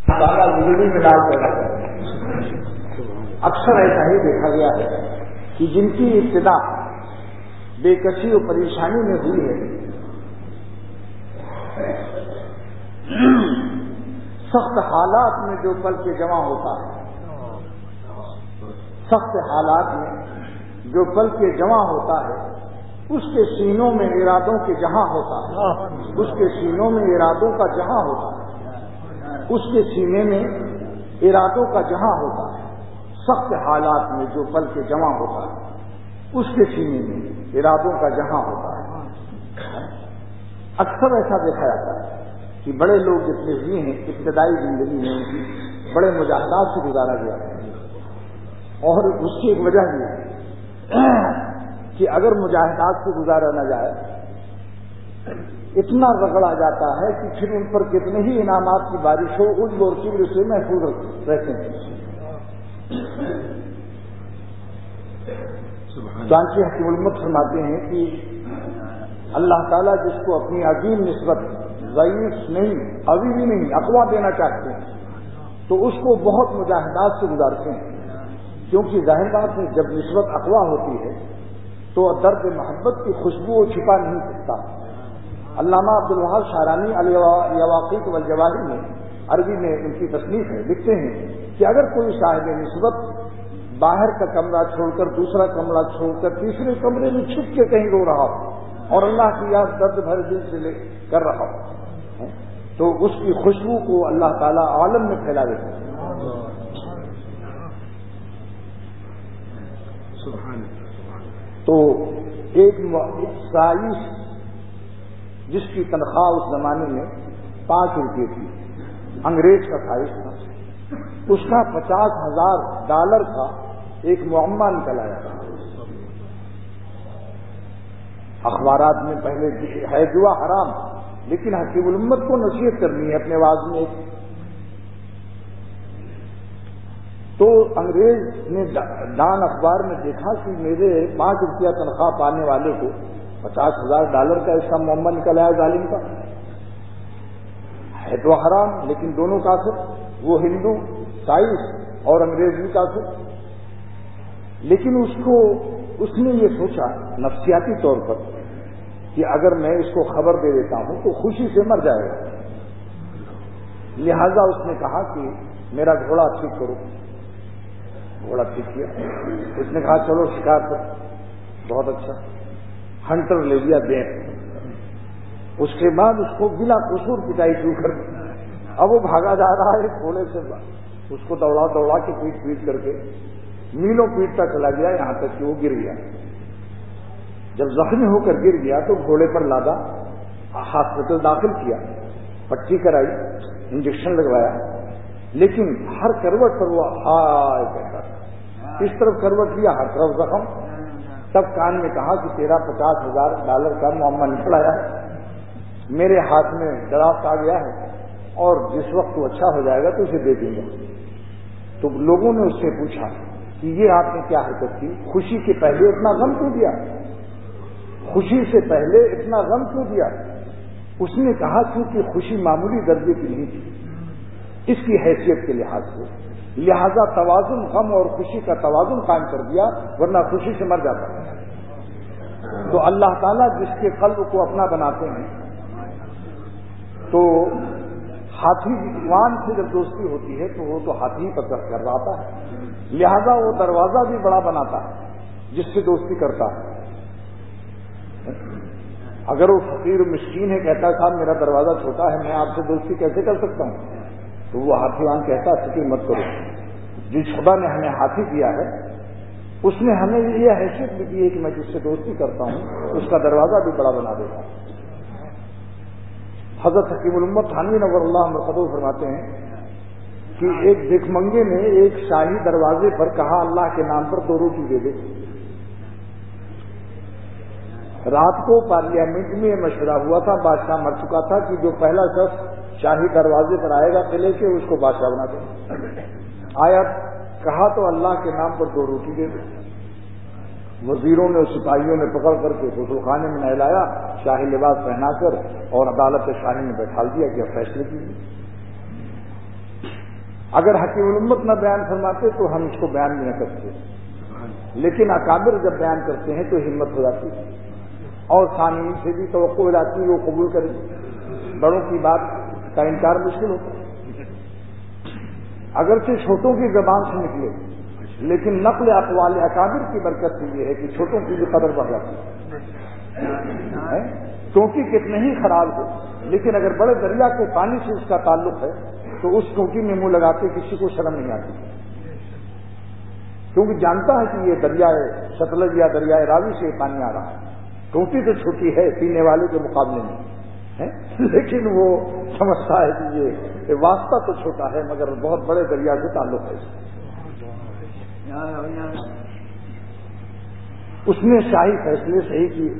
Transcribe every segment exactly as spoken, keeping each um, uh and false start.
تعالیٰ زندگی میں ڈال پیدا کرے. اکثر ایسا ہی دیکھا گیا ہے کہ جن کی ابتدا بے کسی و پریشانی میں ہوئی ہے، سخت حالات میں جو پل کے جمع ہوتا ہے، سخت حالات میں جو پل کے جمع ہوتا ہے، اس کے سینوں میں ارادوں کے جہاں ہوتا ہے، اس کے سینوں میں ارادوں کا جہاں ہوتا ہے، اس کے سینے میں ارادوں کا جہاں ہوتا ہے. سخت حالات میں جو پل کے جمع ہوتا ہے، اس کے سینے میں ارادوں کا جہاں ہوتا ہے. اکثر ایسا دیکھا جاتا ہے کہ بڑے لوگ جتنے ہوئے ہیں ابتدائی زندگی میں ان کی بڑے مجاہدات سے گزارا گیا ہے، اور اس کی ایک وجہ یہ ہے کہ اگر مجاہدات سے گزارا نہ جائے اتنا رگڑا جاتا ہے کہ پھر ان پر کتنے ہی انعامات کی بارش ہو ان اور چیزوں سے محفوظ رہتے ہیں. چانچی حکیم الامت فرماتے ہیں کہ اللہ تعالیٰ جس کو اپنی عظیم نسبت ضعیف نہیں، قوی بھی نہیں، اقوا دینا چاہتے ہیں تو اس کو بہت مجاہدات سے گزارتے ہیں، کیونکہ ظاہر بات ہے جب نسبت اقوا ہوتی ہے تو درد محبت کی خوشبو وہ چھپا نہیں سکتا. علامہ عبدالوہاب شعرانی الیواقیت والجواہر میں عربی میں ان کی تصنیف ہے، لکھتے ہیں کہ اگر کوئی صاحب نسبت باہر کا کمرہ چھوڑ کر دوسرا کمرہ چھوڑ کر تیسرے کمرے میں چھپ کے کہیں رو رہا ہو اور اللہ کی یاد درد بھر دل سے لے کر رہا ہو تو اس کی خوشبو کو اللہ تعالیٰ عالم میں پھیلا دیتا ہے. تو ایک سائنس جس کی تنخواہ اس زمانے میں پانچ روپے تھی، انگریز کا سائنس تھا، اس کا پچاس ہزار ڈالر کا ایک معمہ نکل آیا تھا. اخبارات میں پہلے ہے جوا حرام، لیکن حکیم الامت کو نصیحت کرنی ہے اپنے آواز میں. تو انگریز نے ڈان اخبار میں دیکھا کہ میرے پانچ روپیہ تنخواہ پانے والے کو پچاس ہزار ڈالر کا اس کا معمہ نکل آیا ظالم کا. ہے تو حرام لیکن دونوں کافر، وہ ہندو سائنس اور انگریز بھی کافر. لیکن اس کو اس نے یہ سوچا نفسیاتی طور پر کہ اگر میں اس کو خبر دے دیتا ہوں تو خوشی سے مر جائے گا، لہذا اس نے کہا کہ میرا گھوڑا ٹھیک کرو. گھوڑا ٹھیک کیا. اس نے کہا چلو شکار پر. بہت اچھا، ہنٹر لے لیا دین. اس کے بعد اس کو بلا قصور پٹائی شروع کر دی. اب وہ بھاگا جا رہا ہے گھوڑے سے، اس کو دوڑا دوڑا کے پیٹ پیٹ کر کے میلوں پیٹتا چلا گیا یہاں تک کہ وہ گر گیا. جب زخمی ہو کر گر گیا تو گھوڑے پر لادا ہاسپٹل داخل کیا، پٹی کرائی، انجیکشن لگوایا، لیکن ہر کروٹ پر وہ ہائے کہتا تھا. اس طرف کروٹ لیا ہر طرف زخم. تب کان میں کہا کہ تیرا پچاس ہزار ڈالر کا معمہ نکل آیا ہے، میرے ہاتھ میں ڈرافٹ آ گیا ہے اور جس وقت وہ اچھا ہو جائے گا تو اسے دے دیں گا. تو لوگوں نے اس سے پوچھا کہ یہ آپ نے کیا حرکت کی، خوشی کے پہلے اتنا غم کیوں دیا، خوشی سے پہلے اتنا غم کیوں دیا؟ اس نے کہا کیونکہ خوشی معمولی درجے کی نہیں تھی اس کی حیثیت کے لحاظ سے، لہذا توازن، غم اور خوشی کا توازن قائم کر دیا، ورنہ خوشی سے مر جاتا. تو اللہ تعالیٰ جس کے قلب کو اپنا بناتے ہیں تو ہاتھی وان سے جب دوستی ہوتی ہے تو وہ تو ہاتھی پر کر رہا ہے، لہذا وہ دروازہ بھی بڑا بناتا ہے جس سے دوستی کرتا ہے. اگر وہ فقیر مسکین ہے، کہتا صاحب میرا دروازہ چھوٹا ہے میں آپ سے دوستی کیسے کر سکتا ہوں، تو وہ ہاتھی وان کہتا فکر مت کرو، جس خدا نے ہمیں ہاتھی دیا ہے اس نے ہمیں یہ حیثیت بھی دی ہے کہ میں جس سے دوستی کرتا ہوں اس کا دروازہ بھی بڑا بنا دیتا ہوں. حضرت حکیم الامت تھانوی نور اللہ مرقدہ فرماتے ہیں کہ ایک بھیک منگے نے ایک شاہی دروازے پر کہا اللہ کے نام پر دو روٹی دے دے. رات کو پارلیمنٹ میں یہ مشورہ ہوا تھا، بادشاہ مر چکا تھا کہ جو پہلا شخص شاہی دروازے پر آئے گا قلعے کے اس کو بادشاہ بنا دیں. آیا کہا تو اللہ کے نام پر دو روٹی دے دے. وزیروں نے اور سپاہیوں نے پکڑ کر کے غسل خانے میں نہلایا، شاہی لباس پہنا کر اور عدالت شاہی میں بیٹھا دیا کہ اب فیصلے کیجیے. اگر حکیم الامت نہ بیان فرماتے تو ہم اس کو بیان بھی نہ کرتے، لیکن اکابر جب بیان کرتے ہیں تو ہمت ہو جاتی ہے اور سامعین سے بھی توقع ہو جاتی ہے وہ قبول کریں. بڑوں کی بات کا انکار مشکل ہوتا ہے، اگرچہ چھوٹوں کی زبان سے نکلے، لیکن نقل اقوال اکابر کی برکت سے یہ ہے کہ چھوٹوں کی بھی قدر بڑھ جاتی ہے. چونکی کتنے ہی خراب ہو، لیکن اگر بڑے دریا کے پانی سے اس کا تعلق ہے تو اس چونکی میں منہ لگاتے کسی کو شرم نہیں آتی، کیونکہ جانتا ہے کہ یہ دریائے ستلج یا دریائے راوی سے پانی آ رہا ہے. چونکی تو چھوٹی ہے پینے والے کے مقابلے میں ہے، لیکن وہ سمجھتا ہے کہ یہ واسطہ تو چھوٹا ہے مگر بہت بڑے دریا سے تعلق ہے. اس نے شاہی فیصلے صحیح کیے.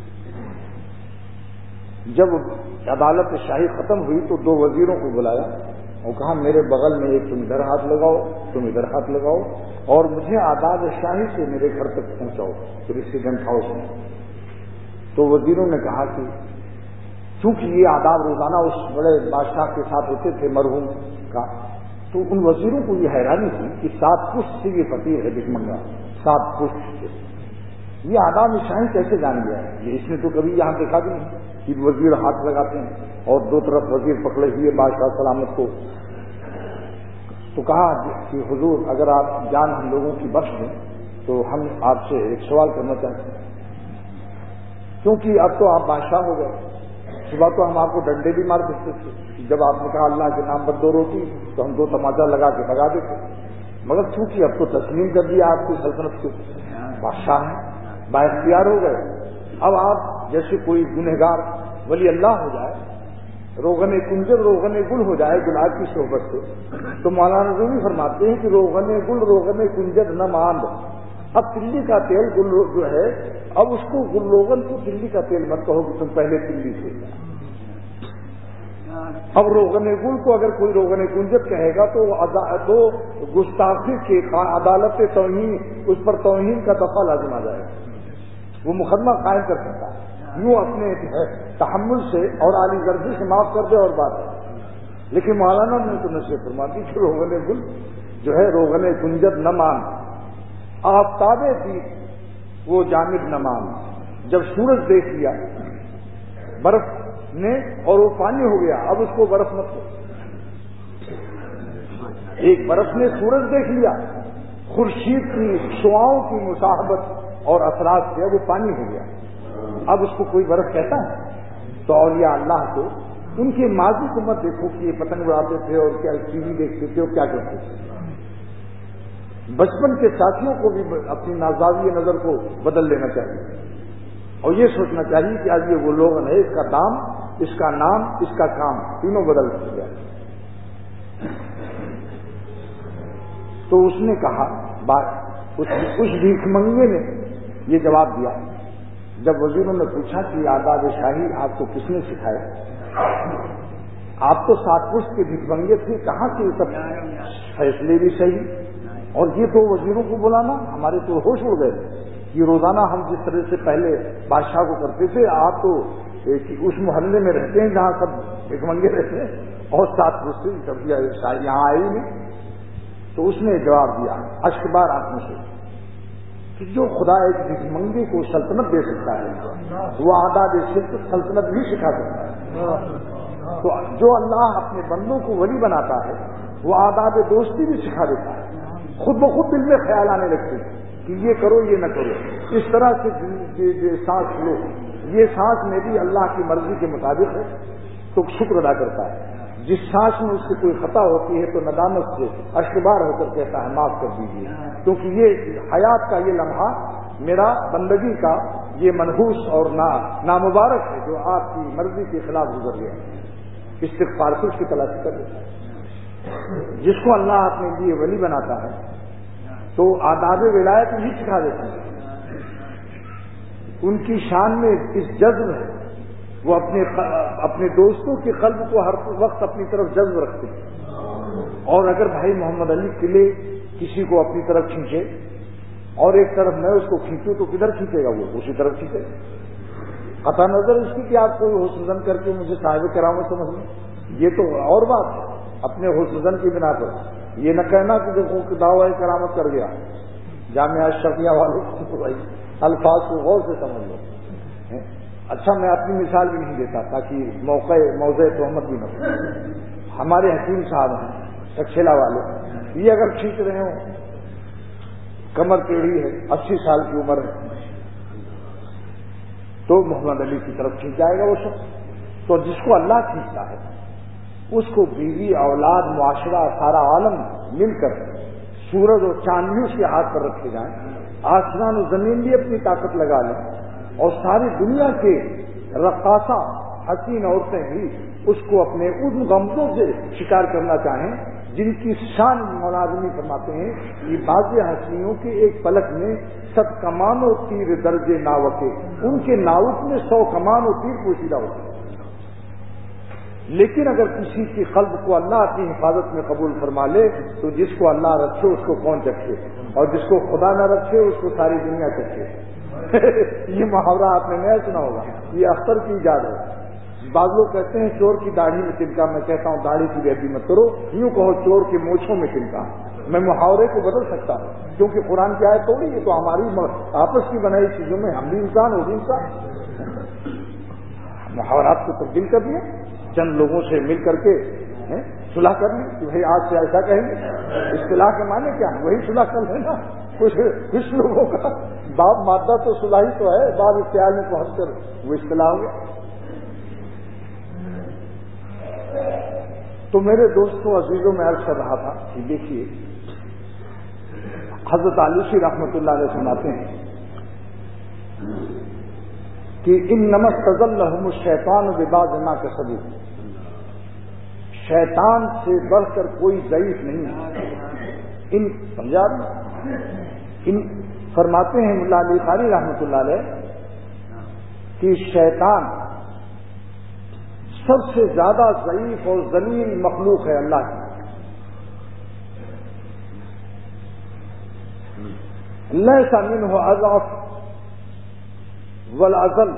جب عدالت شاہی ختم ہوئی تو دو وزیروں کو بلایا اور کہا میرے بغل میں ایک تم ادھر ہاتھ لگاؤ، تم ادھر ہاتھ لگاؤ، اور مجھے آداب شاہی سے میرے گھر تک پہنچاؤ پریسیڈنٹ ہاؤس میں. تو وزیروں نے کہا کہ چونکہ یہ آداب روزانہ اس بڑے بادشاہ کے ساتھ ہوتے تھے مرحوم کا، تو ان وزیروں کو یہ حیرانی تھی کہ سات پشت سے یہ فقیر ہے بھکمنگا، سات پشت سے یہ آداب شاہی کیسے جان گیا ہے؟ یہ اس نے تو کبھی یہاں دیکھا بھی نہیں کہ وزیر ہاتھ لگاتے ہیں اور دو طرف وزیر پکڑے ہوئے بادشاہ سلامت کو. تو کہا کہ حضور اگر آپ جان ہم لوگوں کی بخش دیں تو ہم آپ سے ایک سوال کرنا چاہتے ہیں، کیونکہ اب تو آپ بادشاہ ہو گئے. صبح تو ہم آپ کو ڈنڈے بھی مار سکتے تھے، جب آپ نے کہا اللہ کے نام پر دو روٹی تو ہم دو تماچا لگا کے بھگا دیتے، مگر چونکہ اب تو تسلیم کر دیا آپ کی سلطنت کو، بادشاہ ہیں، بااختیار ہو گئے. اب آپ جیسے کوئی گنہگار ولی اللہ ہو جائے، روغن کنجر روغن گل ہو جائے گلاب کی صحبت سے، تو مولانا رومی فرماتے ہیں کہ روغن گل روغن کنجر نہ ماند. اب تلی کا تیل گل جو ہے، اب اس کو گل روغن کو تلی کا تیل مت کہو کہ تم پہلے تلی تھے. اب روغن گل کو اگر کوئی روغن کنجر کہے گا تو گستاخی کے عدالت توہین اس پر توہین کا دفعہ لازم آ جائے گا، وہ مقدمہ قائم کر سکتا ہے. یوں اپنے تحمل سے اور عالی غرضی سے معاف کر دے اور بات ہے. لیکن مولانا نے تو نصیحت فرماتی کہ روغن گل جو ہے روغن کنجر نہ مان، آفتاب دی وہ جانب نہ مان. جب سورج دیکھ لیا برف نے اور وہ پانی ہو گیا، اب اس کو برف مت ہو. ایک برف نے سورج دیکھ لیا، خورشید کی شعاؤں کی مصاحبت اور اثرات سے وہ پانی ہو گیا، اب اس کو کوئی برف کہتا ہے؟ تو اولیاء اللہ کو ان کے ماضی کو مت دیکھو کہ یہ پتنگ اڑاتے تھے اور کیا ٹی وی دیکھتے تھے اور کیا کرتے تھے. بچپن کے ساتھیوں کو بھی اپنی نازاوی نظر کو بدل لینا چاہیے اور یہ سوچنا چاہیے کہ آج یہ وہ لوگ ہیں، اس کا دام، اس کا نام، اس کا کام تینوں بدل گیا. تو اس نے کہا بات اس بھیک منگے نے یہ جواب دیا جب وزیروں نے پوچھا کہ آداب شاہی آپ کو کس نے سکھایا؟ آپ تو سات پشت کے بھیک منگے تھے، کہاں سے سب فیصلے بھی صحیح؟ اور یہ دو وزیروں کو بلانا، ہمارے تو ہوش اڑ گئے کہ روزانہ ہم جس طرح سے پہلے بادشاہ کو کرتے تھے، آپ تو اس محلے میں رہتے ہیں جہاں سب بھیک منگے رہتے ہیں اور سات پشت سے کبھی یہاں آئے ہی نہیں. تو اس نے جواب دیا اشکبار آنکھوں سے کہ جو خدا ایک بھیک منگے کو سلطنت دے سکتا ہے وہ آداب سلطنت بھی سکھا سکتا ہے. تو جو اللہ اپنے بندوں کو ولی بناتا ہے وہ آداب دوستی بھی سکھا دیتا ہے. خود بخود دل میں خیال آنے لگتے ہیں کہ یہ کرو یہ نہ کرو، اس طرح سے سانس لو، یہ سانس میں بھی اللہ کی مرضی کے مطابق ہے تو شکر ادا کرتا ہے. جس سانس میں اس سے کوئی خطا ہوتی ہے تو ندامت سے اشکبار ہو کر کہتا ہے معاف کر دیجیے، کیونکہ یہ حیات کا یہ لمحہ میرا بندگی کا یہ منحوس اور نامبارک ہے جو آپ کی مرضی کے خلاف گزر گیا. استغفار سے اس کی تلاشی کر دیتا ہے. جس کو اللہ اپنے لیے ولی بناتا ہے تو آداب ولایت نہیں سکھا دیتا ہے. ان کی شان میں اس جذب ہے، وہ اپنے اپنے دوستوں کے قلب کو ہر وقت اپنی طرف جذب رکھتے ہیں. اور اگر بھائی محمد علی قلعے کسی کو اپنی طرف کھینچے اور ایک طرف میں اس کو کھینچوں تو کدھر کھینچے گا؟ وہ اسی طرف کھینچے. قطع نظر اس کی کہ آپ کوئی حسن کر کے مجھے صاحب کرامت سمجھ لیں، یہ تو اور بات ہے. اپنے حسن کی بنا پر. یہ نہ کہنا کہ دیکھو کہ دعوی کرامت کر گیا. جامعہ اشرفیہ والے الفاظ کو غور سے سمجھ لو. اچھا میں اپنی مثال بھی نہیں دیتا تاکہ موقع موضع تہمت بھی نہ ہو. ہمارے حکیم صاحب ہیں کچھیلا والے, یہ اگر کھینچ رہے ہوں, کمر ٹیڑھی ہے, اسی سال کی عمر ہے, تو محمد علی کی طرف کھینچ جائے گا وہ شخص. تو جس کو اللہ کھینچتا ہے اس کو بیوی, اولاد, معاشرہ, سارا عالم مل کر سورج اور چاند بھی اس کے ہاتھ پر رکھے جائیں, آسمان و زمین بھی اپنی طاقت لگا لیں, اور ساری دنیا کے رقاصہ حسین عورتیں بھی اس کو اپنے ان غمزوں سے شکار کرنا چاہیں جن کی شان ملازمی فرماتے ہیں کہ بعض حسینوں کے ایک پلک میں ست کمان و تیر درجے ناوکے, ان کے ناوک میں سو کمان و تیر پوشیدہ ہوتے ہیں. لیکن اگر کسی کی قلب کو اللہ اپنی حفاظت میں قبول فرما لے تو جس کو اللہ رکھے اس کو کون چکھے, اور جس کو خدا نہ رکھے اس کو ساری دنیا چکھے. یہ محاورہ آپ نے نیا سنا ہوگا, یہ اختر کی ایجاد ہے. بعض لوگ کہتے ہیں چور کی داڑھی میں تنکا, میں کہتا ہوں داڑھی کی بےعزتی مت کرو, یوں کہو چور کے مونچھوں میں تنکا. میں محاورے کو بدل سکتا ہوں کیونکہ قرآن کی آیت تھوڑی, یہ تو ہماری آپس کی بنائی چیزوں میں ہم بھی انسان, وہ بھی انسان. محاورات کو تبدیل کر دیا, چند لوگوں سے مل کر کے صلح کر لی کہ بھائی آج سے ایسا کہیں گے. اصطلاح کے معنی کیا ہے, وہی صلح کر لینا. کچھ کچھ لوگوں کا باب مادہ تو صلح ہی تو ہے, باب اختیار میں پہنچ کر وہ اصطلاح ہو گیا. تو میرے دوستوں عزیزوں میں عرض کر رہا تھا کہ دیکھیے حضرت علوسی رحمۃ اللہ علیہ سناتے ہیں کہ ان نمس تزل لہم الشیطان ببعض ما کسبوا, شیطان سے بڑھ کر کوئی ضعیف نہیں ہے. ان سمجھا ان فرماتے ہیں ملا علی قاری رحمۃ اللہ علیہ کہ شیطان سب سے زیادہ ضعیف اور ذلیل مخلوق ہے اللہ کی. لیس منہ اضعف والازل,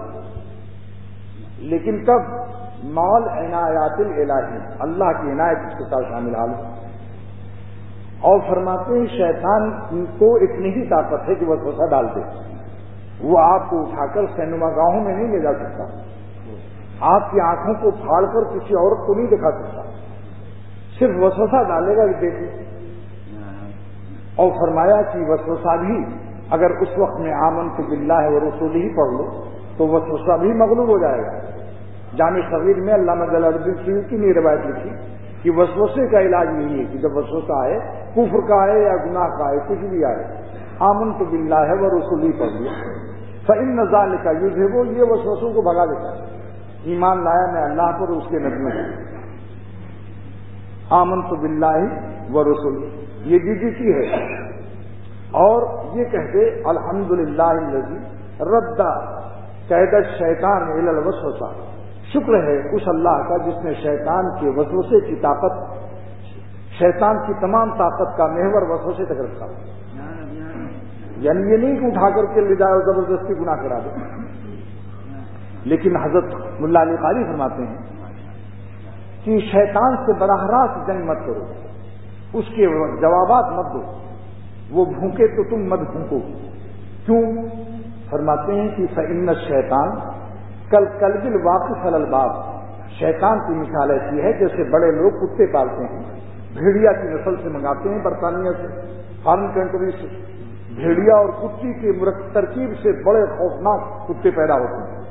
لیکن کب مال عنایات الہی, اللہ کی عنایت اس کے ساتھ شامل حال ہے. اور فرماتے ہیں شیطان کو اتنی ہی طاقت ہے کہ وسوسہ ڈال دے, وہ آپ کو اٹھا کر سینما گاہوں میں نہیں لے جا سکتا, آپ کی آنکھوں کو پھاڑ کر کسی عورت کو نہیں دکھا سکتا, صرف وسوسہ ڈالے گا کہ دیکھو. اور فرمایا کہ وسوسہ بھی اگر اس وقت میں آمنت باللہ ورسولہ ہی پڑھ لو تو وسوسہ بھی مغلوب ہو جائے گا. جامع صغیر میں علامہ جلال الدین سیوطی نے روایت لکھی کہ وسوسے کا علاج یہی ہے کہ جب وسوسہ آئے, کفر کا آئے یا گناہ کا آئے, کچھ بھی آئے, آمنت باللہ ورسولہ پڑھ لو, فإن ذلک یذھب, یہ وسوسوں کو بھگا دیتا ہے. ایمان لایا میں اللہ پر, اس کے نبی میں, آمنت باللہ ورسولہ, یہ جی جی کی ہے. اور یہ کہتے الحمدللہ الذی رد کید الشیطان الی الوسوسہ, شکر ہے اس اللہ کا جس نے شیطان کے وسوسے کی طاقت, شیطان کی تمام طاقت کا محور وسوسے تک رکھا. یعنی یہ نہیں کہ اٹھا کر کے لے جائے اور زبردستی گناہ کرا دے. لیکن حضرت ملا علی قاری فرماتے ہیں کہ شیطان سے براہ راست جنگ مت کرو, اس کے جوابات مت دو, وہ بھوکے تو تم مت بھوکو. کیوں؟ فرماتے ہیں کہ فإن الشیطان کل کلب الواقف علی الباب, شیطان کی مثال ایسی ہے جیسے بڑے لوگ کتے پالتے ہیں, بھیڑیا کی نسل سے منگاتے ہیں برطانیہ سے, فارن کنٹری سے, بھیڑیا اور کتی کی ترکیب سے بڑے خوفناک کتے پیدا ہوتے ہیں.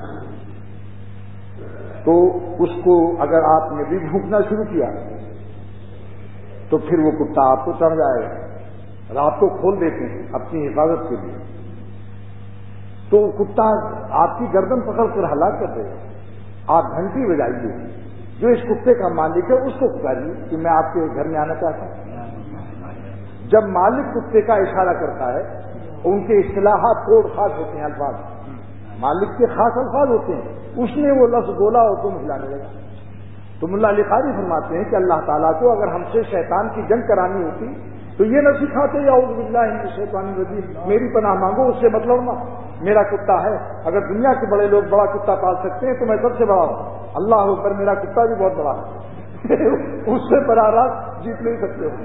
تو اس کو اگر آپ نے بھی بھونکنا شروع کیا تو پھر وہ کتا آپ کو چڑھ جائے گا. رات کو کھول دیتے ہیں اپنی حفاظت کے لیے, تو کتا آپ کی گردن پکڑ کر ہلاک کر دے گا. آپ گھنٹی بجائیے, جو اس کتے کا مالک ہے اس کو پکاریے کہ میں آپ کے گھر میں آنا چاہتا ہوں. جب مالک کتے کا اشارہ کرتا ہے, ان کے اصطلاحات کوڈ خاص ہوتے ہیں, الفاظ مالک کے خاص الفاظ ہوتے ہیں, اس نے وہ لفظ بولا اور تم ہلانے لگا. تو ملا علی قاری فرماتے ہیں کہ اللہ تعالیٰ کو اگر ہم سے شیطان کی جنگ کرانی ہوتی تو یہ نہ سکھاتے اعوذ باللہ من الشیطان الرجیم, میری پناہ مانگو, اس سے مت لڑنا, میرا کتا ہے. اگر دنیا کے بڑے لوگ بڑا کتا پال سکتے ہیں تو میں سب سے بڑا ہوں, اللہ اکبر, میرا کتا بھی بہت بڑا ہے. اس سے براہ راست جیت نہیں سکتے ہو،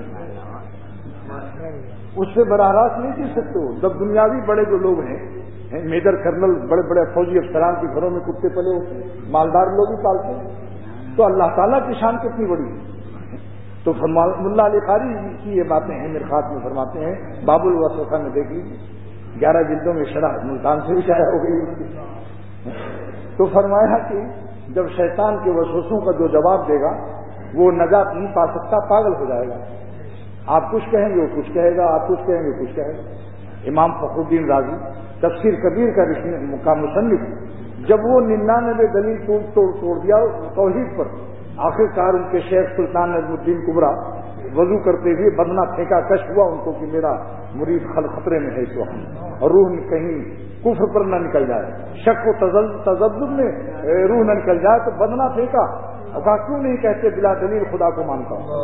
اس سے براہ راست نہیں جیت سکتے ہو. جب دنیاوی بڑے جو لوگ ہیں میجر کرنل، بڑے بڑے فوجی افسران کے گھروں میں کتے پلے ہوتے ہیں، مالدار لوگ ہی پالتے ہیں، تو اللہ تعالیٰ کی شان کتنی بڑی ہے. تو ملا علی قاری کی یہ باتیں ہیں مرقات میں فرماتے ہیں، باب الوسوسہ میں دیکھ لیجیے، گیارہ جلدوں میں شرح ملتان سے بھی شائع ہو گئی. تو فرمایا کہ جب شیطان کے وسوسوں کا جو جواب دے گا وہ نجات نہیں پا سکتا، پاگل ہو جائے گا. آپ کچھ کہیں گے وہ کچھ کہے گا، آپ کچھ کہیں گے کچھ کہے گا. امام فخر الدین رازی تفسیر کبیر کا مصنف، جب وہ ننانوے دلیل توڑ توڑ توڑ دیا توحید پر، آخر کار ان کے شیخ سلطان نظم الدین کبرا وضو کرتے ہوئے بدنا پھینکا، کش ہوا ان کو کہ میرا مرید خطرے میں ہے اس وقت، اور روح کہیں کفر پر نہ نکل جائے، شک و تذبذب میں روح نہ نکل جائے، تو بدنا پھینکا. کہا کیوں نہیں کہتے بلا دلیل خدا کو مانتا ہوں.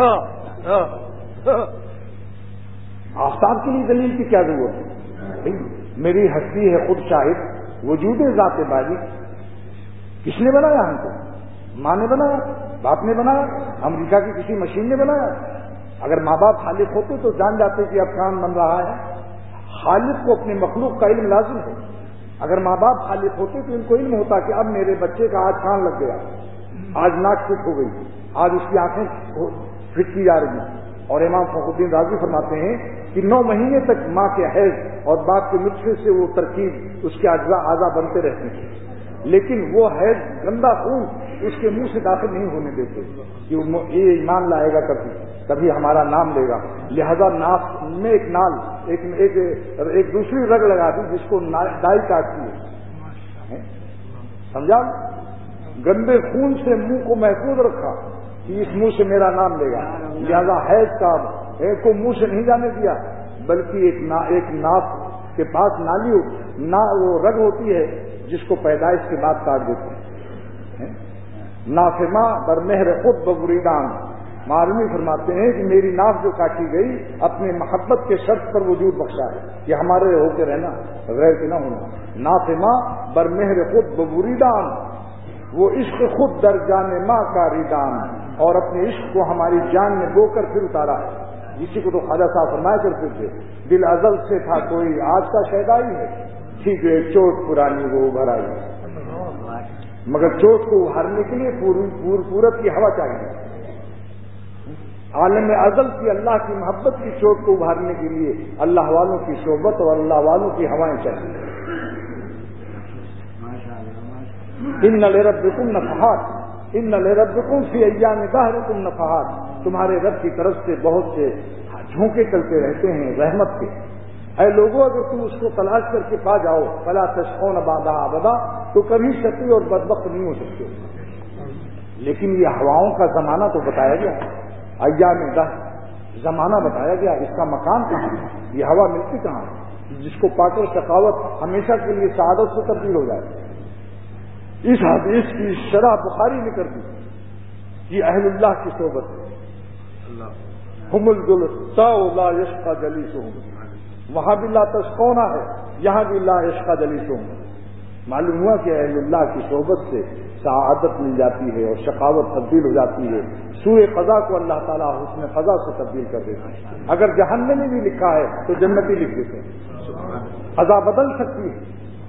آفتاب کے لیے دلیل کی کیا ضرورت ہے؟ میری ہستی ہے خود شاہد، وجود ذات باری. کس نے بنایا ہم کو؟ ماں نے بنایا، باپ نے بنایا، امریکہ کی کسی مشین نے بنایا. اگر ماں باپ خالق ہوتے تو جان جاتے کہ اب کام بن رہا ہے. خالق کو اپنے مخلوق کا علم لازم ہے. اگر ماں باپ خالق ہوتے تو ان کو علم ہوتا کہ اب میرے بچے کا آج کان لگ گیا، آج ناک فٹ ہو گئی، آج اس کی آنکھیں فٹ کی جا رہی ہیں. اور امام فخر الدین رازی فرماتے ہیں کہ نو مہینے تک ماں کے حیض اور باپ کے نطفے سے وہ ترکیب اس کے اجزاء اعضاء بنتے رہتے ہیں، لیکن وہ حیض گندا خون اس کے منہ سے داخل نہیں ہونے دیتے کہ یہ ایمان لائے گا، کبھی کبھی ہمارا نام لے گا. لہذا ناک میں ایک نال ایک, ایک, ایک دوسری رگ لگا دی جس کو ڈائی کاٹتی ہے. سمجھا؟ گندے خون سے منہ کو محفوظ رکھا کہ اس منہ سے میرا نام لے گا. لہذا حیض کا کو منہ سے نہیں جانے دیا، بلکہ ایک نا ایک ناک کے پاس نالی نا وہ رگ ہوتی ہے جس کو پیدائش کے بعد کاٹ دیتے ہیں. نافما برمہر خود ببریدان، معلومی فرماتے ہیں کہ میری ناف جو کاٹی گئی اپنے محبت کے شرط پر وجود بخشا ہے کہ ہمارے ہو کے رہنا، غیر کے نہ ہونا. نافما برمہر خود ببریدان، وہ عشق خود در جان ماں کا ریدان، اور اپنے عشق کو ہماری جان میں بو کر پھر اتارا ہے. اسی کو تو خواجہ صاحب فرمایا کرتے تھے، دل ازل سے تھا کوئی آج کا شیدائی ہے، ٹھیک ہے چوٹ پرانی وہ ابھر آئی. مگر چوٹ کو ابھارنے کے لیے پورت کی ہوا چاہیے. عالم ازل کی اللہ کی محبت کی چوٹ کو ابھارنے کے لیے اللہ والوں کی صحبت اور اللہ والوں کی ہوائیں چاہیے. ان لربکم نفحات ان لربکم فی ایام دہرکم نفحات، تمہارے رب کی طرف سے بہت سے جھونکے چلتے رہتے ہیں رحمت کے. اے لوگوں اگر تم اس کو تلاش کر کے پا جاؤ فلا تشقون بعدها ابدا، تو کبھی شقی اور بدبخت نہیں ہو سکتے. لیکن یہ ہواؤں کا زمانہ تو بتایا گیا، ایام دہر زمانہ بتایا گیا، اس کا مکان کہاں ہے؟ یہ ہوا ملتی کہاں ہے جس کو پا کر شقاوت ہمیشہ کے لیے سعادت سے تبدیل ہو جائے؟ اس حدیث کی شرح بخاری نے کر دی کہ اہل اللہ کی صحبت ہے. ہم الجلساء لا یشقى جلیسهم، وہاں بھی لا تشقونا ہے، یہاں بھی لا یشقى جلیسهم. معلوم ہوا کہ اہل اللہ کی صحبت سے سعادت مل جاتی ہے اور شقاوت تبدیل ہو جاتی ہے. سوء قضا کو اللہ تعالیٰ حسن قضا سے تبدیل کر دیتے ہیں. اگر جہنم میں بھی لکھا ہے تو جنتی لکھ دیتے ہیں. قضا بدل سکتی ہے.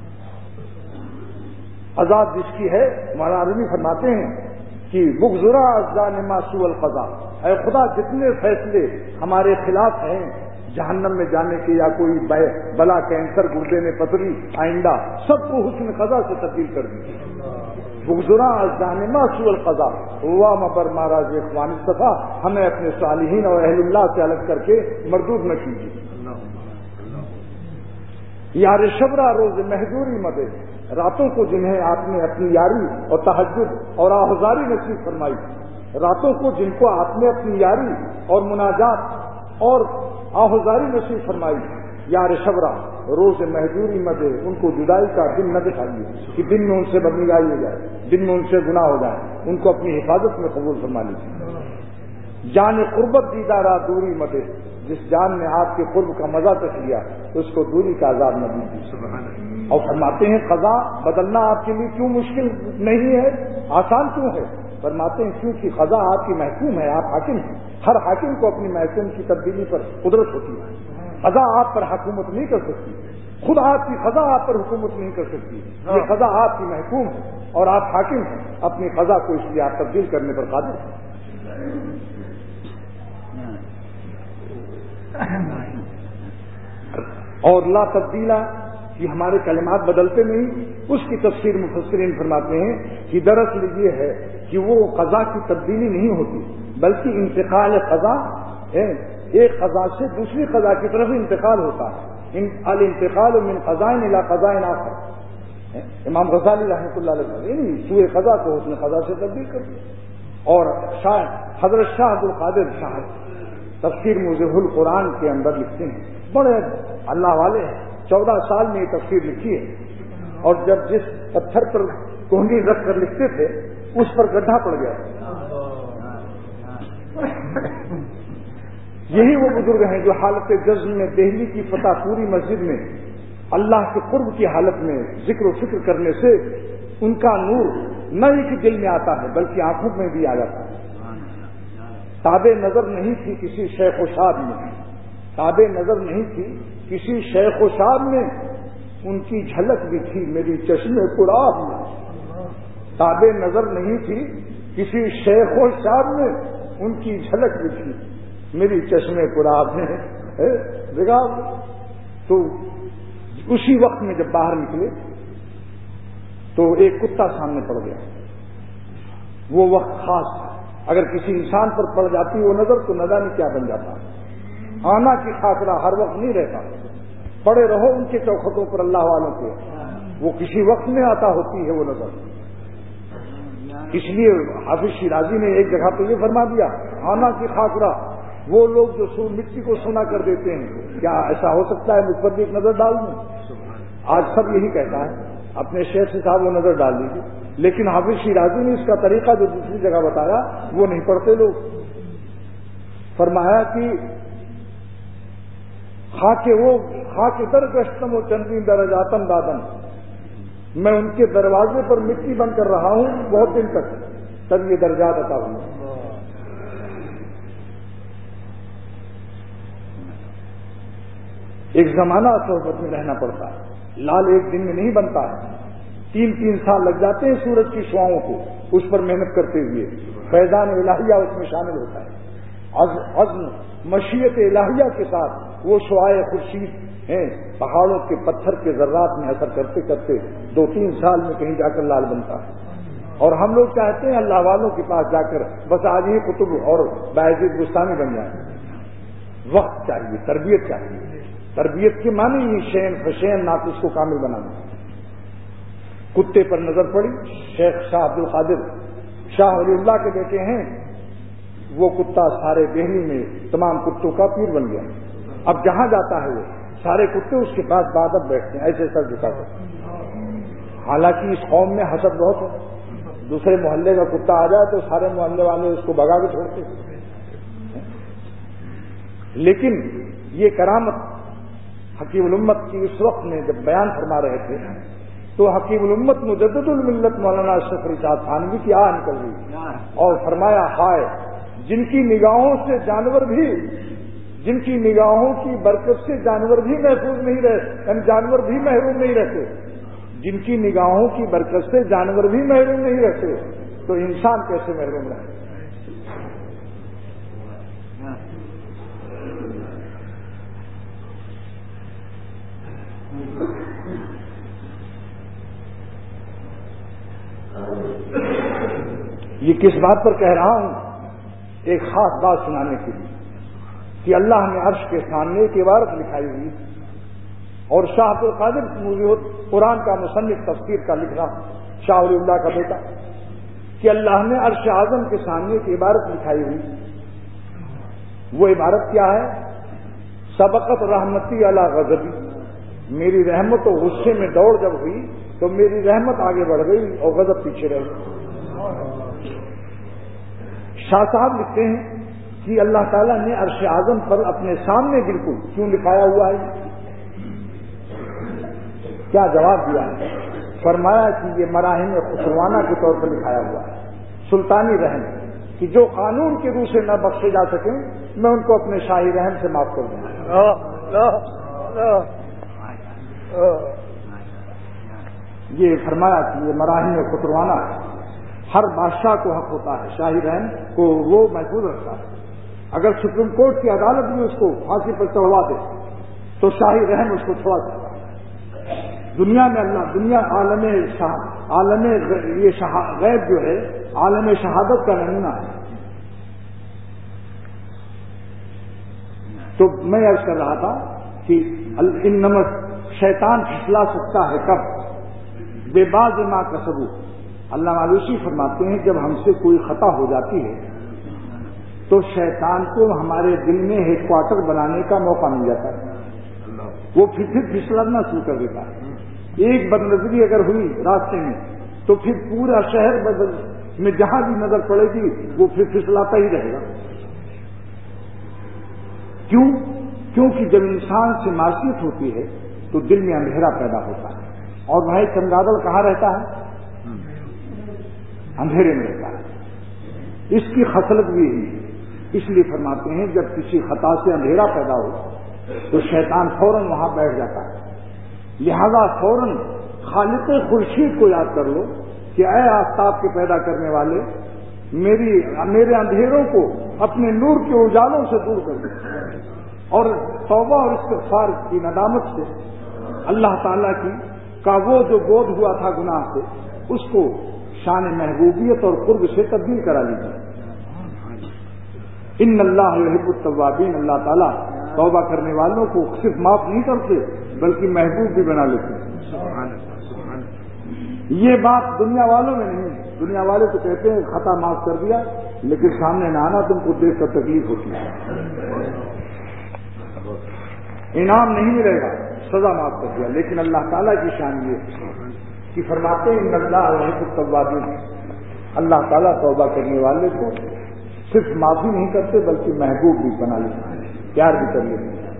عذاب جس کی ہے مولانا عربی فرماتے ہیں کہ بغضرا ازدان ما سوء القضاء، اے خدا جتنے فیصلے ہمارے خلاف ہیں جہنم میں جانے کے یا کوئی بلا کینسر گردے میں پتری آئندہ سب کو حسن قضا سے تبدیل کر دی. بغضرا ازدان ما سوء القضاء ہوا مبر مہاراج اخوان صفا، ہمیں اپنے صالحین اور اہل اللہ سے الگ کر کے مردود نہ کیجیے. یار شبرا روز محجوری مدے، راتوں کو جنہیں آپ نے اپنی یاری اور تہجد اور آہذاری نصیب فرمائی، راتوں کو جن کو آپ نے اپنی یاری اور مناجات اور آہذاری نصیب فرمائی. یار شبرا روز محجوری مدے، ان کو جدائی کا دن نہ دکھائیے کہ دن میں ان سے بدنگاہی ہو جائے، دن میں ان سے گناہ ہو جائے. ان کو اپنی حفاظت میں قبول فرما لیجیے. جان قربت دیدارا دوری مدے، جس جان نے آپ کے قرب کا مزہ تک لیا تو اس کو دوری کا عذاب نہ دیجیے. اور فرماتے ہیں قضا بدلنا آپ کے لیے کیوں مشکل نہیں ہے، آسان کیوں ہے؟ فرماتے ہیں کیونکہ قضا آپ کی محکوم ہے، آپ حاکم ہیں، ہر حاکم کو اپنی محکوم کی تبدیلی پر قدرت ہوتی ہے، قضا آپ پر حکومت نہیں کر سکتی، خود آپ کی قضا آپ پر حکومت نہیں کر سکتی، یہ قضا آپ کی محکوم ہے اور آپ حاکم ہیں، اپنی قضا کو اس لیے آپ تبدیل کرنے پر قادر ہیں۔ اور لا تبدیلا کہ ہمارے کلمات بدلتے نہیں، اس کی تفسیر مفسرین فرماتے ہیں کہ دراصل یہ ہے کہ وہ قضا کی تبدیلی نہیں ہوتی بلکہ انتقال قضا ہے، ایک قضا سے دوسری قضا کی طرف انتقال ہوتا ہے، الانتقال من قضاء الى قضاء آخر۔ امام غزالی رحمۃ اللہ علیہ نے سوئے قضا کو اس نے قضا سے تبدیل کر دیا۔ اور شاہ حضرت شاہ عبد القادر شاہ تفسیر موضح القرآن کے اندر لکھتے ہیں، بڑے اللہ والے ہیں، چودہ سال میں یہ تفسیر لکھی ہے، اور جب جس پتھر پر کوہنی رکھ کر لکھتے تھے اس پر گڈھا پڑ گیا۔ یہی وہ بزرگ ہیں جو حالت جزم میں دہلی کی فتح پوری مسجد میں اللہ کے قرب کی حالت میں ذکر و فکر کرنے سے ان کا نور نہ ہی کہ دل میں آتا ہے بلکہ آنکھوں میں بھی آ جاتا ہے۔ تابع نظر نہیں تھی کسی شیخ و شاب میں، تابع نظر نہیں تھی کسی شیخ و شاب میں، ان کی جھلک بھی تھی میری چشمے قرآب میں۔ تابع نظر نہیں تھی کسی شیخ و شاب میں، ان کی جھلک بھی تھی میری چشمے قرآب میں۔ دیکھا تو اسی وقت میں جب باہر نکلے تو ایک کتا سامنے پڑ گیا، وہ وقت خاص تھا، اگر کسی انسان پر پڑ جاتی وہ نظر تو نہ جانے کیا بن جاتا۔ آنا کی خاطرہ ہر وقت نہیں رہتا، پڑے رہو ان کے چوکھٹوں پر اللہ والوں کے، وہ کسی وقت میں آتا ہوتی ہے وہ نظر۔ اس لیے حافظ شیرازی نے ایک جگہ پہ یہ فرما دیا، آنا کی خاطرہ وہ لوگ جو سو مٹی کو سونا کر دیتے ہیں، کیا ایسا ہو سکتا ہے مجھ پر بھی ایک نظر ڈال دوں؟ آج سب یہی کہتا ہے، اپنے شیخ سے صاحب وہ نظر ڈال دیجیے، لیکن حافظ شیرازی نے اس کا طریقہ جو دوسری جگہ بتایا وہ نہیں پڑھتے لوگ۔ فرمایا کہ خاک وہ خاک در گشتم و چندین درجاتن دادن، میں ان کے دروازے پر مٹی بن کر رہا ہوں بہت دن تک، تب یہ درجات عطا ہوئے۔ ایک زمانہ صحبت میں رہنا پڑتا ہے، لال ایک دن میں نہیں بنتا ہے، تین تین سال لگ جاتے ہیں سورج کی شعاؤں کو اس پر محنت کرتے ہوئے، فیضان الہیہ اس میں شامل ہوتا ہے، عزم مشیت الہیہ کے ساتھ وہ شعاع خورشید ہیں پہاڑوں کے پتھر کے ذرات میں اثر کرتے کرتے دو تین سال میں کہیں جا کر لال بنتا ہے۔ اور ہم لوگ چاہتے ہیں اللہ والوں کے پاس جا کر بس آج ہی کتب اور باعزید گستانی بن جائیں۔ وقت چاہیے، تربیت چاہیے، تربیت کے معنی ہی شین فشین ناقص کو کامل بنانا۔ کتے پر نظر پڑی، شیخ شاہ عبد القادر شاہ ولی اللہ کے بیٹے ہیں، وہ کتا سارے دہلی میں تمام کتوں کا پیر بن گیا۔ اب جہاں جاتا ہے وہ سارے کتے اس کے پاس بادب بیٹھتے ہیں ایسے سر جھکا کر۔ حالانکہ اس قوم میں حسد بہت ہے، دوسرے محلے کا کتا آ جائے تو سارے محلے والے اس کو بھگا کے چھوڑتے ہیں، لیکن یہ کرامت حکیم الامت کی اس وقت میں جب بیان فرما رہے تھے تو حکیم الامت مجدد الملت مولانا اشرف علی صاحب تھانوی کی آہ نکل گئی اور فرمایا، ہائے جن کی نگاہوں سے جانور بھی، جن کی نگاہوں کی برکت سے جانور بھی محفوظ نہیں رہتے، یعنی جانور بھی محروم نہیں رہتے، جن کی نگاہوں کی برکت سے جانور بھی محروم نہیں رہتے تو انسان کیسے محروم رہے؟ یہ کس بات پر کہہ رہا ہوں؟ ایک خاص بات سنانے کے لیے کہ اللہ نے عرش کے سامنے ایک عبارت لکھائی ہوئی، اور شاہ عبد القادر موضوع قرآن کا مصنف تفسیر کا لکھ رہا شاہ ولی اللہ کا بیٹا، کہ اللہ نے عرش اعظم کے سامنے ایک عبارت لکھائی ہوئی۔ وہ عبارت کیا ہے؟ سبقت رحمتی علی غضبی، میری رحمت و غصے میں دوڑ جب ہوئی تو میری رحمت آگے بڑھ گئی اور غضب پیچھے رہ گئی۔ شاہ صاحب لکھتے ہیں کہ اللہ تعالیٰ نے عرش اعظم پر اپنے سامنے بالکل کیوں لکھایا ہوا ہے؟ کیا جواب دیا ہے؟ فرمایا کہ یہ مراحم خسروانہ کے طور پر لکھایا ہوا ہے۔ سلطانی رحم کہ جو قانون کے روح سے نہ بخشے جا سکیں میں ان کو اپنے شاہی رحم سے معاف کر دوں. یہ فرمایا کہ یہ مراحل میں خطروانہ ہے. ہر بادشاہ کو حق ہوتا ہے شاہی رحم کو وہ محفوظ رکھتا ہے. اگر سپریم کورٹ کی عدالت بھی اس کو پھانسی پر چڑھوا دے تو شاہی رحم اس کو چھوڑا دیتا ہے. دنیا میں اللہ دنیا عالم شاہ عالم یہ غیب جو ہے عالم شہادت کا نمونہ ہے. تو میں عرض کر رہا تھا کہ ان نمک شیطان پھسلا سکتا ہے کب بے باز ماں کا ثبوت. اللہ مالوسی فرماتے ہیں جب ہم سے کوئی خطا ہو جاتی ہے تو شیطان کو ہمارے دل میں ہیڈ کوارٹر بنانے کا موقع مل جاتا ہے. وہ پھر پھر پھسلنا شروع کر دیتا ہے. ایک بد نظری اگر ہوئی راستے میں تو پھر پورا شہر بدل میں جہاں بھی نظر پڑے گی وہ پھر پھسلاتا ہی رہے گا. کیوں؟ کیونکہ جب انسان سے معصیت ہوتی ہے تو دل میں اندھیرا پیدا ہوتا ہے. اور بھائی چمگادڑ کہاں رہتا ہے؟ اندھیرے میں رہتا ہے. اس کی خصلت بھی ہے. اس لیے فرماتے ہیں جب کسی خطا سے اندھیرا پیدا ہو تو شیطان فوراً وہاں بیٹھ جاتا ہے. لہذا فوراً خالق خورشید کو یاد کر لو کہ اے آفتاب کے پیدا کرنے والے میری میرے اندھیروں کو اپنے نور کے اجالوں سے دور کر دو. اور توبہ اور استغفار کی ندامت سے اللہ تعالیٰ کی کا وہ جو بودھ ہوا تھا گناہ سے اس کو شان محبوبیت اور قرب سے تبدیل کرا لیجیے. ان اللہ یحب التوابین. اللہ تعالیٰ توبہ کرنے والوں کو صرف معاف نہیں کرتے بلکہ محبوب بھی بنا لیتے ہیں. یہ بات دنیا والوں میں نہیں ہے. دنیا والے تو کہتے ہیں خطا معاف کر دیا لیکن سامنے نہ آنا تم کو دیکھ کر تکلیف ہوتی ہے. انعام نہیں ملے گا سزا معاف کر دیا. لیکن اللہ تعالیٰ کی شان یہ کہ فرماتے ہیں ان اللہ یحب التوابین. اللہ تعالیٰ توبہ کرنے والے کو صرف معافی نہیں کرتے بلکہ محبوب بھی بنا لیتے ہیں, پیار بھی کر لیتے ہیں.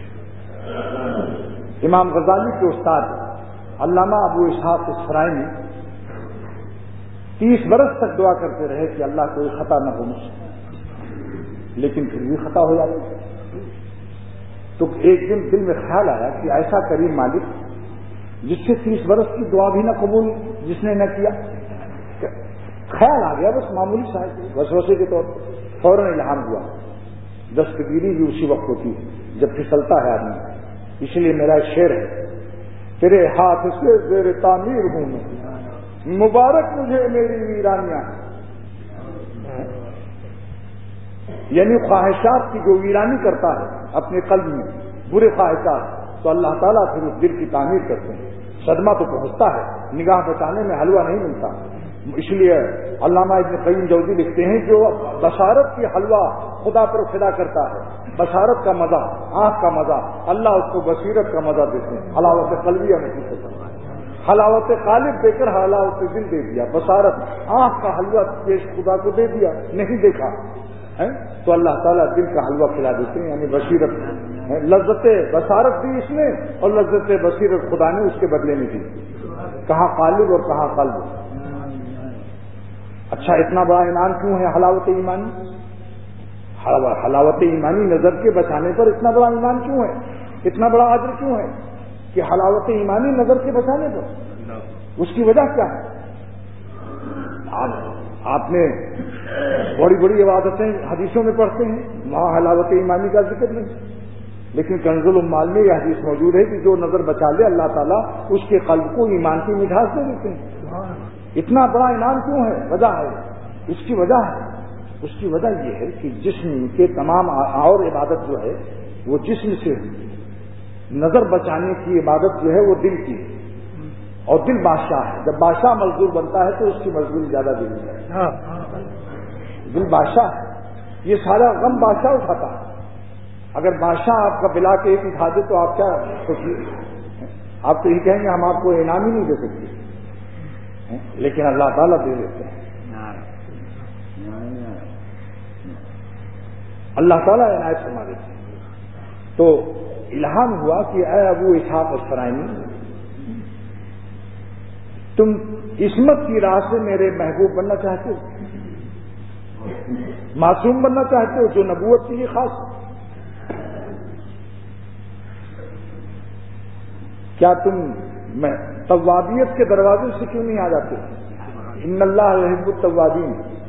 امام غزالی کے استاد علامہ ابو اسحاق اسفرائینی تیس برس تک دعا کرتے رہے کہ اللہ کوئی خطا نہ ہو مجھ سے, لیکن پھر بھی خطا ہو جاتی. تو ایک دن دل میں خیال آیا کہ ایسا کریم مالک جس سے تیس برس کی دعا بھی نہ قبول جس نے نہ کیا. خیال آ گیا بس معمولی صاحب وسوسے کے طور پر فوراً الہام ہوا. دستگیری بھی اسی وقت ہوتی ہے جب پھسلتا ہے آدمی. اس لیے میرا شعر ہے تیرے ہاتھ سے زیر تعمیر ہوں میں مبارک مجھے میری ویرانیاں. یعنی خواہشات کی جو ویرانی کرتا ہے اپنے قلب میں برے خواہشات تو اللہ تعالیٰ پھر اس دل کی تعمیر کرتے ہیں. صدمہ تو پہنچتا ہے, نگاہ بچانے میں حلوہ نہیں ملتا. اس لیے علامہ ابن قیم جوزی لکھتے ہیں جو بشارت کی حلوہ خدا پر فدا کرتا ہے, بشارت کا مزہ آنکھ کا مزہ اللہ اس کو بصیرت کا مزہ دیتے ہیں. حلاوت قلبیہ میں کسی کو حلاوت قالب دے کر حلاوت دل دے دیا. بشارت آنکھ کا حلوہ پیش خدا کو دے دیا, نہیں دیکھا ہے تو اللہ تعالیٰ دل کا حلوہ کھلا دیتے ہیں. یعنی بصیرت لذت بصارت دی اس نے اور لذت بصیرت خدا نے اس کے بدلے میں دی. کہاں قالب اور کہاں قلب. اچھا اتنا بڑا انعام کیوں ہے حلاوت ایمانی؟ حلاوت ایمانی نظر کے بچانے پر اتنا بڑا ایمان کیوں ہے؟ اتنا بڑا اجر کیوں ہے کہ حلاوت ایمانی نظر کے بچانے پر؟ اس کی وجہ کیا ہے؟ آپ نے بڑی بڑی عبادتیں حدیثوں میں پڑھتے ہیں وہاں حلاوت ایمانی کا ذکر نہیں, لیکن کنز الاموال میں یہ حدیث موجود ہے کہ جو نظر بچا لے اللہ تعالیٰ اس کے قلب کو ایمان کی مٹھاس دے دیتے ہیں. اتنا بڑا انعام کیوں ہے؟ وجہ ہے, اس کی وجہ ہے اس کی وجہ یہ ہے کہ جسم کے تمام اور عبادت جو ہے وہ جسم سے نظر بچانے کی عبادت جو ہے وہ دل کی ہے, اور دل بادشاہ ہے. جب بادشاہ مزدور بنتا ہے تو اس کی مزدوری زیادہ دینی ہے. دل بادشاہ ہے, یہ سارا غم بادشاہ اٹھاتا ہے. اگر بادشاہ آپ کا بلا کے ایک اٹھا دے تو آپ کیا سوچیے؟ آپ تو یہ کہیں گے ہم آپ کو انعام ہی نہیں دے سکتے, لیکن اللہ تعالیٰ دے دیتے ہیں. اللہ تعالیٰ عنایت فرما دیتے ہیں. تو الہام ہوا کہ اے ابو اسحاق اسفرائینی تم عصمت کی راہ سے میرے محبوب بننا چاہتے ہو. معصوم بننا چاہتے ہو جو نبوت کے لیے خاص ہے. کیا تم میں توابیت کے دروازے سے کیوں نہیں آ جاتے؟ ان اللہ یحب التوابین.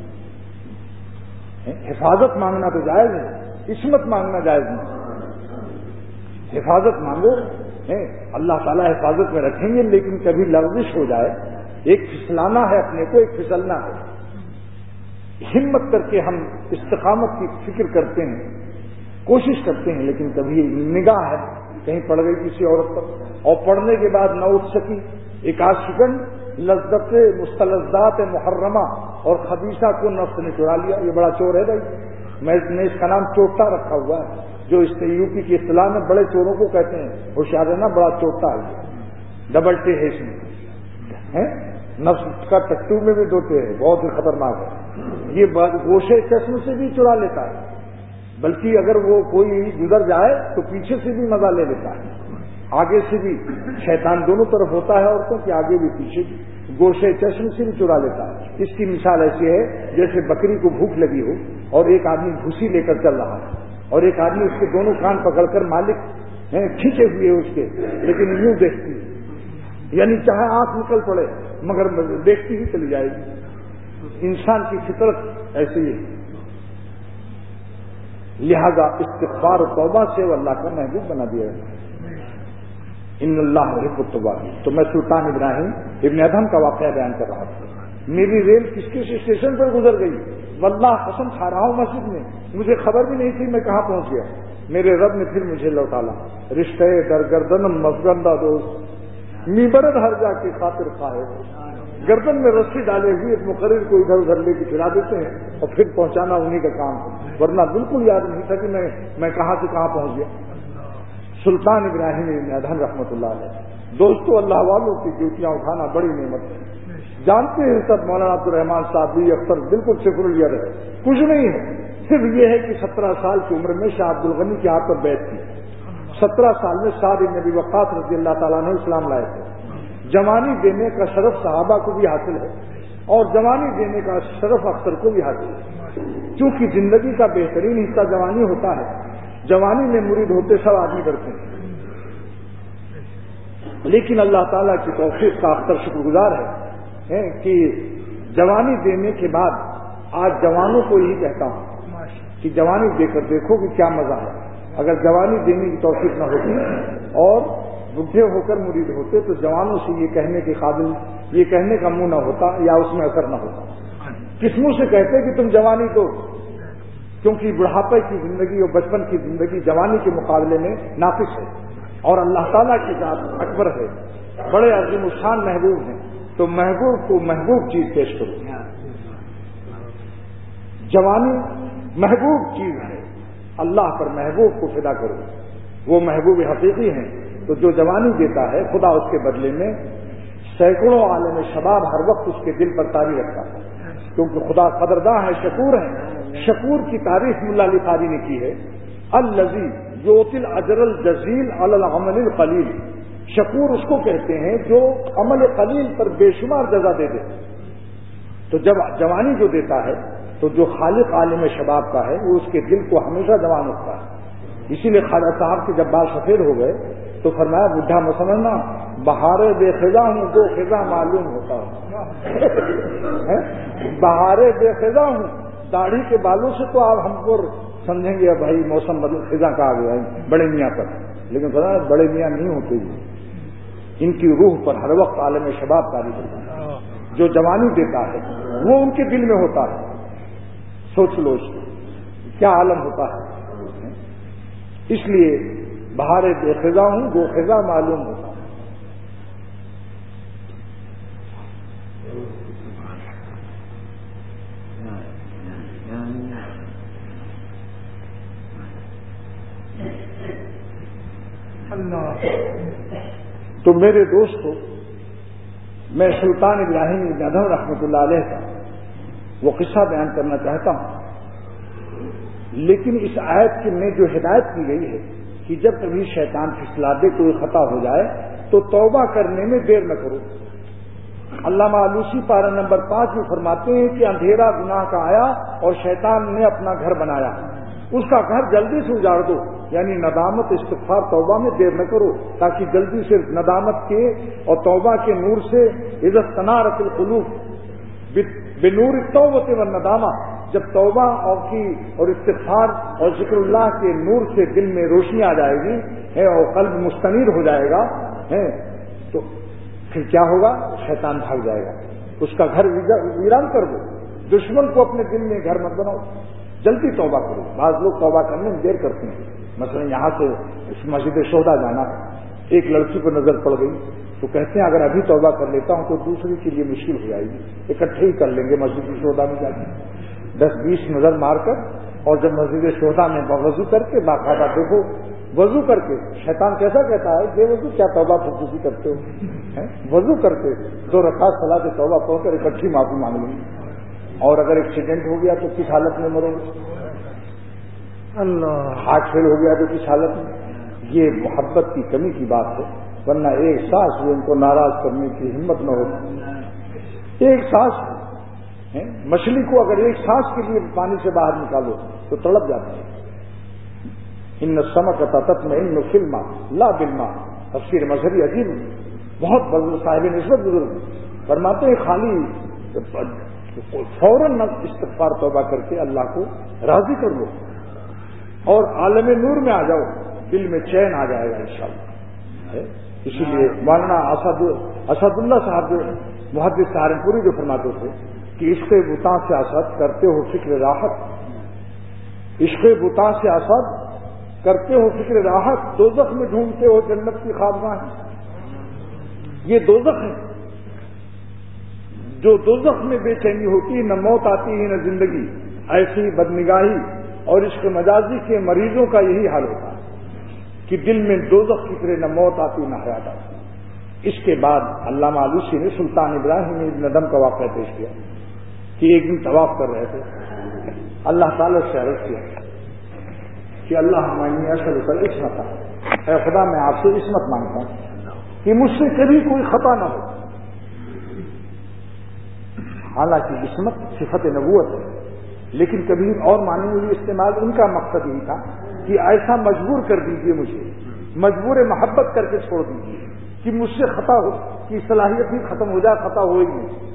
حفاظت مانگنا تو جائز ہے, عصمت مانگنا جائز نہیں. حفاظت مانگو, اللہ تعالیٰ حفاظت میں رکھیں گے, لیکن کبھی لغزش ہو جائے, ایک پھسلانا ہے اپنے کو, ایک پھسلنا ہے. ہمت کر کے ہم استقامت کی فکر کرتے ہیں, کوشش کرتے ہیں, لیکن کبھی نگاہ ہے کہیں پڑ گئی کسی عورت پر, اور پڑھنے کے بعد نہ اٹھ سکی, ایک آدھ سیکنڈ لذت مستلزات محرمہ اور خبیثہ کو نفس نے چرا لیا. یہ بڑا چور ہے بھائی, میں نے اس کا نام چوٹا رکھا ہوا ہے, جو اس یو پی کی اصطلاح میں بڑے چوروں کو کہتے ہیں. ہوشیار ہے نا, بڑا چوٹا ہے, ڈبل ٹے ہے اس میں, نفس کا ٹٹو میں بھی دو ٹے ہے, بہت ہی خطرناک ہے. یہ گوشے چشم سے بھی چرا لیتا ہے, بلکہ اگر وہ کوئی گزر جائے تو پیچھے سے بھی مزہ لے لیتا ہے, آگے سے بھی. شیطان دونوں طرف ہوتا ہے عورتوں کے, آگے بھی پیچھے بھی. گوشے چشم سے بھی چرا لیتا ہے. اس کی مثال ایسی ہے جیسے بکری کو بھوک لگی ہو اور ایک آدمی بھوسی لے کر چل رہا ہے, اور ایک آدمی اس کے دونوں کان پکڑ کر مالک کھینچے ہوئے اس کے, لیکن یوں دیکھتی ہے, یعنی چاہے آنکھ نکل پڑے مگر دیکھتی ہی چلی جائے گی. انسان کی فطرت ایسی ہے. لہذا استغفار و توبہ سے وہ اللہ کا محبوب بنا دیا ہے. ان اللہ یحب التوابین. تو میں سلطان ابراہیم ابن ادہم کا واقعہ بیان کر رہا تھا. میری ریل کس کس اسٹیشن پر گزر گئی, واللہ قسم کھا رہا ہوں مسجد میں, مجھے خبر بھی نہیں تھی میں کہاں پہنچ گیا. میرے رب نے پھر مجھے لوٹا لا. رشتے در گردن مفگندہ دوست میبرد ہر جا کے خاطر خواہ, گردن میں رسی ڈالے ہوئے ایک مقرر کو ادھر ادھر لے کے چلا دیتے ہیں اور پھر پہنچانا انہیں کا کام ہے, ورنہ بالکل یاد نہیں تھا کہ میں میں کہاں سے کہاں پہنچ گیا. سلطان ابراہیم ابن ادہم رحمۃ اللہ علیہ. دوستو, اللہ والوں کی ڈیوٹیاں اٹھانا بڑی نعمت ہے. جانتے ہیں سب, مولانا عبد الرحمان صاحب بھی اکثر بالکل صفر الیر ہے, کچھ نہیں ہے. صرف یہ ہے کہ سترہ سال کی عمر میں شاہ عبد الغنی کے ہاتھ پر بیعت کی. سترہ سال میں سعد بن ابی وقاص رضی اللہ تعالیٰ نے اسلام لائے تھے. جوانی دینے کا شرف صحابہ کو بھی حاصل ہے, اور جوانی دینے کا شرف اختر کو بھی حاصل ہے. چونکہ زندگی کا بہترین حصہ جوانی ہوتا ہے, جوانی میں مرید ہوتے سب آدمی کرتے ہیں, لیکن اللہ تعالیٰ کی توفیق کا اختر شکر گزار ہے کہ جوانی دینے کے بعد آج جوانوں کو یہی کہتا ہوں کہ جوانی دے کر دیکھو کہ کیا مزہ ہے. اگر جوانی دینے کی توفیق نہ ہوتی اور بڈھے ہو کر مرید ہوتے تو جوانوں سے یہ کہنے کے قابل, یہ کہنے کا منہ نہ ہوتا یا اس میں اثر نہ ہوتا. کس منہ سے کہتے کہ تم جوانی دو, کیونکہ بڑھاپے کی زندگی اور بچپن کی زندگی جوانی کے مقابلے میں ناقص ہے, اور اللہ تعالیٰ کی ذات اکبر ہے, بڑے عظیم الشان محبوب ہیں. تو محبوب کو محبوب چیز پیش کرو. جوانی محبوب چیز ہے, اللہ پر محبوب کو فدا کرو. وہ محبوب حقیقی ہیں. تو جو جوانی دیتا ہے خدا اس کے بدلے میں سینکڑوں عالم شباب ہر وقت اس کے دل پر طاری رکھتا ہے, کیونکہ خدا قدرداں ہے, شکور ہے. شکور کی تعریف ملا علی قاری نے کی ہے, الذی یؤتی الاجر الجزیل علی العمل القلیل. شکور اس کو کہتے ہیں جو عمل قلیل پر بے شمار جزا دے دے. تو جب جوانی جو دیتا ہے تو جو خالق عالم شباب کا ہے وہ اس کے دل کو ہمیشہ جوان رکھتا ہے. اسی لیے خواجہ صاحب کے جب بال سفید ہو گئے تو فرمایا بڈھا مت سمجھنا, بہارے بے خزاں ہوں دو خزاں معلوم ہوتا ہوں. بہارے بے خزاں ہوں, داڑھی کے بالوں سے تو آپ ہم کو سمجھیں گے بھائی موسم بدل خزاں کا آ گیا ہے بڑے میاں پر, لیکن فرمایا بڑے میاں نہیں ہوتے, ان کی روح پر ہر وقت عالم شباب طاری ہوتا ہے. جو جوانی دیتا ہے وہ ان کے دل میں ہوتا ہے. سوچ لو کیا عالم ہوتا ہے. اس لیے بہارے بے خزاں ہوں وہ خزاں معلوم ہوتا ہے. تو میرے دوستو, میں سلطان ابراہیم بن ادہم رحمۃ اللہ علیہ کا وہ قصہ بیان کرنا چاہتا ہوں. لیکن اس آیت کی میں جو ہدایت کی گئی ہے کہ جب کبھی شیطان پھسلا دے کوئی خطا ہو جائے تو توبہ کرنے میں دیر نہ کرو. علامہ آلوسی پارہ نمبر پانچ میں فرماتے ہیں کہ اندھیرا گناہ کا آیا اور شیطان نے اپنا گھر بنایا، اس کا گھر جلدی سے اجاڑ دو، یعنی ندامت استغفار توبہ میں دیر نہ کرو، تاکہ جلدی سے ندامت کے اور توبہ کے نور سے اذا استنارت القلوب بنور التوبۃ والندامہ، جب توبہ اور کی اور استغفار اور ذکر اللہ کے نور سے دل میں روشنی آ جائے گی ہے اور قلب مستنیر ہو جائے گا ہے، تو پھر کیا ہوگا؟ شیطان بھاگ جائے گا، اس کا گھر ویران کر دو۔ دشمن کو اپنے دل میں گھر مت بناؤ، جلدی توبہ کرو۔ بعض لوگ توبہ کرنے میں دیر کرتے ہیں، مثلا یہاں سے مسجد شہداء جانا، ایک لڑکی کو نظر پڑ گئی تو کہتے ہیں اگر ابھی توبہ کر لیتا ہوں تو دوسری کے لیے مشکل ہو جائے گی، اکٹھے ہی کر لیں گے مسجد شہداء میں جا کے دس بیس نظر مار کر، اور جب مسجد شہداء میں وضو کر کے باقاعدہ دیکھو، وضو کر کے شیطان کیسا کہتا ہے بے وضو کیا توبہ خصوصی کرتے ہو، وضو کر کے دو رکعت صلاۃ توبہ پڑھ کر اکٹھی معافی مانگ لیں، اور اگر ایکسیڈنٹ ہو گیا تو کس حالت میں مرو گے؟ اللہ، ہارٹ فیل ہو گیا تو کس حالت میں؟ یہ محبت کی کمی کی بات ہے، ورنہ ایک سانس بھی ان کو ناراض کرنے کی ہمت نہ ہوتی۔ ایک سانس مچھلی کو اگر ایک سانس کے لیے پانی سے باہر نکالو تو تڑپ جاتی ہے۔ ان السمک تطمئن فی الماء لا بالماء، تفسیر مظہری عجیب، بہت بزرگ صاحب نسبت بزرگ فرماتے ہیں خالی فوراً استغفار توبہ کر کے اللہ کو راضی کر لو اور عالم نور میں آ جاؤ، دل میں چین آ جائے گا انشاءاللہ۔ اسی لیے مولانا اسد اسد اللہ صاحب محدث سہارنپوری جو فرماتے تھے کہ عشق بتاں سے اسد کرتے ہو فکر راحت، عشق بتاں سے اسد کرتے ہو فکر راحت، دوزخ میں ڈھونڈتے ہو جنت کی خوابگاہیں۔ یہ دوزخ ہے، جو دوزخ میں بے چینی ہوتی ہے، نہ موت آتی ہے نہ زندگی، ایسی بدنگاہی اور عشق مجازی کے مریضوں کا یہی حال ہوتا ہے کہ دل میں دوزخ کی طرح نہ موت آتی نہ حیات آتی۔ اس کے بعد علامہ آلوسی نے سلطان ابراہیم ابن ادم کا واقعہ پیش کیا کہ ایک دن طواف کر رہے تھے، اللہ تعالی سے عرض کیا کہ اللہ ہماری اصل پر عصمت ہے، اے خدا میں آپ سے عصمت مانگتا ہوں کہ مجھ سے کبھی کوئی خطا نہ ہو۔ حالانکہ عصمت صفت نبوت ہے، لیکن کبھی اور معنی میں بھی استعمال ان کا مقصد یہی تھا کہ ایسا مجبور کر دیجئے، مجھے مجبور محبت کر کے چھوڑ دیجئے کہ مجھ سے خطا ہو کی صلاحیت ہی ختم ہو جائے، خطا ہو ہی نہیں،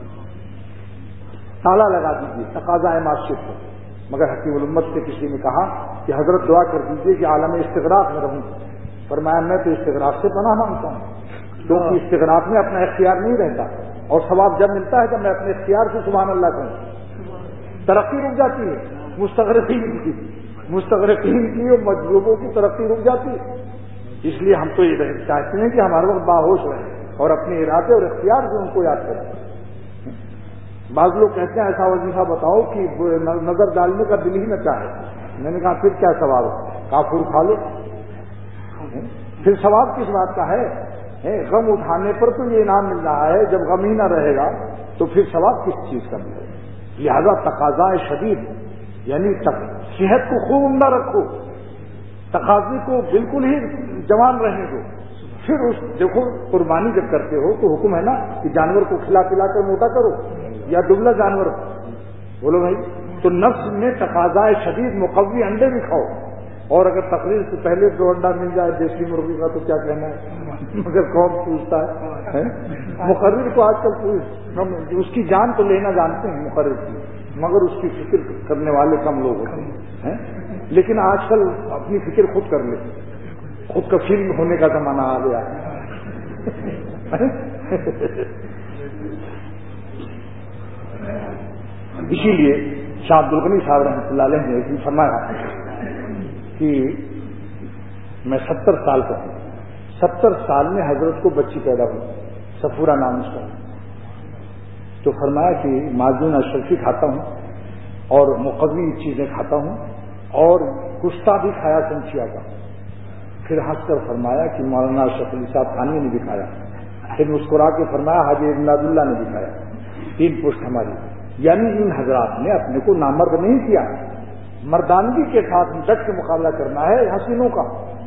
تالا لگا دیجیے تقاضا معاشرت کو۔ مگر حکیم الامت سے کسی نے کہا کہ حضرت دعا کر دیجیے کہ عالم استغراق میں رہوں، فرمایا میں تو استغراق سے پناہ مانگتا ہوں، کیونکہ استغراق میں اپنا اختیار نہیں رہتا، اور ثواب جب ملتا ہے جب میں اپنے اختیار سے سبحان اللہ کہوں، ترقی رک جاتی ہے، مستغرقین کی مستغرقین کی اور مجذوبوں کی ترقی رک جاتی ہے۔ اس لیے ہم تو یہ چاہتے ہیں کہ ہمارے وقت باہوش رہیں اور اپنے ارادے اور اختیار سے ان کو یاد کریں۔ بعض لوگ کہتے ہیں ایسا وظیفہ بتاؤ کہ نظر ڈالنے کا دل ہی نہ چاہے، میں نے کہا پھر کیا ثواب ہے؟ کافور کھا لو، پھر ثواب کس بات کا ہے؟ غم اٹھانے پر تو یہ انعام مل رہا ہے، جب غم ہی نہ رہے گا تو پھر ثواب کس چیز کا ملے گا؟ لہذا تقاضا شدید، یعنی صحت کو خوب عمدہ رکھو، تقاضے کو بالکل ہی جوان رہنے دو، پھر اس دیکھو قربانی جب کرتے ہو تو حکم ہے نا کہ جانور کو کھلا پلا کر موٹا کرو یا دبلا جانور، بولو بھائی، تو نفس میں تقاضا شدید مقوی انڈے بھی کھاؤ، اور اگر تقریر سے پہلے دو انڈا مل جائے دیسی مرغی کا تو کیا کہنا ہے، مگر کون پوچھتا ہے؟ مقرر کو آج کل پوچھ، اس کی جان تو لینا جانتے ہیں مقرر کی، مگر اس کی فکر کرنے والے کم لوگ ہوتے ہیں، لیکن آج کل اپنی فکر خود کر لے، خود کفیل ہونے کا زمانہ آ گیا ہے۔ اسی لیے شاہ عبد الغنی صاحب رحمۃ اللہ علیہ نے بھی فرمایا کہ میں ستر سال کا ہوں، ستر سال میں حضرت کو بچی پیدا ہوئی، سفورہ نام اس کا، تو فرمایا کہ معجون اشرفی کھاتا ہوں اور مقوی چیزیں کھاتا ہوں اور کشتہ بھی کھایا سنچیا کا۔ پھر ہنس کر فرمایا کہ مولانا اشرف علی صاحب خانی نے بھی کھایا، پھر مسکرا کے فرمایا حاجی امداد اللہ نے بھی کھایا، تین پشت ہماری، یعنی ان حضرات نے اپنے کو نامرد نہیں کیا، مردانگی کے ساتھ ڈٹ کے مقابلہ کرنا ہے حسینوں کا۔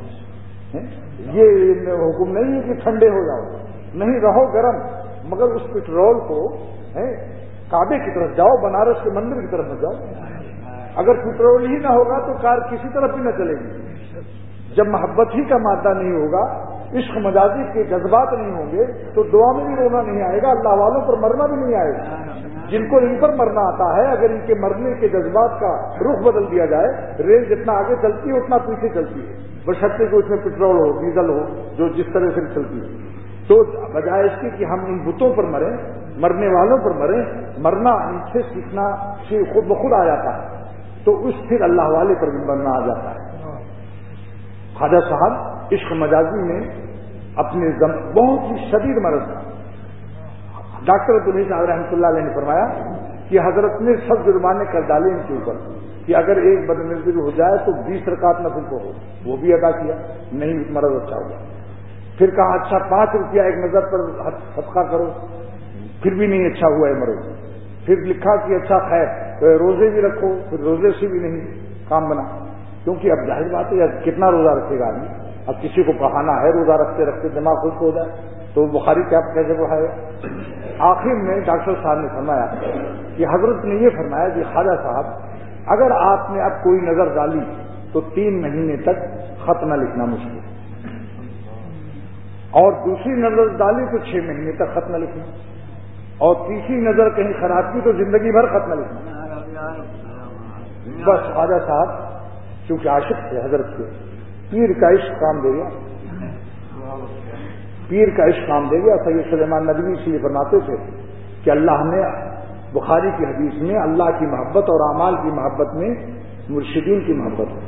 یہ حکم نہیں ہے کہ ٹھنڈے ہو جاؤ، نہیں رہو گرم، مگر اس پٹرول کو کعبے کی طرف جاؤ، بنارس کے مندر کی طرف نہ جاؤ۔ اگر پیٹرول ہی نہ ہوگا تو کار کسی طرف بھی نہ چلے گی۔ جب محبت ہی کا مادہ نہیں ہوگا، عشق مجازی کے جذبات نہیں ہوں گے تو دعا میں بھی رونا نہیں آئے گا، اللہ والوں پر مرنا بھی نہیں آئے گا۔ جن کو ان پر مرنا آتا ہے، اگر ان کے مرنے کے جذبات کا رخ بدل دیا جائے، ریل جتنا آگے چلتی ہے اتنا پیچھے چلتی ہے، بشرطے کہ اس میں پیٹرول ہو، ڈیزل ہو، جو جس طرح سے چلتی ہے۔ تو بجائے اس کی کہ ہم ان بتوں پر مریں، مرنے والوں پر مریں، مرنا ان سے سیکھنا خود بخود آ جاتا ہے، تو اس پھر اللہ والے پر بھی مرنا آ جاتا ہے۔ خواجہ صاحب عشق مجازی میں اپنے بہت ہی شدید مرض تھا۔ ڈاکٹر عبدالحی صاحب رحمۃ اللہ علیہ نے فرمایا کہ حضرت نے سب جرمانے کر ڈالے ان کے اوپر کہ اگر ایک بدنظری ہو جائے تو بیس رکعت نفل کو ہو، وہ بھی ادا کیا، نہیں مرض اچھا ہوا۔ پھر کہا اچھا پانچ روپیہ ایک نظر پر صدقہ کرو، پھر بھی نہیں اچھا ہوا ہے مرض۔ پھر لکھا کہ اچھا خیر روزے بھی رکھو، پھر روزے سے بھی نہیں کام بنا، کیونکہ اب ظاہر بات ہے کتنا روزہ رکھے گا آدمی، اب کسی کو بہانا ہے روزہ رکھتے رکھتے دماغ خشک ہو جائے تو بخاری کیا کیسے بڑھائے۔ آخر میں ڈاکٹر صاحب نے فرمایا کہ حضرت نے یہ فرمایا کہ خواجہ صاحب اگر آپ نے اب کوئی نظر ڈالی تو تین مہینے تک خط نہ لکھنا مشکل، اور دوسری نظر ڈالی تو چھ مہینے تک خط نہ لکھنا، اور تیسری نظر کہیں خراب کی تو زندگی بھر خط نہ لکھنا۔ بس خواجہ صاحب چونکہ عاشق تھے حضرت کے، پیر کا عشق کام دے گیا، پیر کا عشق کام دے گیا۔ سید سلیمان ندوی سے یہ فرماتے تھے کہ اللہ نے بخاری کی حدیث میں اللہ کی محبت اور اعمال کی محبت میں مرشدین کی محبت ہے۔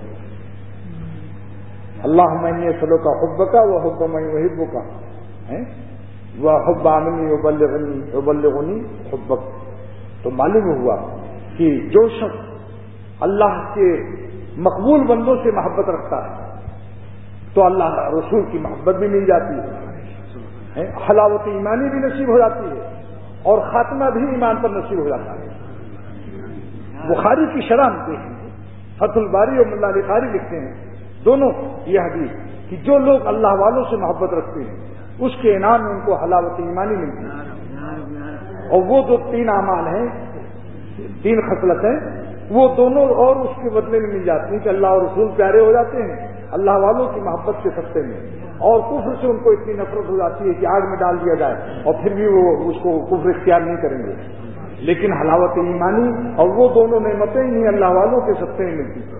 اللہم انی اسألک حبک و حب من یحبک و حب عملی یبلغنی یبلغنی حبک۔ تو معلوم ہوا کہ جو شخص اللہ کے مقبول بندوں سے محبت رکھتا ہے تو اللہ رسول کی محبت بھی مل جاتی ہے، حلاوت ایمانی بھی نصیب ہو جاتی ہے، اور خاتمہ بھی ایمان پر نصیب ہو جاتا ہے۔ بخاری کی شرح میں دیکھیں گے، فتح الباری اور ملا علی قاری لکھتے ہیں دونوں یہ حدیث کہ جو لوگ اللہ والوں سے محبت رکھتے ہیں اس کے انعام میں ان کو حلاوت ایمانی ملتی ہے، اور وہ جو تین اعمال ہیں، تین خصلتیں، وہ دونوں اور اس کے بدلے میں مل جاتی ہیں کہ اللہ اور رسول پیارے ہو جاتے ہیں اللہ والوں کی محبت کے سستے میں، اور کفر سے ان کو اتنی نفرت ہو جاتی ہے کہ آگ میں ڈال دیا جائے اور پھر بھی وہ اس کو کفر اختیار نہیں کریں گے۔ لیکن حلاوت ایمانی اور وہ دونوں نعمتیں ہی اللہ والوں کے سستے میں ملتی ہیں،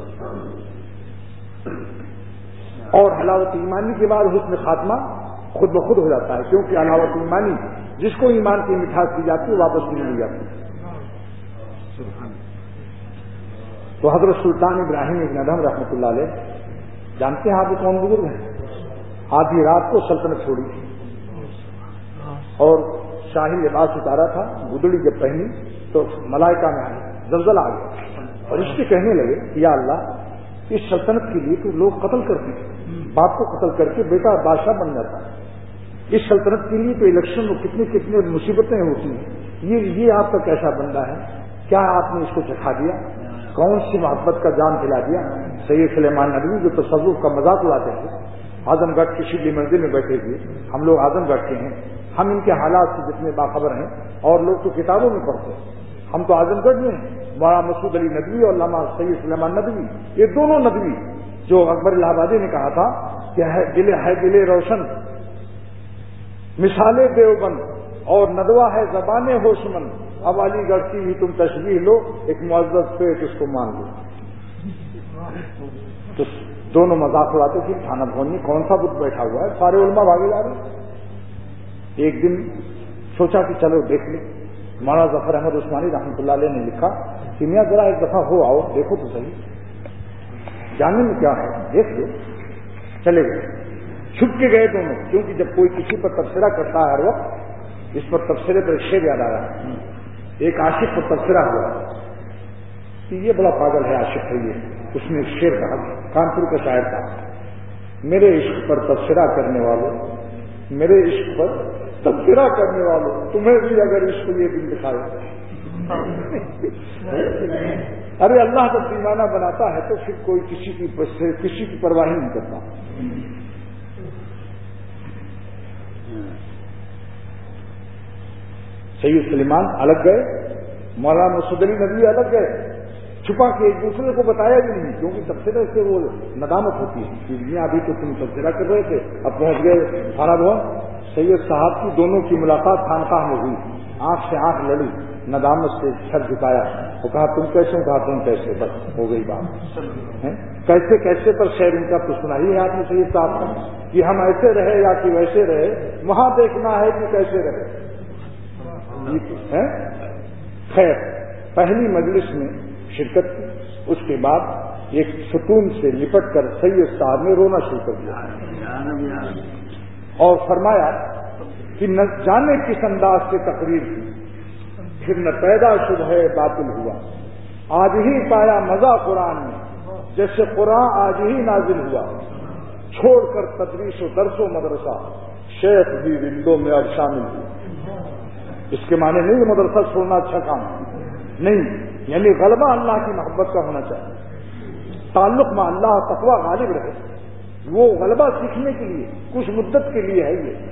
اور حلاوت ایمانی کے بعد حسن خاتمہ خود بخود ہو جاتا ہے، کیونکہ حلاوت ایمانی جس کو ایمان کی مٹھاس دی جاتی ہے واپس نہیں مل جاتی۔ تو حضرت سلطان ابراہیم ابن ادہم رحمۃ اللہ علیہ، جانتے ہیں آپ یہ کون بزرگ ہیں؟ آدھی رات کو سلطنت چھوڑی اور شاہی لباس اتارا تھا، گدڑی جب پہنی تو ملائکہ میں آئی، زلزلہ آ گیا، اور اس کے کہنے لگے یا اللہ اس سلطنت کے لیے تو لوگ قتل کرتے ہیں، باپ کو قتل کر کے بیٹا بادشاہ بن جاتا ہے، اس سلطنت کے لیے تو الیکشن میں کتنی کتنی مصیبتیں ہوتی ہیں، یہ یہ آپ کا کیسا بندہ ہے؟ کیا آپ نے اس کو چکھا دیا؟ کون سی محبت کا جام پلا دیا؟ سید سلیمان ندوی جو تصوف کا مذاق اڑاتے تھے، اعظم گڑھ کی شبلی منزل میں بیٹھے ہوئے، ہم لوگ اعظم گڑھ کے ہیں، ہم ان کے حالات سے جتنے باخبر ہیں، اور لوگ تو کتابوں میں پڑھتے ہیں، ہم تو اعظم گڑھ میں ہیں۔ مولانا مسعود علی ندوی اور علامہ سید سلیمان ندوی، یہ دونوں ندوی جو اکبر الہ آبادی نے کہا تھا کہ ہے دل ہے دل روشن مثال دیوبند اور ندوہ ہے زبان ہوشمند، اب علی گڑھ کی بھی تم تشبیہ لو، ایک معزز پیٹ اس کو مان لو۔ تو دونوں مذاق اڑاتے تھے، تھانہ بھون میں کون سا بت بیٹھا ہوا ہے، سارے علماء بھاگے جا رہے۔ ایک دن سوچا کہ چلو دیکھ لیں، مولانا ظفر احمد عثمانی رحمۃ اللہ علیہ نے لکھا کہ میاں ذرا ایک دفعہ ہو آؤ، دیکھو تو صحیح، جاننے میں کیا ہے، دیکھ لو۔ چلے گئے، چھپ کے گئے دونوں، کیونکہ جب کوئی کسی پر تبصرہ کرتا ہے ہر وقت، اس پر تبصرے پر ایک شعر یاد آ رہا ہے، ایک عاشق پر تبصرہ ہوا کہ یہ بڑا پاگل ہے، عاشق ہے یہ، اس نے ایک شعر کہا، کانپور کا شاعر تھا، میرے عشق پر تبصرہ کرنے والوں، میرے عشق پر تبصرہ کرنے والوں، تمہیں بھی اگر عشق یہ دن دکھائے۔ ارے اللہ جب دیوانہ بناتا ہے تو پھر کوئی کسی کی کسی کی پرواہ نہیں کرتا۔ سید سلیمان الگ گئے، مولانا مسعود علی ندوی الگ گئے، چھپا کے ایک دوسرے کو بتایا بھی نہیں، کیونکہ تبصرہ سے وہ ندامت ہوتی ہے کہ میں ابھی تو تم تبصرہ کر رہے تھے، اب پہنچ گئے خراب ہوا۔ سید صاحب کی دونوں کی ملاقات خانقاہ میں ہوئی، آنکھ سے آنکھ لڑی، ندامت سے سر جھکایا، وہ کہا تم کیسے، کہا تم کیسے، بس ہو گئی بات۔ کیسے کیسے پر شعر ان کا تو سنا ہی ہے آپ نے سید صاحب کا کہ ہم ایسے رہے یا کہ ویسے رہے، وہاں دیکھنا ہے کہ کیسے رہے۔ خیر، پہلی مجلس میں شرکت کی، اس کے بعد ایک ستون سے لپٹ کر سید صاحب نے رونا شروع کر دیا اور فرمایا کہ نہ جانے کس انداز سے تقریر کی، پھر نہ پیدا شبہ باطل ہوا، آج ہی پایا مزہ قرآن میں جیسے قرآن آج ہی نازل ہوا، چھوڑ کر تدریس و درس و مدرسہ شیخ بھی رندوں میں اب شامل ہوئے۔ اس کے معنی نہیں کہ مدرسہ چھوڑنا اچھا کام نہیں، یعنی غلبہ اللہ کی محبت کا ہونا چاہیے، تعلق میں اللہ تقویٰ غالب رہے، وہ غلبہ سیکھنے کے لیے کچھ مدت کے لیے ہے یہ،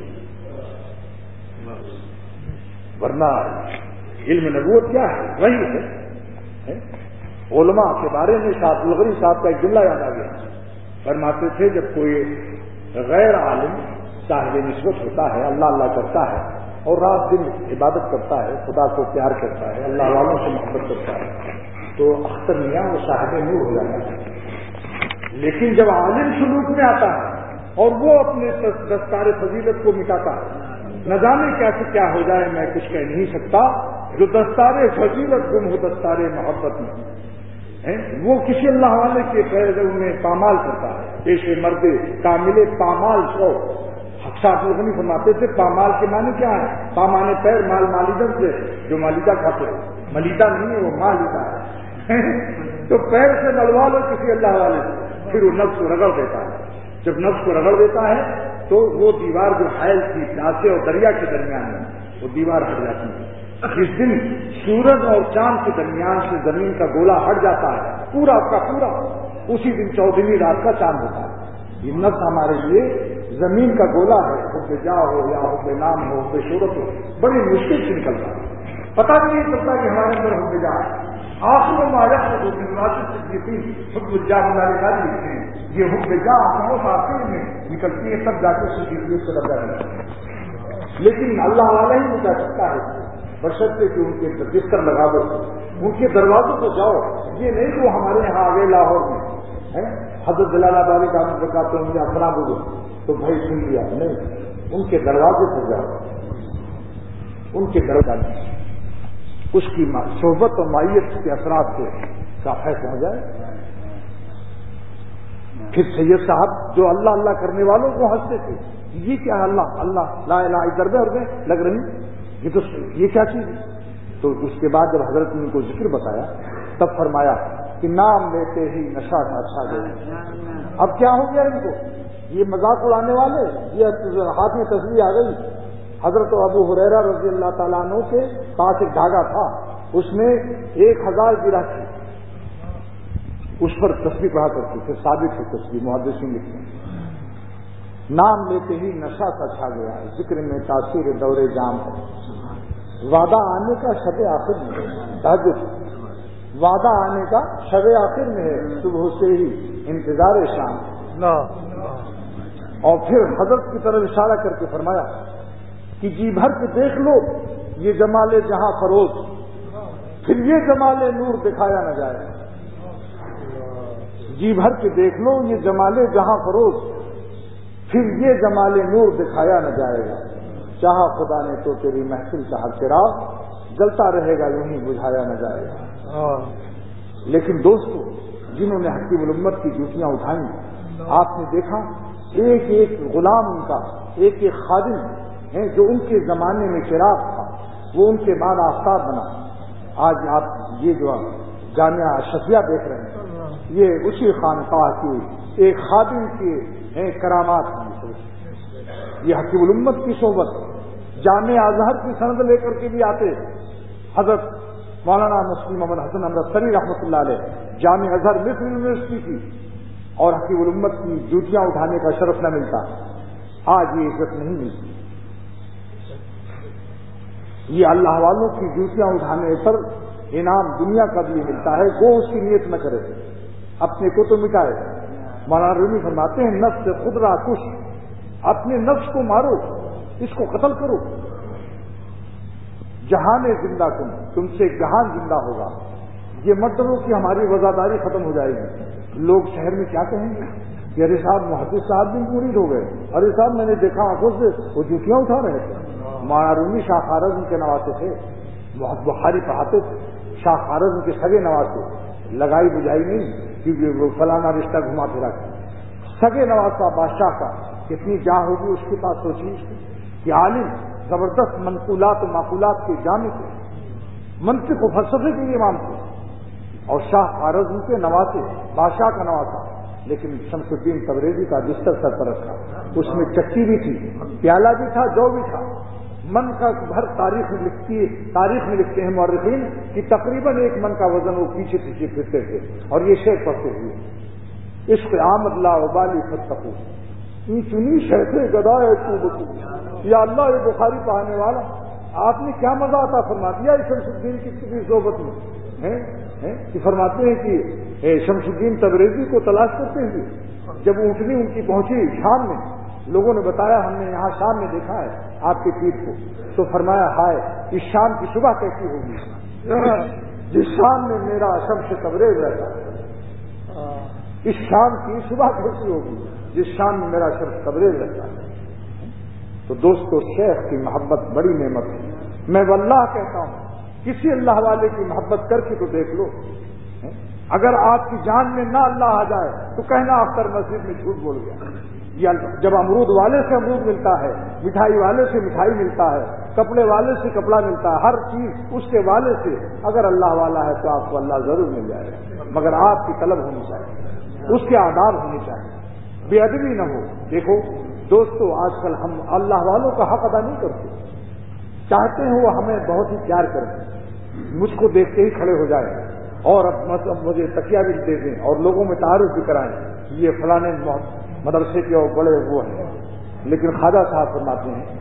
ورنہ علم نبوت کیا ہے، وہی ہے۔ علماء کے بارے میں شاہ الغری صاحب کا ایک جملہ یاد آ گیا، فرماتے تھے جب کوئی غیر عالم صاحب نسبت ہوتا ہے، اللہ اللہ کرتا ہے اور رات دن عبادت کرتا ہے، خدا کو پیار کرتا ہے، اللہ والوں سے محبت کرتا ہے، تو اختر میاں وہ صاحب نور ہو جاتا ہے۔ لیکن جب عالم سلوک میں آتا ہے اور وہ اپنے دستار فضیلت کو مٹاتا ہے، نہ جانے کیسے کیا ہو جائے، میں کچھ کہہ نہیں سکتا، جو دستار فضیلت گم ہو دستار محبت میں، وہ کسی اللہ والے کے پیر میں پامال کرتا ہے، پیش مرد کامل پامال سو۔ شاہ الغنی فرماتے تھے پامال کے معنی کیا ہے، پامانے پیر، مال مالیدن سے، جو مالیدہ کھاتے ہیں، ملیدہ نہیں ہے وہ مالیدہ ہے تو پیر سے ملوا لو کسی اللہ والے سے، پھر وہ نفس کو رگڑ دیتا ہے، جب نفس کو رگڑ دیتا ہے تو وہ دیوار جو حائل تھی پیاسے اور دریا کے درمیان میں، وہ دیوار ہٹ جاتی ہے۔ جس دن سورج اور چاند کے درمیان سے زمین کا گولا ہٹ جاتا ہے پورا کا پورا، اسی دن چودہویں رات کا چاند ہوتا ہے۔ یہ نفس ہمارے لیے زمین کا گولا ہے، حب جا ہو یا حب نام ہو، حب شہرت ہو، بڑی مشکل سے نکلتا ہے، پتہ بھی نہیں چلتا کہ ہمارے اندر حب جا ہے۔ آخر مالک کو حب جا مدارے کا لکھتے ہیں، یہ حب جا بہت آخر میں نکلتی ہے، تب جا کے صدیقیت سے لگا رہتا ہے، لیکن اللہ والا ہی بتا سکتا ہے، بشرطے کہ ان کے بستر لگا دو، ان کے دروازوں کو جاؤ، یہ نہیں کہ وہ ہمارے یہاں آگے لاہور میں حضرت جلال آبادی کا بتاتے ہیں مجھے اپنا بولو تو بھائی سن لیا نہیں، ان کے دروازے پر جاؤ، ان کے دروازے اس کی صحبت اور مائیت کے اثرات سے کا فیصلہ ہو جائے۔ پھر سید صاحب جو اللہ اللہ کرنے والوں کو ہنستے تھے، یہ کیا ہے اللہ اللہ لا الہ الا اللہ اور میں لگ رہی، یہ تو یہ کیا چیز ہے؟ تو اس کے بعد جب حضرت نے ان کو ذکر بتایا تب فرمایا کہ نام لیتے ہی نشہ کا اچھا گیا۔ اب کیا ہو گیا ان کو، یہ مذاق اڑانے والے، یہ ہاتھ میں تصویر آ گئی۔ حضرت ابو ہریرہ رضی اللہ تعالیٰ عنہ کے پاس ایک دھاگا تھا، اس میں ایک ہزار گرہ تھی، اس پر تصویر پڑھا کرتی تھے، ثابت ہے تصویر، محدثین لکھتے ہیں نام لیتے ہی نشہ کا چھا گیا، ذکر میں تاثیر دور جام ہے، وعدہ آنے کا شب آخر میں ہے، تہجد وعدہ آنے کا شب آخر میں ہے، صبح سے ہی انتظار شام۔ اور پھر حضرت کی طرف اشارہ کر کے فرمایا کہ جی بھر کے دیکھ لو یہ جمال جہاں فروز، پھر یہ جمال نور دکھایا نہ جائے، جی بھر کے دیکھ لو یہ جمال جہاں فروز، پھر یہ جمال نور دکھایا نہ جائے گا، چاہا خدا نے تو تیری محفل کا ہر چراغ جلتا رہے گا، یوں ہی بجھایا نہ جائے گا۔ لیکن دوستو، جنہوں نے حکیم الامت کی جوتیاں اٹھائیں، آپ نے دیکھا ایک ایک غلام ان کا، ایک ایک خادم ہے جو ان کے زمانے میں چراغ تھا، وہ ان کے بعد آفتاب بنا۔ آج آپ یہ جو جامعہ اشرفیہ دیکھ رہے ہیں، یہ اسی خانقاہ کی ایک خادم کے کرامات ہیں۔ یہ حکیم الامت کی صحبت، جامعہ ازہر کی سند لے کر کے بھی آتے، حضرت مولانا مفتی محمد حسن امرتسری رحمۃ اللہ علیہ جامعہ ازہر مصر یونیورسٹی کی، اور حکیم الامت کی جوتیاں اٹھانے کا شرف نہ ملتا، آج یہ عزت نہیں ملتی۔ یہ اللہ والوں کی جوتیاں اٹھانے پر انعام دنیا کا بھی ملتا ہے، وہ اس کی نیت نہ کرے، اپنے کو تو مٹائے۔ مولانا رومی فرماتے ہیں نفس خود را کش، اپنے نفس کو مارو، اس کو قتل کرو۔ جہان زندہ تم تم سے جہان زندہ ہوگا۔ یہ مطلب کہ ہماری وزاداری ختم ہو جائے گی۔ لوگ شہر میں کیا کہیں گے کہ ارے صاحب محدث صاحب بھی مرید ہو گئے، ارے صاحب میں نے دیکھا آنکھوں سے وہ جوتیاں اٹھا رہے تھے۔ مولانا رومی شاہ خوارزم کے نواسے تھے، بخاری پڑھاتے تھے، شاہ خوارزم کے سگے نواسے، لگائی بجھائی نہیں کیونکہ وہ فلانا رشتہ گھما پھرا کے سگے نواسا بادشاہ کا کتنی جاہ ہوگی اس کے پاس، سوچیے کہ عالم زبردست منقولات و معقولات کے جامع تھے، منطق و فلسفے کے امام تھے، اور شاہ خوارزم کے نواسے، بادشاہ کا نواسا، لیکن شمس الدین تبریزی کا بستر سرپرست تھا، اس میں چکی بھی تھی، پیالہ بھی تھا، جو بھی تھا۔ من کا بھر تاریخ میں لکھتی ہے، تاریخ میں لکھتے ہیں مورخین کہ تقریباً ایک من کا وزن وہ پیچھے پیچھے پھرتے تھے، اور یہ شعر پڑھتے ہوئے عشق آمد لا وبالی فتقو چنی شیخے گدائے تو بکو، یا اللہ یہ بخاری پڑھانے والا آپ نے کیا مزہ عطا فرما دیا اس شمس الدین کی کسی صحبت میں کہ فرماتے ہیں کہ شمس الدین تبریزی کو تلاش کرتے ہوئے جب اونٹنی ان کی پہنچی شام میں، لوگوں نے بتایا ہم نے یہاں شام میں دیکھا ہے آپ کے پیر کو، تو فرمایا ہائے اس شام کی صبح کیسی ہوگی جس شام میں میرا شمس تبریز رہتا ہے، اس شام کی صبح کیسی ہوگی جس شام میں میرا شمس تبریز رہتا ہے۔ تو دوستو شیخ کی محبت بڑی نعمت ہے۔ میں واللہ کہتا ہوں کسی اللہ والے کی محبت کر کے تو دیکھ لو، اگر آپ کی جان میں نہ اللہ آ جائے تو کہنا اختر مسجد میں جھوٹ بول گیا۔ جب امرود والے سے امرود ملتا ہے، مٹھائی والے سے مٹھائی ملتا ہے، کپڑے والے سے کپڑا ملتا ہے، ہر چیز اس کے والے سے، اگر اللہ والا ہے تو آپ کو اللہ ضرور مل جائے گا، مگر آپ کی طلب ہونی چاہیے، اس کے آداب ہونے چاہیے، بے ادبی نہ ہو۔ دیکھو دوستو آج کل ہم اللہ والوں کا حق ادا نہیں کرتے، چاہتے ہیں وہ ہمیں بہت ہی پیار کریں، مجھ کو دیکھتے ہی کھڑے ہو جائیں اور اب مجھے تکیہ بھی دے دیں اور لوگوں میں تعارف بھی کرائیں یہ فلانے مدرسے کے اور بڑے وہ ہیں۔ لیکن خواجہ صاحب فرماتے ہیں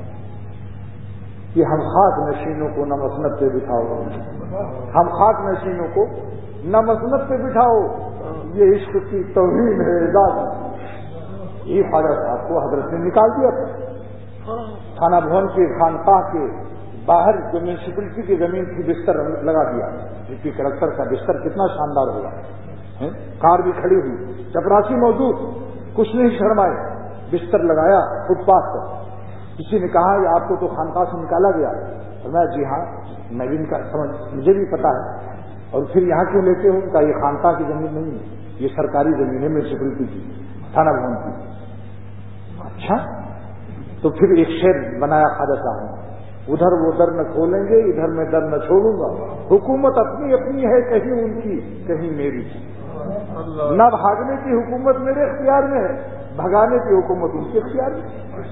کہ ہم خاک نشینوں کو نہ مسند پہ بٹھاؤ، ہم خاک نشینوں کو نہ مسند پہ بٹھاؤ، یہ عشق کی توہین ہے اعزاز۔ یہ خواجہ صاحب کو حضرت نے نکال دیا تھا تھانہ بھون کے خانقاہ کے باہر، جو میونسپلٹی کی زمین کی بستر لگا دیا، ڈپٹی کلکٹر کا بستر کتنا شاندار ہوگا، کار بھی کھڑی ہوئی، چپراسی موجود، کچھ نہیں شرمائے، بستر لگایا فٹ پاتھ پر۔ کسی نے کہا کہ آپ کو تو خانقاہ سے نکالا گیا، میں جی ہاں میں بھی سمجھ مجھے بھی پتا ہے، اور پھر یہاں کیوں لیتے ہو؟ کہ یہ خانقاہ کی زمین نہیں ہے، یہ سرکاری زمین ہے میونسپلٹی کی، تھانہ بھون کی۔ اچھا تو پھر ایک شعر بنایا خواجہ صاحب نے، ادھر وہ در نہ کھولیں گے ادھر میں در نہ چھوڑوں گا، حکومت اپنی اپنی ہے کہیں ان کی کہیں میری، نہ بھاگنے کی حکومت میرے اختیار میں ہے، بھگانے کی حکومت ان کے اختیار میں۔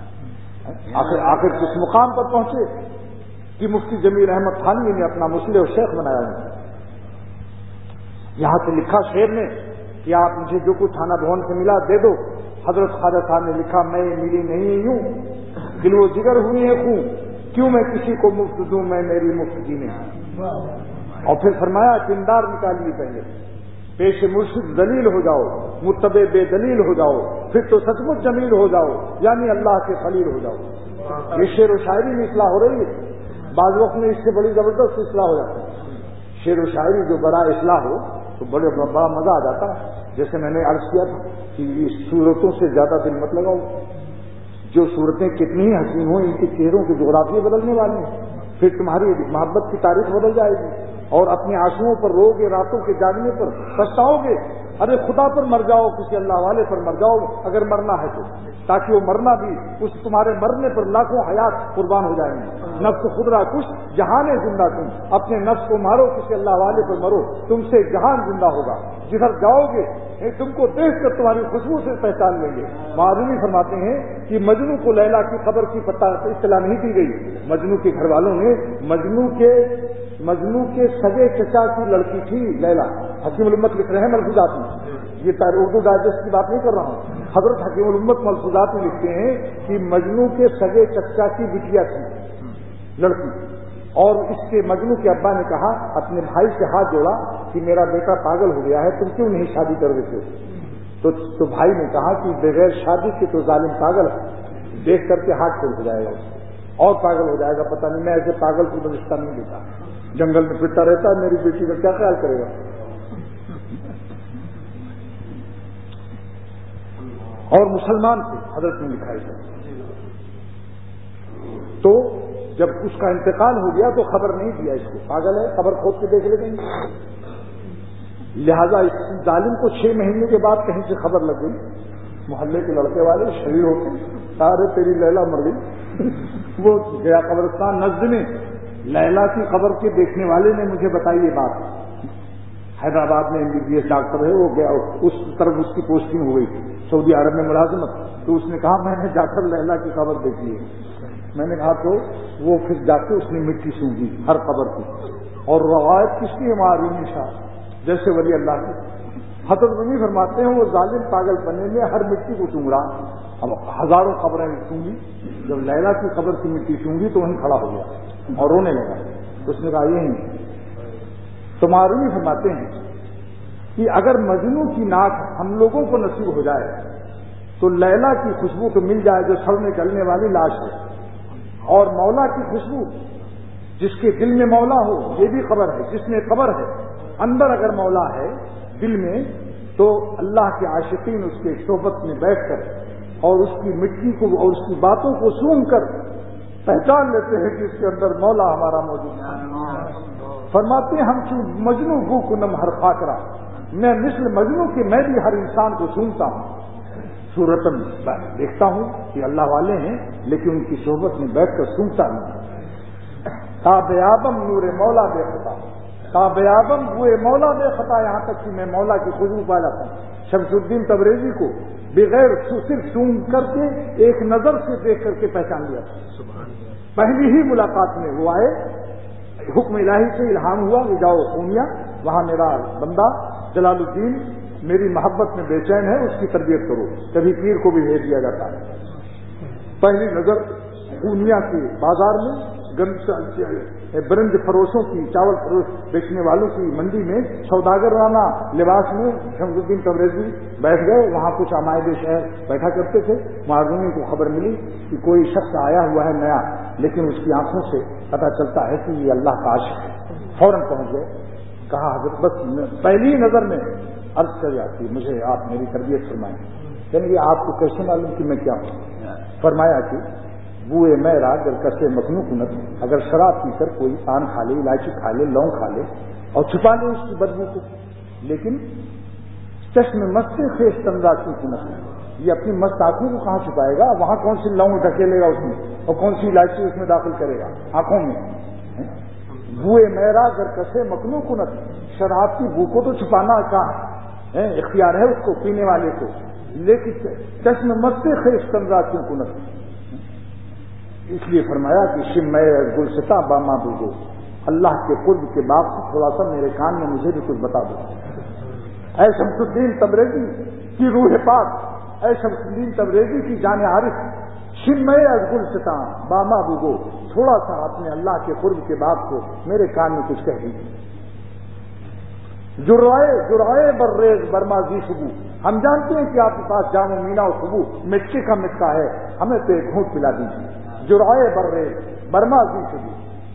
آخر آخر کس مقام پر پہنچے کہ مفتی جمیل احمد تھانوی نے اپنا مصلح و شیخ بنایا ہے۔ یہاں سے لکھا شعر نے کہ آپ مجھے جو کچھ تھانہ بھون سے ملا دے دو، حضرت خواجہ صاحب نے لکھا میں ملی نہیں یوں، دل و جگر ہوئی ہے خون، کیوں میں کسی کو مفت دوں میں میری مفت جینے۔ اور پھر فرمایا چندار نکالیے پہلے، پیش مرشد ذلیل ہو جاؤ، متبع بے دلیل ہو جاؤ، پھر تو سچ مچ جمیل ہو جاؤ، یعنی اللہ کے خلیل ہو جاؤ۔ یہ شعر و شاعری میں اصلاح ہو رہی ہے، بعض وقت میں اس سے بڑی زبردست اصلاح ہو جاتی ہے۔ شعر و شاعری جو بڑا اصلاح ہو تو بڑے بڑا مزہ آ جاتا ہے۔ جیسے میں نے عرض کیا تھا کہ اس صورتوں سے زیادہ دل مت لگاؤ، جو صورتیں کتنی ہی حسین ہوں ان کے چہروں کی جغرافیہ بدلنے والی ہیں، پھر تمہاری محبت کی تاریخ بدل جائے گی، اور اپنے آنسوؤں پر رو گے، راتوں کے جاگنے پر پچھتاؤ گے، ارے خدا پر مر جاؤ، کسی اللہ والے پر مر جاؤ اگر مرنا ہے تو، تاکہ وہ مرنا بھی اس تمہارے مرنے پر لاکھوں حیات قربان ہو جائیں گے۔ نفس خود را کش جہان زندہ تم، اپنے نفس کو مارو، کسی اللہ والے پر مرو، تم سے جہان زندہ ہوگا، جدھر جاؤ گے تم کو دیکھ کر تمہاری خوشبو سے پہچان لیں گے۔ معروی فرماتے ہیں کہ مجنو کو لیلا کی خبر کی پتہ اطلاع نہیں دی گئی، مجنو کے گھر والوں نے مجنو کے مجنو کے سگے چچا کی لڑکی تھی لیلا، حکیم الامت لکھ رہے ہیں ملفوظات میں، یہ اردو ڈائجسٹ کی بات نہیں کر رہا ہوں، حضرت حکیم الامت ملفوظات میں لکھتے ہیں کہ مجنو کے سگے چچا کی بٹیا تھی لڑکی، اور اس کے مجنو کے ابا نے کہا اپنے بھائی سے ہاتھ جوڑا کہ میرا بیٹا پاگل ہو گیا ہے، تم کیوں نہیں شادی کر دیتے؟ تو تو بھائی نے کہا کہ بغیر شادی کے تو ظالم پاگل ہے، دیکھ کر کے ہاتھ چھوڑ ہو جائے گا اس کو اور پاگل ہو جائے گا، پتہ نہیں، میں ایسے پاگل کو رشتہ نہیں دیتا، جنگل میں پھرتا رہتا ہے، میری بیٹی کا کیا خیال کرے گا؟ اور مسلمان تھے، حضرت نے لکھا ہے۔ تو جب اس کا انتقال ہو گیا تو خبر نہیں دیا اس کو، پاگل ہے، خبر کھود کے دیکھ لیتے ہیں، لہذا اس ظالم کو چھ مہینے کے بعد کہیں سے خبر لگ گئی، محلے کے لڑکے والے شہید ہوتے سارے تیری لیلا مر گئی، وہ گیا قبرستان نزد میں، لیلا کی خبر کے دیکھنے والے نے مجھے بتائی یہ بات، حیدرآباد میں M B B S doctor ہے، وہ گیا اس طرف اس کی پوسٹنگ ہو گئی سعودی عرب میں ملازمت، تو اس نے کہا میں نے جا کر لیلا کی خبر دیکھی ہے، میں نے کہا تو وہ پھر جا کے اس نے مٹی سونگی ہر قبر کی، اور روایت کس کی ہماری نشا جیسے ولی اللہ کی، حضرت رومی فرماتے ہیں وہ ظالم پاگل بننے میں ہر مٹی کو سونگ رہا، اب ہزاروں قبریں سونگی، جب لیلا کی قبر کی مٹی سونگی تو وہیں کھڑا ہو گیا اور رونے لگا، تو اس نے کہا یہ نہیں، تو معروی فرماتے ہیں کہ اگر مجنو کی ناک ہم لوگوں کو نصیب ہو جائے تو لیلا کی خوشبو تو مل جائے جو سڑنے گلنے والی لاش ہے، اور مولا کی خوشبو جس کے دل میں مولا ہو، یہ بھی خبر ہے، جس میں خبر ہے اندر اگر مولا ہے دل میں، تو اللہ کے عاشقین اس کے صحبت میں بیٹھ کر اور اس کی مٹی کو اور اس کی باتوں کو سون کر پہچان لیتے ہیں کہ اس کے اندر مولا ہمارا موجود ہے۔ فرماتے ہیں ہم چون مجنو بو کنم ہر خاطرہ، میں مثل مجنو کے میں بھی ہر انسان کو سنتا ہوں، صورتاً دیکھتا ہوں کہ اللہ والے ہیں لیکن ان کی صحبت میں بیٹھ کر سنتا ہوں۔ تابعابم نور مولا بے خطا، تابعابم ہوئے مولا بے خطا، یہاں تک کہ میں مولا کی خوشبو پا جاتا ہوں۔ شمس الدین تبریزی کو بغیر صرف سون کر کے ایک نظر سے دیکھ کر کے پہچان لیا تھا، پہلی ہی ملاقات میں وہ آئے، حکم الہی سے الہام ہوا کہ جاؤ قومیہ، وہاں میرا بندہ جلال الدین میری محبت میں بے چین ہے، اس کی تربیت کرو، کبھی پیر کو بھی بھیج دیا جاتا ہے۔ پہلی نظر قومیہ کے بازار میں برنج فروشوں کی، چاول فروش بیچنے والوں کی منڈی میں سوداگرانہ لباس میں شمس الدین تبریزی بیٹھ گئے، وہاں کچھ عمائد شہر بیٹھا کرتے تھے، معرومی کو خبر ملی کہ کوئی شخص آیا ہوا ہے نیا، لیکن اس کی آنکھوں سے پتہ چلتا ہے کہ یہ اللہ کا عاشق ہے، فوراً پہنچ گئے، کہا حضرت بس پہلی نظر میں عرض کر جاتی مجھے آپ میری تربیت فرمائیں، یعنی آپ کو کیسے معلوم کہ میں کیا ہوں؟ فرمایا کہ بوئے میرا گر کسے مخنو کنت، اگر شراب پی کر کوئی پان کھا لے، الائچی کھا لے، لونگ کھا لے اور چھپا لے اس کی بدبو کو، لیکن چشم مست خیش تنزا کی کنت، یہ اپنی مست آنکھوں کو کہاں چھپائے گا؟ وہاں کون سی لونگ ڈھکیلے گا اس میں اور کون سی الائچی اس میں داخل کرے گا آنکھوں میں؟ بوئے میرا گر کسے مخنو کنت، شراب کی بو کو تو چھپانا کا اختیار ہے اس کو پینے والے کو، لیکن چشم مست خیش تنزا کی کنت، اس لیے فرمایا کہ شم میں گلشتہ باما بو، اللہ کے قرب کے باپ سے تھوڑا سا میرے کان میں مجھے بھی کچھ بتا دو، اے شمس الدین تبریزی کی روح پاک، اے شمس الدین تبریزی کی جان عارف، شم میں گلشتہ باما بو، تھوڑا سا اپنے اللہ کے قرب کے باپ کو میرے کان میں کچھ کہہ دیجیے۔ جرائے جرائے برریز برما زی خبو، ہم جانتے ہیں کہ آپ کے پاس جام و مینا و خبو مٹکے کا مٹکا ہے، ہمیں تو ایک گھونٹ پلا دیجیے۔ جرائے برریز برما زی خبو،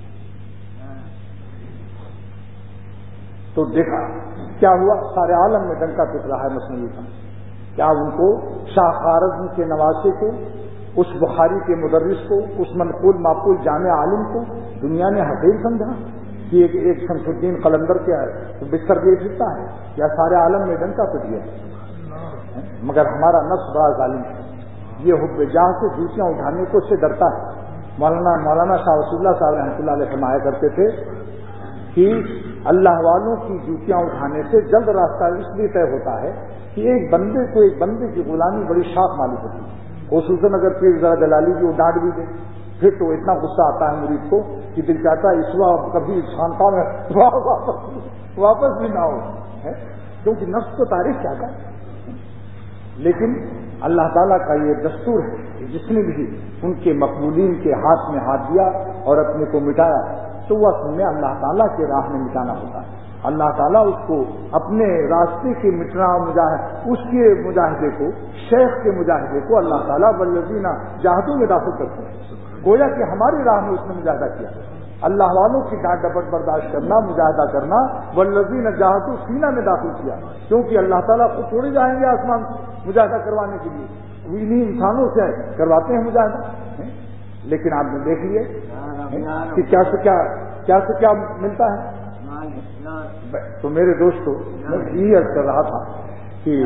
تو دیکھا کیا ہوا، سارے عالم میں ڈنکا پٹ رہا ہے مصنوعی کا، کیا ان کو شاہ خوارزم کے نواسے کو، اس بخاری کے مدرس کو، اس منقول معقول جامع عالم کو دنیا نے حقیر سمجھا کہ ایک ایک شمس الدین قلندر کے بستر دے سکتا ہے، یا سارے عالم میں ڈنکا پٹ گیا؟ مگر ہمارا نفس بڑا ظالم ہے، یہ حب جاہ سے جوتیاں اٹھانے کو اس سے ڈرتا ہے۔ مولانا مولانا شاہ رسول اللہ صاحب رحمۃ اللہ علیہ فرمایا کرتے تھے کہ اللہ والوں کی جوتیاں اٹھانے سے جلد راستہ اس لیے طے ہوتا ہے کہ ایک بندے کو ایک بندے کی غلامی بڑی شاق معلوم ہوتی ہے، خصوصاً اگر پھر ذرا دلالی کی وہ ڈانٹ بھی دے، پھر تو اتنا غصہ آتا ہے مرید کو کہ دل چاہتا ہے اس وقت کبھی خانقاہ میں واپس واپس بھی نہ ہو، کیونکہ نفس تو تعریف چاہتا ہے۔ لیکن اللہ تعالیٰ کا یہ دستور ہے کہ جس نے بھی ان کے مقبولین کے ہاتھ میں ہاتھ دیا اور اپنے کو مٹایا تو وہ اصل میں اللہ تعالیٰ کے راہ میں مٹانا ہوتا ہے. اللہ تعالیٰ اس کو اپنے راستے کے مٹنا مجاہد اس کے مجاہدے کو شیخ کے مجاہدے کو اللہ تعالیٰ والذین جاہدوا میں داخل کرتے ہیں. گویا کہ ہماری راہ میں اس نے مجاہدہ کیا. اللہ والوں کی ڈانٹ ڈپٹ برداشت کرنا, مجاہدہ کرنا, والذین جاہدوا سینہ میں داخل کیا. کیونکہ اللہ تعالیٰ خود چھوڑے جائیں گے آسمان مجاہدہ کروانے کے لیے, انہیں انسانوں سے کرواتے ہیں مجاہدہ. لیکن آپ نے دیکھ لیے کہ کیا سے کیا کیا سے کیا ملتا ہے. تو میرے دوستو میں یہ عرض کر رہا تھا کہ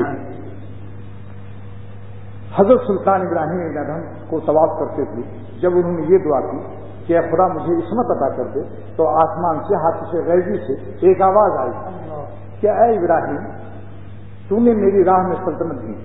حضرت سلطان ابراہیم ادھم کو طواف کرتے تھے, جب انہوں نے یہ دعا کی کہ اے خدا مجھے عصمت عطا کر دے, تو آسمان سے ہاتھ سے غیبی سے ایک آواز آئی کہ اے ابراہیم تو نے میری راہ میں سلطنت دی,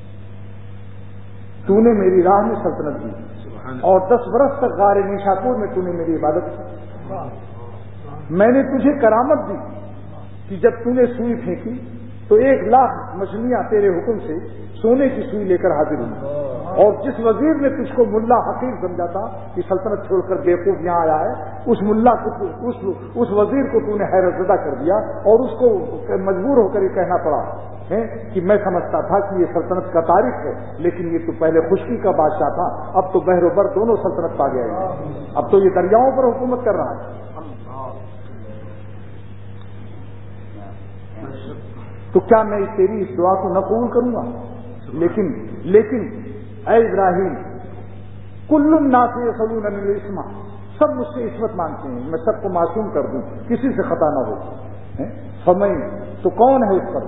تو نے میری راہ میں سلطنت دی, اور دس برس تک غار نیشاپور میں تو نے میری عبادت کی. میں نے تجھے کرامت دی کہ جب تو نے سوئی پھینکی تو ایک لاکھ مچھلیاں تیرے حکم سے سونے کی سوئی لے کر حاضر ہوئی, اور جس وزیر نے تجھ کو ملا حقیر سمجھا تھا کہ سلطنت چھوڑ کر بیوقوف یہاں آیا ہے, اس ملا کو اس, اس وزیر کو تو نے حیرت زدہ کر دیا, اور اس کو مجبور ہو کر یہ کہنا پڑا ہے کہ میں سمجھتا تھا کہ یہ سلطنت کا تاریخ ہے, لیکن یہ تو پہلے خشکی کا بادشاہ تھا, اب تو بحر و بر دونوں سلطنت پا گیا ہے, اب تو یہ دریاؤں پر حکومت کر رہا ہے. تو کیا میں تیری اس دعا کو نہ قبول کروں گا؟ لیکن لیکن اے ابراہیم کل الناس یسألون عن العصمہ, سب مجھ سے عصمت مانگتے ہیں, میں سب کو معصوم کر دوں, کسی سے خطا نہ ہو. فمن تو کون ہے اس پر,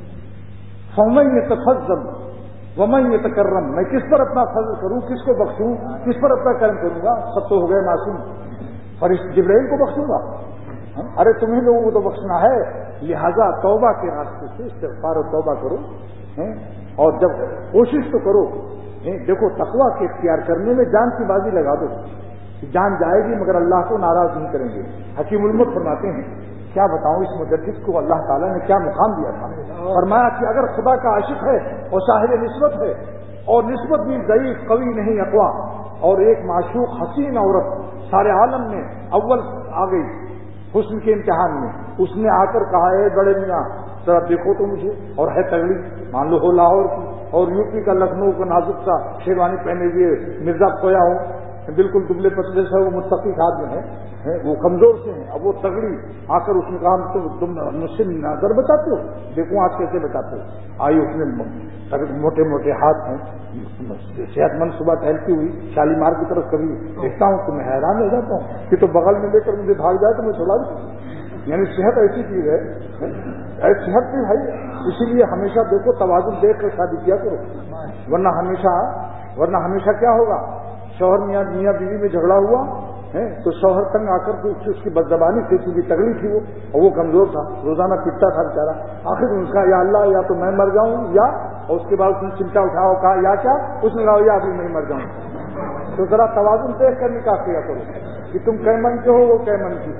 فمن یتفضل ومن یتکرم, میں کس پر اپنا فضل کروں, کس کو بخشوں, کس پر اپنا کرم کروں گا. سب تو ہو گئے معصوم, فرشتے جبرائیل کو بخشوں گا. ارے تمہیں لوگوں کو تو بخشنا ہے, لہذا توبہ کے راستے سے استغفار و توبہ کرو, اور جب کوشش تو کرو. دیکھو تقویٰ کے اختیار کرنے میں جان کی بازی لگا دو, جان جائے گی مگر اللہ کو ناراض نہیں کریں گے. حکیم المت فرماتے ہیں, کیا بتاؤں اس مجدد کو اللہ تعالیٰ نے کیا مقام دیا تھا. فرمایا کہ اگر خدا کا عاشق ہے اور صاحب نسبت ہے, اور نسبت بھی ضعیف قوی نہیں اقوا, اور ایک معشوق حسین عورت سارے عالم میں اول آ گئی حسن کے امتحان میں, اس نے آ کر کہا ہے بڑے میاں ذرا دیکھو تو مجھے, اور ہے تگڑی, مان لو ہو لاہور کی, اور یو پی کا لکھنؤ کا نازک سا شیروانی پہنے ہوئے مرزا کھویا ہو, بالکل دبلے پتلے سے, وہ متقی آدمی ہے, وہ کمزور سے ہیں. اب وہ تگڑی آ کر اس نے کہا تم مجھ سے نظر بچاتے ہو, دیکھو آج کیسے بچاتے ہو. آئی اس نے موٹے موٹے ہاتھ ہیں, صحت مند, صبح ٹہلتی ہوئی شالیمار کی طرف کبھی دیکھتا ہوں تو میں حیران ہو جاتا ہوں کہ تو بغل میں لے کر مجھے بھاگ جائے تو میں چھوڑا دوں. یعنی صحت ایسی چیز ہے, صحت بھی بھائی, اسی لیے ہمیشہ دیکھو توازن دیکھ کر شادی کیا کرو, ورنہ ہمیشہ ورنہ ہمیشہ کیا ہوگا, شوہر میاں میاں بیوی میں جھگڑا ہوا ہے تو شوہر تنگ آ کر اس کی بدزبانی تھی, کیونکہ تگڑی تھی وہ, اور وہ کمزور تھا, روزانہ پٹتا تھا بیچارہ. آخر اس کا یا اللہ یا تو میں مر جاؤں, یا اور اس کے بعد اس نے چمٹا اٹھاؤ کہا یا کیا, اس نے کہا یا ابھی میں مر جاؤں. تو ذرا توازن دیکھ کر نکاح کیا کرو کہ تم کیمن کے ہو وہ کیمن کی.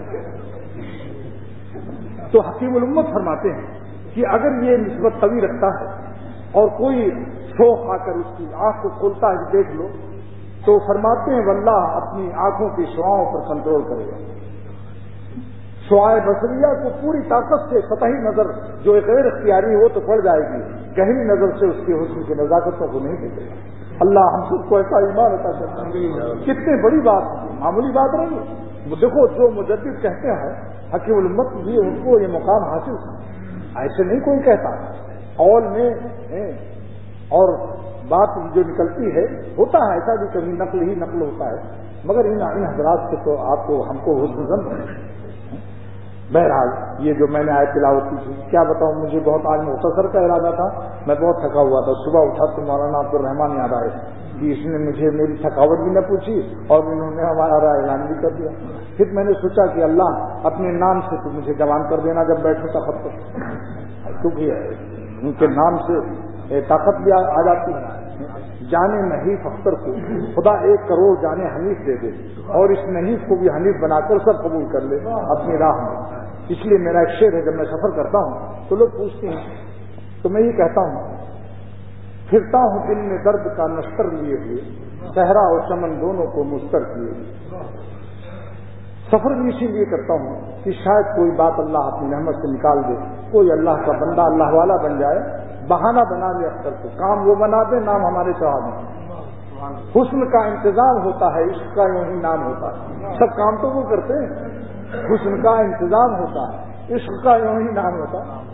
تو حکیم الامت فرماتے ہیں کہ اگر یہ نسبت قوی رکھتا ہے اور کوئی شوق آ کر اس کی آنکھ کو کھولتا ہے دیکھ لو, تو فرماتے ہیں واللہ اپنی آنکھوں کی شعاؤں پر کنٹرول کرے گا. شعائے بصریہ کو پوری طاقت سے سطحی نظر جو ایک غیر اختیاری ہو تو پڑ جائے گی, گہری نظر سے اس کے حسن کی نزاکتوں کو نہیں دیکھے گا. اللہ ہم سب کو ایسا ایمان عطا کرتا ہے. کتنے بڑی بات ہے, معمولی بات نہیں ہے. دیکھو جو مجدد کہتے ہیں حکیم الامت, یہ ان کو یہ مقام حاصل تھا, ایسے نہیں کوئی کہتا. قول میں اور بات جو نکلتی ہے ہوتا ہے ایسا بھی, کبھی نقل ہی نقل ہوتا ہے, مگر ان ان حضرات سے تو آپ کو ہم کو حسن ظن ہے. بہرحال یہ جو میں نے آیت تلاوت کی تھی, کیا بتاؤں, مجھے بہت آج مختصر کا ارادہ تھا, میں بہت تھکا ہوا تھا. صبح اٹھا تو مولانا عبد الرحمان یاد آئے کہ اس نے مجھے میری تھکاوٹ بھی نہ پوچھی اور انہوں نے ہمارا اعلان بھی کر دیا. پھر میں نے سوچا کہ اللہ اپنے نام سے تو مجھے جوان کر دینا جب بیٹھوں تخت پر, کیونکہ ان کے نام سے طاقت بھی آ جاتی ہے. جانے نحیف اختر کو خدا ایک کروڑ جانے حنیف دے دے, اور اس نحیف کو بھی حنیف بنا کر سب قبول کر لے اپنی راہ میں. اس لیے میرا ایک شعر ہے, جب میں سفر کرتا ہوں تو لوگ پوچھتے ہیں تو میں یہ کہتا ہوں, پھرتا ہوں دل میں درد کا نشتر لیے ہوئے, صحرا اور چمن دونوں کو مستر کیے. سفر بھی اسی لیے کرتا ہوں کہ شاید کوئی بات اللہ اپنی رحمت سے نکال دے، کوئی اللہ کا بندہ اللہ والا بن جائے، بہانہ بنا لے اختر کو، کام وہ بنا دے، نام ہمارے چڑھا دیں۔ حسن کا انتظام ہوتا ہے، عشق کا یوں ہی نام ہوتا ہے، سب کام تو وہ کرتے ہیں، حسن کا انتظام ہوتا ہے، عشق کا یوں ہی نام ہوتا ہے۔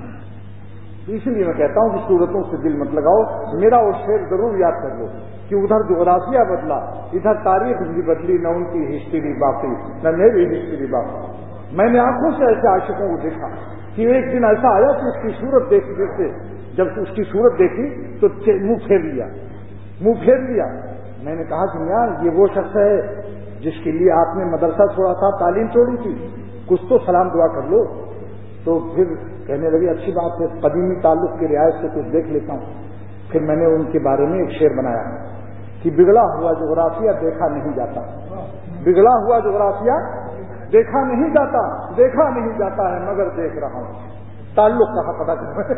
اس لیے میں کہتا ہوں کہ صورتوں سے دل مت لگاؤ، میرا وہ شعر ضرور یاد کر لو کہ ادھر جغرافیہ بدلا، ادھر تاریخ بھی بدلی، نہ ان کی ہسٹری باقی نہ میری ہسٹری باقی۔ میں نے آنکھوں سے ایسے عاشقوں کو دیکھا کہ ایک دن ایسا آیا کہ اس کی صورت دیکھ دیکھتے جب اس کی صورت دیکھی تو منہ پھیر لیا منہ پھیر لیا میں نے کہا کہ میاں یہ وہ شخص ہے جس کے لیے آپ نے مدرسہ چھوڑا تھا، تعلیم چھوڑی تھی، کچھ تو سلام دعا کر لو۔ تو پھر کہنے لگے اچھی بات ہے، قدیمی تعلق کی رعایت سے کچھ دیکھ لیتا ہوں۔ پھر میں نے ان کے بارے میں ایک شعر بنایا کہ بگڑا ہوا جغرافیہ دیکھا نہیں جاتا، بگڑا ہوا جغرافیہ دیکھا نہیں جاتا، دیکھا نہیں جاتا ہے مگر دیکھ رہا ہوں۔ تعلق کہاں پتا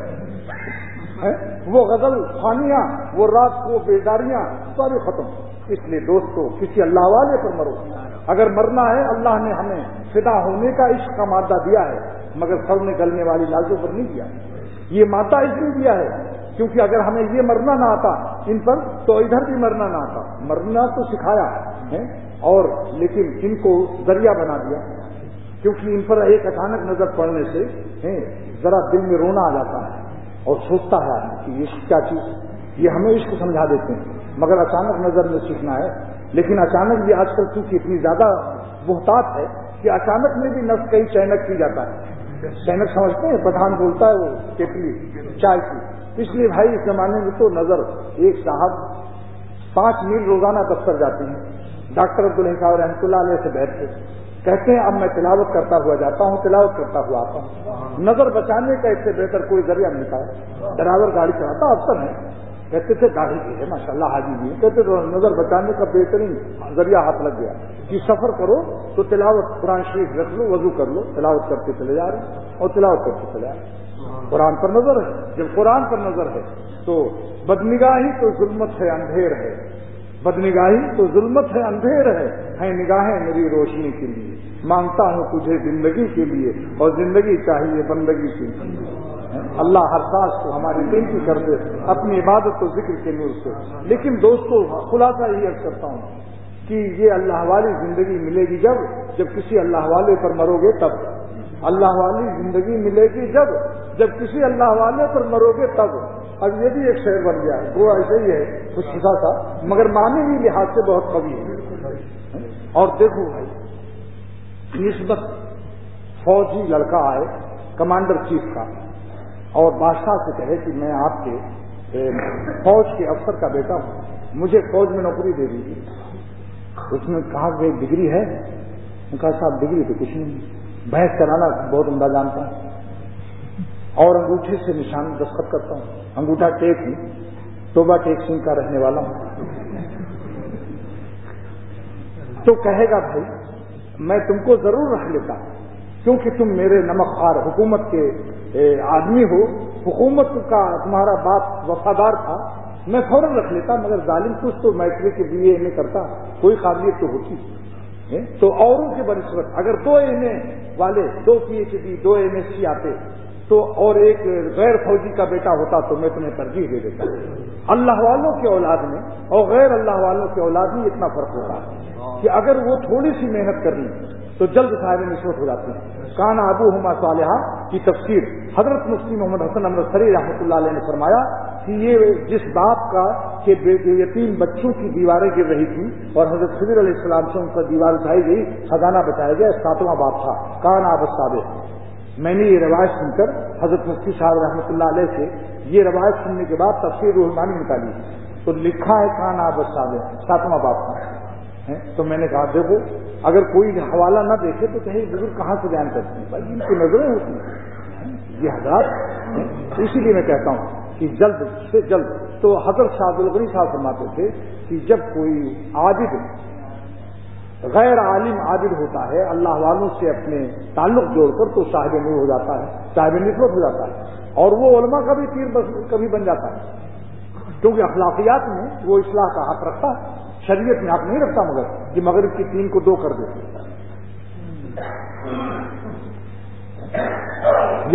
کر وہ غزل خوانیاں، وہ رات کو بیداریاں ساری ختم۔ اس لیے دوستو کسی اللہ والے پر مرو، اگر مرنا ہے اللہ نے ہمیں فدا ہونے کا عشق کا مادہ دیا ہے، مگر سڑنے گلنے والی لازوں پر نہیں دیا۔ یہ مادہ اس لیے دیا ہے کیونکہ اگر ہمیں یہ مرنا نہ آتا ان پر تو ادھر بھی مرنا نہ آتا۔ مرنا تو سکھایا ہے اور لیکن ان کو ذریعہ بنا دیا، کیونکہ ان پر ایک اچانک نظر پڑنے سے ذرا دل میں رونا آ جاتا ہے اور سوچتا ہے آدمی کہ عشق کیا چیز، یہ ہمیں عشق سمجھا دیتے ہیں مگر اچانک نظر میں سیکھنا ہے۔ لیکن اچانک بھی آج کل چونکہ اتنی زیادہ محتاط ہے کہ اچانک میں بھی نفس کئی چینک کی جاتا ہے۔ چینک سمجھتے ہیں، پٹھان بولتا ہے وہ کیتلی چائے کی۔ اس لیے بھائی اس زمانے میں تو نظر، ایک صاحب پانچ میل روزانہ دفتر جاتے ہیں، ڈاکٹر عبدالحی صاحب رحمۃ اللہ علیہ سے بیٹھ کے کہتے ہیں اب میں تلاوت کرتا ہوا جاتا ہوں، تلاوت کرتا ہوا آتا ہوں۔ نظر بچانے کا اس سے بہتر کوئی ذریعہ نہیں پایا۔ ڈرائیور گاڑی چلاتا افسر ہے، کہتے تھے گاڑی کی ہے ماشاء اللہ حاجی بھی، کہتے تو نظر بچانے کا بہترین ذریعہ ہاتھ لگ گیا کہ سفر کرو تو تلاوت قرآن شریف رکھ لو، وضو کر لو، تلاوت کرتے چلے جا رہے اور تلاوت کرتے چلے آ رہے۔ قرآن پر نظر ہے، جب قرآن پر نظر ہے تو بدنگاہی تو ظلمت ہے، اندھیر ہے، بدنگاہی تو ظلمت ہے، اندھیر ہے، ہے نگاہیں میری روشنی کے لیے، مانگتا ہوں تجھے زندگی کے لیے اور زندگی چاہیے بندگی کے لیے۔ اللہ ہر سانس کو ہماری دل کی کر دے اپنی عبادت و ذکر کے نور سے۔ لیکن دوستو خلاصہ یہی عرض کرتا ہوں کہ یہ اللہ والی زندگی ملے گی جب جب کسی اللہ والے پر مرو گے، تب اللہ والی زندگی ملے گی جب جب کسی اللہ والے پر مرو گے تب۔ اب یہ بھی ایک شعر بن گیا ہے، وہ ایسے ہی ہے کچھ خدا تھا مگر معنی بھی لحاظ سے بہت قوی ہے۔ اور دیکھو بھائی، نسبت فوجی لڑکا آئے کمانڈر چیف کا اور بادشاہ سے کہے کہ میں آپ کے فوج کے افسر کا بیٹا ہوں، مجھے فوج میں نوکری دے دیجیے۔ اس نے کہا کہ ڈگری ہے؟ نے کہا صاحب ڈگری تو کچھ نہیں، بحث کرانا بہت عمدہ جانتا ہوں اور انگوٹھے سے نشان دستخط کرتا ہوں، انگوٹھا ٹیک ہوں، توبہ ٹیک سنگھ کا رہنے والا ہوں۔ تو کہے گا بھائی میں تم کو ضرور رکھ لیتا کیونکہ تم میرے نمک خوار حکومت کے آدمی ہو، حکومت کا تمہارا باپ وفادار تھا، میں فوراً رکھ لیتا، مگر ظالم کچھ تو میٹرک کے بی اے ایم اے کرتا، کوئی قابلیت تو ہوتی تو اوروں کے بنسبت اگر دو ایم اے والے، دو پی ایچ ڈی، دو ایم ایس سی آتے تو اور ایک غیر فوجی کا بیٹا ہوتا تو میں تمہیں ترجیح دے دیتا۔ اللہ والوں کے اولاد میں اور غیر اللہ والوں کے اولاد میں اتنا فرق ہوتا ہے کہ اگر وہ تھوڑی سی محنت کر لیں تو جلد صاحب نسبت ہو جاتے ہیں۔ کانا ابوہما صالحا کی تفسیر حضرت مفتی محمد حسن امرتسری رحمۃ اللہ علیہ نے فرمایا کہ یہ جس باپ کا کہ یتیم بچوں کی دیواریں گر رہی تھی اور حضرت خضر علیہ السلام سے ان کا دیوار اٹھائی گئی، خزانہ بچایا گیا، ساتواں باپ تھا کانا اب صابر۔ میں نے یہ روایت سن کر حضرت مفتی صاحب رحمۃ اللہ علیہ سے یہ روایت سننے کے بعد تفسیر روح المعانی نکالی تو لکھا ہے کانا اب صابر، ساتواں باپ تھا۔ تو میں نے کہا دیکھو اگر کوئی حوالہ نہ دیکھے تو کہیں بزرگ کہاں سے بیان کرتے ہیں، بھائی ان کی نظریں ہوتی ہیں یہ حضرات۔ اسی لیے میں کہتا ہوں کہ جلد سے جلد تو حضرت شاہ عبد الغنی صاحب فرماتے تھے کہ جب کوئی عابد غیر عالم عابد ہوتا ہے اللہ والوں سے اپنے تعلق جوڑ کر تو صاحب نور ہو جاتا ہے، صاحب نسبت ہو جاتا ہے اور وہ علماء کا بھی پیر کبھی بن جاتا ہے، کیونکہ اخلاقیات میں وہ اصلاح کا حق رکھتا ہے، شریعت میں حق نہیں رکھتا مگر کہ مغرب کی تین کو دو کر دے۔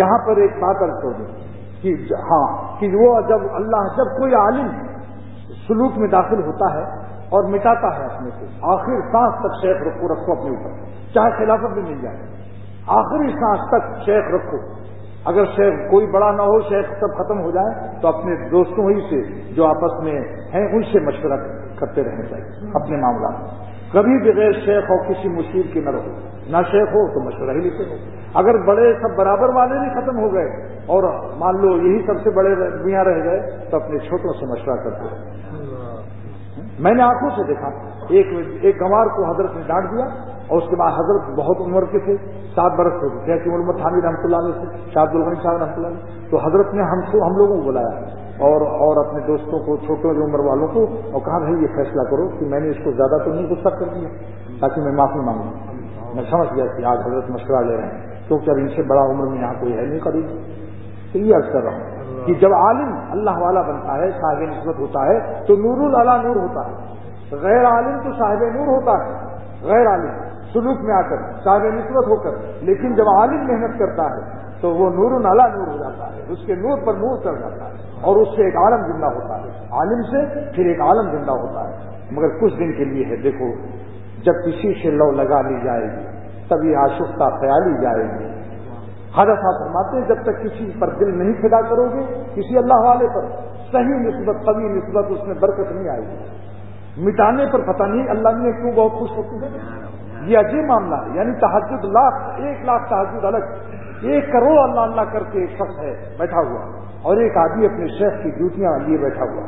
یہاں پر ایک بات عرض کر دوں کہ ہاں کہ وہ جب اللہ جب کوئی عالم سلوک میں داخل ہوتا ہے اور مٹاتا ہے اپنے سے، آخر سانس تک شیخ رکھو رکھو اپنے اوپر، چاہے خلافت بھی مل جائے، آخری سانس تک شیخ رکھو. اگر شیخ کوئی بڑا نہ ہو، شیخ سب ختم ہو جائے تو اپنے دوستوں ہی سے جو آپس میں ہیں ان سے مشورہ کرتے رہنا چاہیے اپنے معاملات میں. کبھی بغیر شیخ ہو کسی مشیر کے نہ رہو، نہ شیخ ہو تو مشورہ ہی لیتے ہو. اگر بڑے سب برابر والے بھی ختم ہو گئے اور مان لو یہی سب سے بڑے میاں رہ گئے تو اپنے چھوٹوں سے مشورہ کرتے رہو. میں نے آنکھوں سے دیکھا ایک ایک گنوار کو حضرت نے ڈانٹ دیا اور اس کے بعد حضرت بہت عمر کے تھے، سات برس کے تھے، کہ عمر تھانی رحمۃ اللہ علیہ سے شاہ عبد الغنی صاحب رحمۃ اللہ علیہ. تو حضرت نے ہم کو ہم لوگوں کو بلایا اور اور اپنے دوستوں کو، چھوٹوں عمر والوں کو، اور کہا بھائی یہ فیصلہ کرو کہ میں نے اس کو زیادہ تو نہیں غصہ کر دیا تاکہ میں معافی مانگوں. میں سمجھ گیا کہ آج حضرت مشورہ لے رہے ہیں کیونکہ اب ان سے بڑا عمر میں یہاں کوئی ہے نہیں قریب. تو یہ عرض کر رہا ہوں کہ جب عالم اللہ والا بنتا ہے، صاحب نسبت ہوتا ہے تو نور العلا نور ہوتا ہے. غیر عالم تو صاحب نور ہوتا ہے، غیر عالم سلوک میں آ کر صاحب نسبت ہو کر، لیکن جب عالم محنت کرتا ہے تو وہ نور العلا نور ہو جاتا ہے، اس کے نور پر نور چڑھ جاتا ہے اور اس سے ایک عالم زندہ ہوتا ہے. عالم سے پھر ایک عالم زندہ ہوتا ہے، مگر کچھ دن کے لیے ہے. دیکھو جب کسی سے لو لگا لی جائے گی تب یہ آشفتہ خیالی جائے گی. حضرت صاحب فرماتے ہیں جب تک کسی پر دل نہیں فدا کرو گے، کسی اللہ والے پر صحیح نسبت، قوی نسبت، اس میں برکت نہیں آئے گی. مٹانے پر پتہ نہیں اللہ نے کیوں بہت خوش ہوتی ہے. یہ عجیب معاملہ ہے. یعنی تہجد لاکھ، ایک لاکھ تہجد الگ، ایک کروڑ اللہ اللہ کر کے ایک شخص ہے بیٹھا ہوا اور ایک آدمی اپنے شیخ کی جوتیاں لیے بیٹھا ہوا.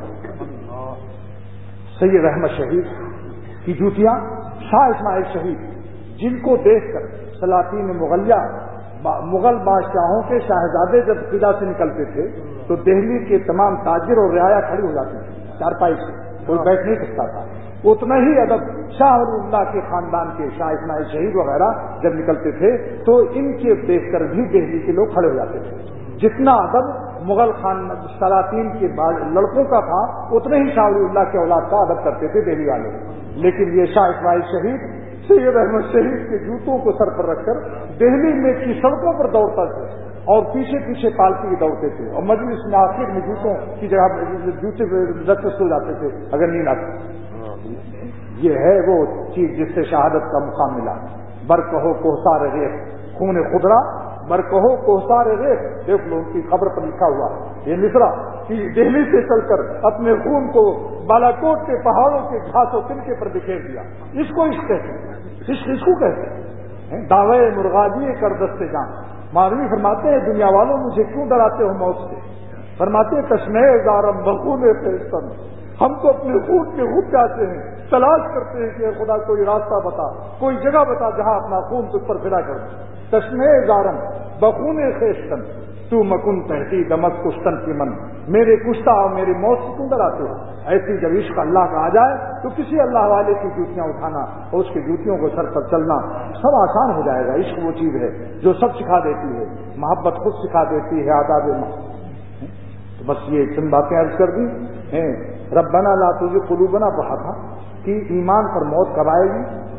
سید احمد شہید کی جوتیاں، شاہ اسماعیل شہید، جن کو دیکھ کر سلاطین مغلیہ، مغل بادشاہوں کے شاہزادے جب قلعہ سے نکلتے تھے تو دہلی کے تمام تاجر اور رعایا کھڑی ہو جاتے تھے چارپائی سے، کوئی بیٹھ نہیں سکتا تھا. اتنا ہی ادب شاہ ولی اللہ کے خاندان کے شاہ اسماعیل شہید وغیرہ جب نکلتے تھے تو ان کے دیکھ کر بھی دہلی کے لوگ کھڑے ہو جاتے تھے. جتنا ادب مغل خان سلاطین کے لڑکوں کا تھا اتنے ہی شاہ ولی اللہ کے اولاد کا ادب کرتے تھے دہلی والے. لیکن یہ شاہ اسماعیل شہید سید احمد شہید کے جوتوں کو سر پر رکھ کر دہلی میں کی سڑکوں پر دوڑتا تھا اور پیچھے پیچھے پالتی کے دوڑتے تھے اور مجلس میں آخر میں جوتوں کی جگہ جوتے رکھ کے سو جاتے تھے اگر نیند آتی. یہ ہے وہ چیز جس سے شہادت کا مقام ملا. بر کہو کوہسار ریخ خون خدرا، بر کہو کوہسار ریخ. دیکھ لو ان کی خبر پر لکھا ہوا یہ مصرا کہ دہلی سے چل کر اپنے خون کو بالاکوٹ کے پہاڑوں کے گھاس و تنکے پر بکھیر دیا. اس کو عشق کہتے ہیں، عشق اس کو کہتے ہیں. دعوے مرغابی کر دستے جان. مولوی فرماتے ہیں دنیا والوں مجھے کیوں ڈراتے ہو موت سے؟ فرماتے ہیں کشمے زارم بخون فیصن، ہم تو اپنے خون کے خود چاہتے ہیں، تلاش کرتے ہیں کہ خدا کوئی راستہ بتا، کوئی جگہ بتا جہاں اپنا خون تجھ پر پھیلا کر دیں. کشمے زارم بخون خیشتن تو مکن تحتی دمت کشتن کی من. میرے کشتہ اور میری موت سے کیوں ڈراتے ہو؟ ایسی جب عشق اللہ کا آ جائے تو کسی اللہ والے کی جوتیاں اٹھانا اور اس کی جوتیوں کو سر پر چلنا سب آسان ہو جائے گا. عشق وہ چیز ہے جو سب سکھا دیتی ہے، محبت خود سکھا دیتی ہے آداب. تو بس یہ چند باتیں عرض کر دی ہیں. ربنا لا تزغ قلوبنا پڑھا تھا کہ ایمان پر موت کب آئے گی،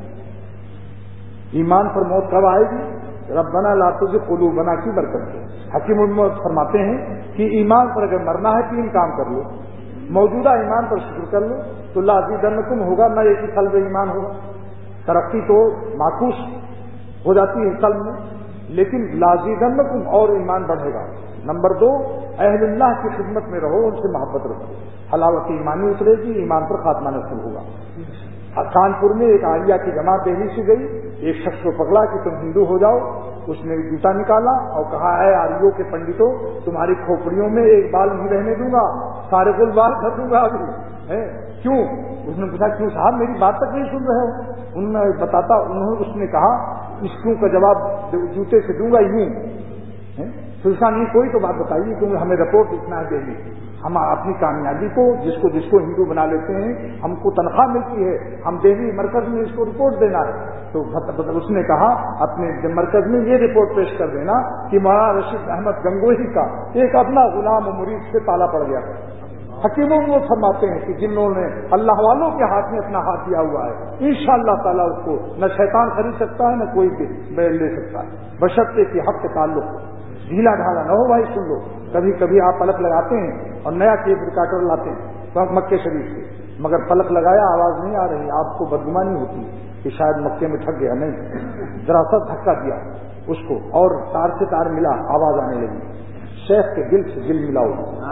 ایمان پر موت کب آئے گی. ربنا لا تزغ قلوبنا کی برکت سے حکیم الموت فرماتے ہیں کہ ایمان پر اگر مرنا ہے تین کام کر لو. موجودہ ایمان پر شکر کر لو تو لازیدنکم ہوگا، نہ ایک ہی قلب ایمان ہوگا. ترقی تو معکوس ہو جاتی ہے قلب میں، لیکن لازیدنکم اور ایمان بڑھے گا. نمبر دو، اہل اللہ کی خدمت میں رہو، ان سے محبت رکھو، حلاوت ایمانی اترے گی، ایمان پر خاتمہ نصیب ہوگا. کانپور میں ایک عالیہ کی جماعت دہلی سے گئی، ایک شخص کو پکڑا کہ تم ہندو ہو جاؤ. اس نے جوتا نکالا اور کہا اے آریوں کے پنڈتوں تمہاری کھوپڑیوں میں ایک بال نہیں رہنے دوں گا، سارے کل بال کر دوں گا ابھی. کیوں؟ اس نے پوچھا کیوں صاحب میری بات تک نہیں سن رہے ہو؟ انہوں نے بتاتا انہوں اس نے کہا اس کیوں کا جواب جوتے سے دوں گا یوں. سلسلہ نہیں کوئی تو بات بتائیے کیونکہ ہمیں رپورٹ لکھنا ہے دہلی. ہم اپنی کامیابی کو جس کو جس کو ہندو بنا لیتے ہیں، ہم کو تنخواہ ملتی ہے، ہم دہلی مرکز میں اس کو رپورٹ دینا ہے. تو اس نے کہا اپنے مرکز میں یہ رپورٹ پیش کر دینا کہ مولانا رشید احمد گنگوہی کا ایک اپنا غلام و مرید سے تالا پڑ گیا. حکیموں وہ فرماتے ہیں کہ جنہوں نے اللہ والوں کے ہاتھ میں اپنا ہاتھ دیا ہوا ہے انشاءاللہ تعالیٰ اس کو نہ شیطان خرید سکتا ہے نہ کوئی بھی لے سکتا ہے، بشرطے کہ حق کے تعلق. ڈھیلا ڈھالا نہ ہو بھائی، سن لو. کبھی کبھی آپ پلک لگاتے ہیں اور نیا ٹیپ ریکارڈر لاتے ہیں تو مکے شریف سے، مگر پلک لگایا آواز نہیں آ رہی، آپ کو بدگمانی ہوتی کہ شاید مکے میں ٹھگ گیا. نہیں، ذرا سا دھکا دیا اس کو اور تار سے تار ملا، آواز آنے لگی. شیخ کے دل سے دل ملاؤ،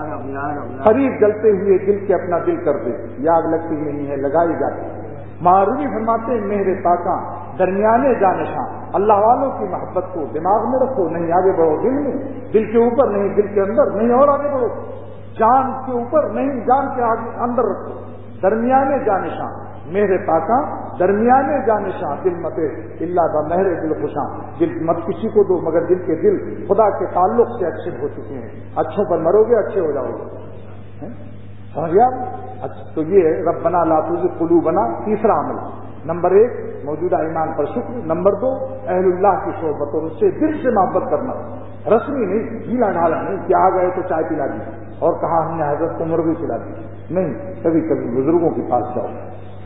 قریب جلتے ہوئے دل کے اپنا دل کر دے. یاد لگتی نہیں ہے، لگائی جاتی. معروی فرماتے میرے پاکاں درمیانے جانشاں، اللہ والوں کی محبت کو دماغ میں رکھو، نہیں آگے بڑھو دل میں، دل کے اوپر نہیں دل کے اندر، نہیں اور آگے بڑھو، جان کے اوپر نہیں جان کے آگے اندر رکھو. درمیانے جانشاں میرے پاکاں درمیانے جانشاں، دل مت اللہ با مہر دل خوشاں، دل مت کسی کو دو مگر دل کے دل خدا کے تعلق سے اچھے ہو چکے ہیں. اچھوں پر مرو گے اچھے ہو جاؤ گے. سمجھ گیا؟ تو یہ ربنا لا تزغ قلوبنا تیسرا عمل. نمبر ایک موجودہ ایمان پر شکر. نمبر دو اہل اللہ کی صحبت اور اس سے دل سے محبت کرنا، رسمی نہیں، ڈھیلا ڈھالا نہیں کہ آ گئے تو چائے پلا دی اور کہا ہم نے حضرت کو مرغی کھلا دی. نہیں، کبھی کبھی بزرگوں کے پاس جاؤ.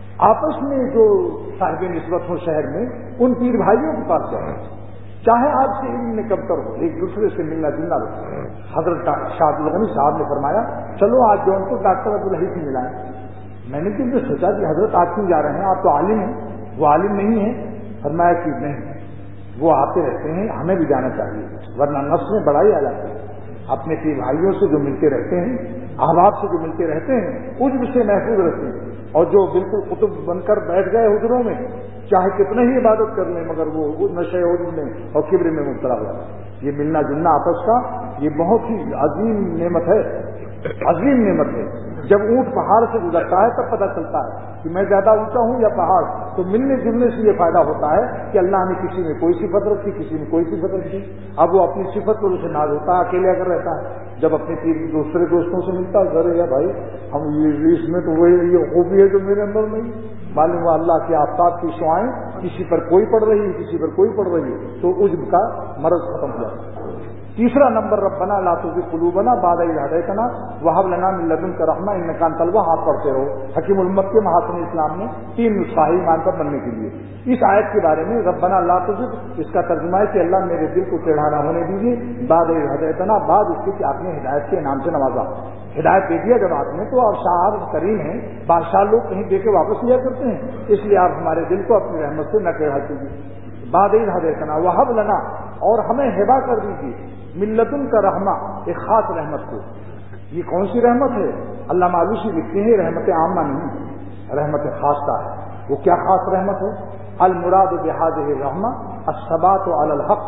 آپس میں جو صاحب نسبت ہو شہر میں ان پیر بھائیوں کے پاس جاؤ، چاہے آپ سے علم میں کمتر ہو، ایک دوسرے سے ملنا جلنا رہو. حضرت شاہ الغنی صاحب نے فرمایا چلو آج جو ان کو ڈاکٹر عبدالحی سے ملائیں. میں نے کیونکہ سوچا کہ حضرت آپ کیوں جا رہے ہیں، آپ تو عالم ہیں. وہ عالم نہیں ہے. فرمایا کہ نہیں، وہ آتے رہتے ہیں، ہمیں بھی جانا چاہیے، ورنہ نفس میں بڑائی آ جاتی ہے. اپنے پیر بھائیوں سے جو ملتے رہتے ہیں، احباب سے جو ملتے رہتے ہیں، عجب سے محفوظ رہتے ہیں. اور جو بالکل قطب بن کر بیٹھ گئے حجروں میں، چاہے کتنے ہی عبادت کر لیں مگر وہ نشے عجب میں اور کبر میں مبتلا ہوا. یہ ملنا جلنا آپس کا یہ بہت ہی عظیم نعمت ہے، عظیم نعمت ہے. جب اونٹ پہاڑ سے گزرتا ہے تب پتہ چلتا ہے کہ میں زیادہ اونچا ہوں یا پہاڑ. تو ملنے جلنے سے یہ فائدہ ہوتا ہے کہ اللہ نے کسی میں کوئی صفت رکھی، کسی میں کوئی صفت رکھی. اب وہ اپنی صفت پر اسے ناز ہوتا ہے، اکیلے اگر رہتا ہے. جب اپنے دوسرے دوستوں سے ملتا ہے، ذرا یا بھائی ہم یہ اس میں تو وہی یہ خوبی ہے جو میرے اندر نہیں. معلوم ہوا اللہ کے آفتاب کی شعائیں کسی پر کوئی پڑ رہی ہے، کسی پر کوئی پڑ رہی ہے، تو عجب کا مرض ختم ہو جاتا ہے. تیسرا نمبر ربنا لا تزغ قلوبنا بعد إذ هديتنا وهب لنا من لدنك رحمة إنك أنت الوهاب پڑھتے رہو. حکیم الامت کے محاسن اسلام نے تین نسخہ ایمان پر بننے کے لیے. اس آیت کے بارے میں ربنا لا تزغ، اس کا ترجمہ ہے کہ اللہ میرے دل کو ٹیڑھا نہ ہونے دیجیے. بعد إذ هديتنا، بعد اس کے کہ آپ نے ہدایت کے انعام سے نوازا، ہدایت دے دیا جب آپ نے. تو آپ شاہ کریم ہیں، بادشاہ لوگ کہیں دے کے واپس لیا کرتے ہیں، اس لیے آپ ہمارے دل کو اپنی رحمت سے نہ ٹیڑھا کیجیے. بعد إذ هديتنا وهب لنا، اور ہمیں ہبہ کر دیجیے ملتن کا رحمہ، ایک خاص رحمت کو. یہ کون سی رحمت ہے؟ اللہ معلوسی لکھتے ہیں رحمت عامہ نہیں، رحمت خاصہ ہے. وہ کیا خاص رحمت ہے؟ المراد بهذه الرحمہ الثبات علی الحق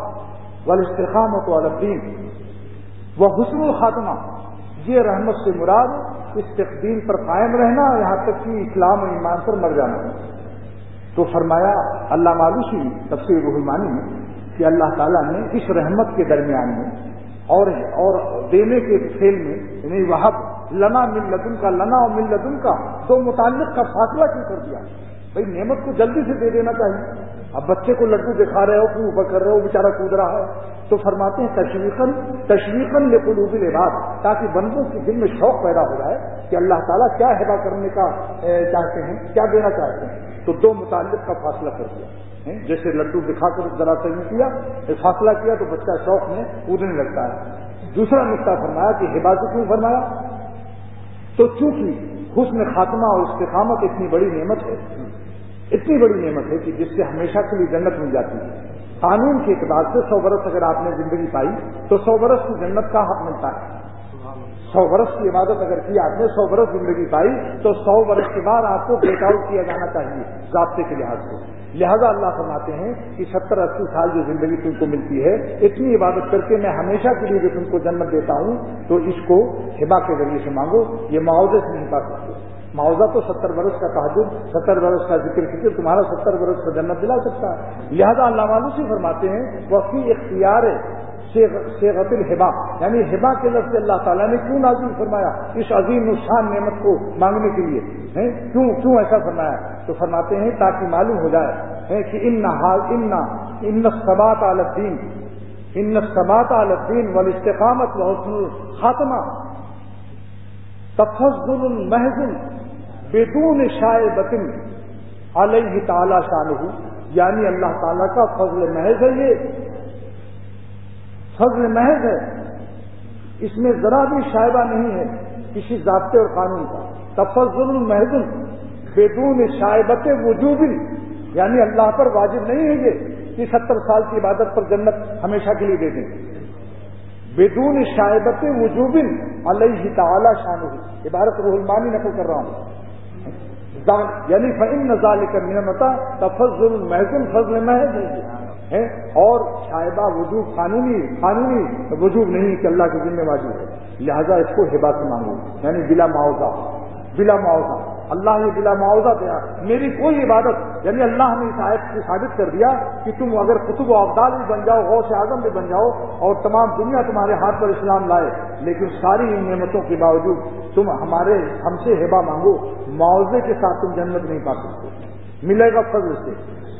والاستقامۃ علی الدین وحسن الخاتمہ. یہ رحمت سے مراد استقدین پر قائم رہنا، یہاں تک کہ اسلام و ایمان پر مر جانا. تو فرمایا اللہ معلوسی تفسیر روح المعانی میں کہ اللہ تعالیٰ نے اس رحمت کے درمیان میں اور اور دینے کے فعل میں یعنی وہب لنا من لدن کا، لنا اور من لدن کا دو متعلق کا فاصلہ کیوں کر دیا؟ بھئی نعمت کو جلدی سے دے دینا چاہیے. اب بچے کو لڈو دکھا رہے ہو، کیوں اوپر کر رہے ہو، بیچارہ کود رہا ہے. تو فرماتے ہیں تشویقاً تشویقاً لقلوب العباد، تاکہ بندوں کے دل میں شوق پیدا ہو جائے کہ اللہ تعالیٰ کیا ہبہ کرنے کا چاہتے ہیں، کیا دینا چاہتے ہیں. تو دو متعلق کا فاصلہ کر دیا. جیسے لڈو دکھا کر ذرا صحیح کیا، فاصلہ کیا تو بچہ شوق میں کودنے لگتا ہے. دوسرا نقطہ فرمایا کہ ہبہ سے کیوں فرمایا؟ تو چونکہ حسن خاتمہ اور استقامت اتنی بڑی نعمت ہے، اتنی بڑی نعمت ہے کہ جس سے ہمیشہ کے لیے جنت مل جاتی ہے. قانون کے اعتبار سے سو برس اگر آپ نے زندگی پائی تو سو برس کی جنت کا حق ملتا ہے. سو برس کی عبادت اگر کی آپ نے، سو برس زندگی پائی تو سو برس کے بعد آپ کو گیٹ آؤٹ کیا جانا چاہیے ضابطے کے لحاظ سے. لہذا اللہ فرماتے ہیں کہ ستر اسی سال جو زندگی تم کو ملتی ہے، اتنی عبادت کر کے میں ہمیشہ کے لیے جو تم کو جنت دیتا ہوں، تو اس کو ہبہ کے ذریعے سے مانگو. یہ معاوضے سے نہیں پا سکتے. معاوضہ تو ستر برس کا تہجد، ستر برس کا ذکر فکر تمہارا ستر برس کا جنت دلا سکتا ہے. لہذا اللہ معلوسی فرماتے ہیں وفی اختیار صیغۃ الہبہ، یعنی ہبہ کے لفظ اللہ تعالیٰ نے کیوں نازل فرمایا اس عظیم نقصان نعمت کو مانگنے کے لیے؟ کیوں کیوں ایسا فرمایا؟ تو فرماتے ہیں تاکہ معلوم ہو جائے کہ ان ان ان الثبات علی الدین، ان الثبات علی الدین والاستقامت وحسن الخاتمہ تفضل محض بدون شائبۃ علیہ تعالی شانہ، یعنی اللہ تعالیٰ کا فضل محض ہے یہ، فضل محض ہے، اس میں ذرا بھی شائبہ نہیں ہے کسی ضابطے اور قانون کا. تفضل محض بدون شائبت وجوب، یعنی اللہ پر واجب نہیں ہے یہ کہ ستر سال کی عبادت پر جنت ہمیشہ کے لیے دے دیں. بدون شائبت وجوب علیہ تعالی شانہ، عبارت روح المانی نقل کر رہا ہوں. یعنی فإن ذلک من المتع تفضل محض، فضل محض ہے، اور شائبہ وجوب قانونی قانونی وجوب نہیں کہ اللہ کے ذمہ واجب ہے، لہذا اس کو ہبہ سے مانگو، یعنی بلا معاوضہ. بلا معاوضہ اللہ یہ بلا معاوضہ دیا میری کوئی عبادت، یعنی اللہ نے اس آیت کو ثابت کر دیا کہ تم اگر قطب و ابدال بھی بن جاؤ، غوث اعظم بھی بن جاؤ، اور تمام دنیا تمہارے ہاتھ پر اسلام لائے، لیکن ساری ان نعمتوں کے باوجود تم ہمارے ہم سے ہبہ مانگو، معاوضے کے ساتھ تم جنت نہیں پا سکتے، ملے گا فضل سے.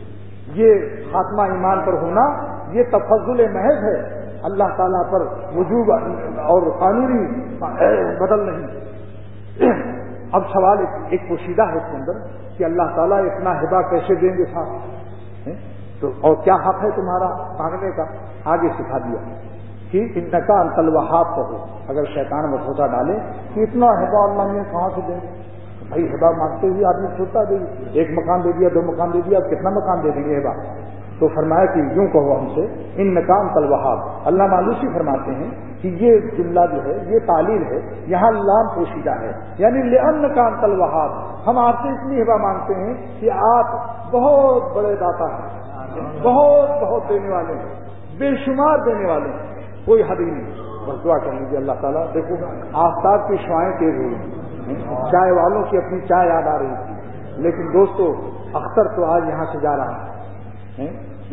یہ خاتمہ ایمان پر ہونا یہ تفضل محض ہے، اللہ تعالیٰ پر وجوب اور قانونی بدل نہیں. اب سوال ایک, ایک پوشیدہ ہے اس کے اندر کہ اللہ تعالیٰ اتنا ہبہ کیسے دیں گے صاحب، تو اور کیا حق ہے تمہارا مانگنے کا؟ آگے سکھا دیا کہ انکا انت الوہاب کہو. اگر شیطان وسوسہ ڈالے کہ اتنا ہبہ اللہ نے کہاں سے دیں گے، بھائی ہبہ مانگتے ہوئے آدمی چھوٹا دے ایک مکان دے دیا، دو مکان دے دیا، کتنا مکان دے دیں گے ہبہ؟ تو فرمایا کہ یوں کہو ہم سے انکا انت الوہاب. اللہ مالوسی فرماتے ہیں کہ یہ جملہ جو ہے یہ تعلیل ہے، یہاں لام پوشیدہ ہے، یعنی لأنک انت الوہاب، ہم آپ سے اس لیے ہبہ مانگتے ہیں کہ آپ بہت بڑے داتا ہیں، بہت بہت دینے والے ہیں، بے شمار دینے والے ہیں، کوئی حد ہی نہیں. بس دعا کر لیجیے اللہ تعالیٰ. دیکھو آفتاب کی شعائیں تیز ہوئی، چائے والوں کی اپنی چائے یاد آ رہی تھی، لیکن دوستو اختر تو آج یہاں سے جا رہا ہے.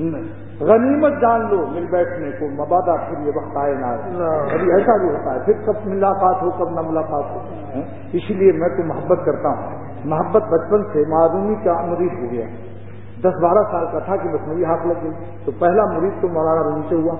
غنیمت جان لو مل بیٹھنے کو، مبادہ پھر یہ وقت آئے نہ ابھی ایسا بھی ہوتا ہے، پھر کب ملاقات ہو کب نہ ملاقات ہو. اسی لیے میں تو محبت کرتا ہوں. محبت بچپن سے معدومی کا مرید ہو گیا، دس بارہ سال کا تھا کہ بس میری ہاتھ لگ گئی. تو پہلا مرید تو مولانا روم سے ہوا،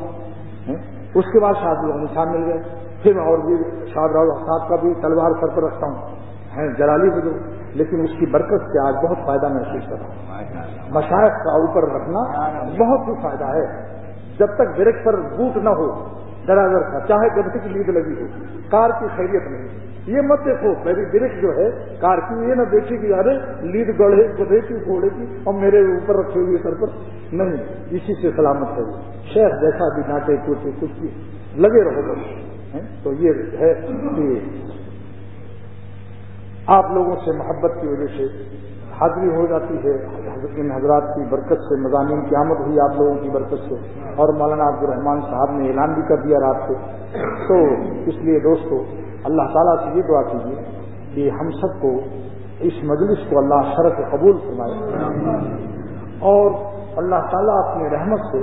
اس کے بعد شاہ رخ نثار مل گئے، پھر اور بھی شاہ رخ صاحب کا بھی تلوار سر پر رکھتا ہوں، جلالی بھی دو، لیکن اس کی برکت سے آج بہت فائدہ محسوس کر رہا ہوں. مشائخ کا اوپر رکھنا بہت ہی فائدہ ہے. جب تک بریک پر بوٹ نہ ہو ڈرائیور کا، چاہے گدھے کی لید لگی ہو، کار کی خیریت نہیں. یہ مت دیکھو میری بریک جو ہے کار کی، یہ نہ دیکھے کہ ارے لید گڑھے گدھے کی گھوڑے کی اور میرے اوپر رکھے ہوئے سر پر نہیں، اسی سے سلامت ہے. شیخ جیسا بھی ڈانٹے کوٹے کچھ بھی لگے رہو گا. تو یہ ہے کہ آپ لوگوں سے محبت کی وجہ سے حاضری ہو جاتی ہے، ان حضرات کی برکت سے مضامین کی آمد ہوئی آپ لوگوں کی برکت سے، اور مولانا عبد الرحمان صاحب نے اعلان بھی کر دیا رات کو. تو اس لیے دوستو اللہ تعالیٰ سے یہ دعا کیجیے کہ ہم سب کو اس مجلس کو اللہ شرف قبول فرمائے، اور اللہ تعالیٰ اپنی رحمت سے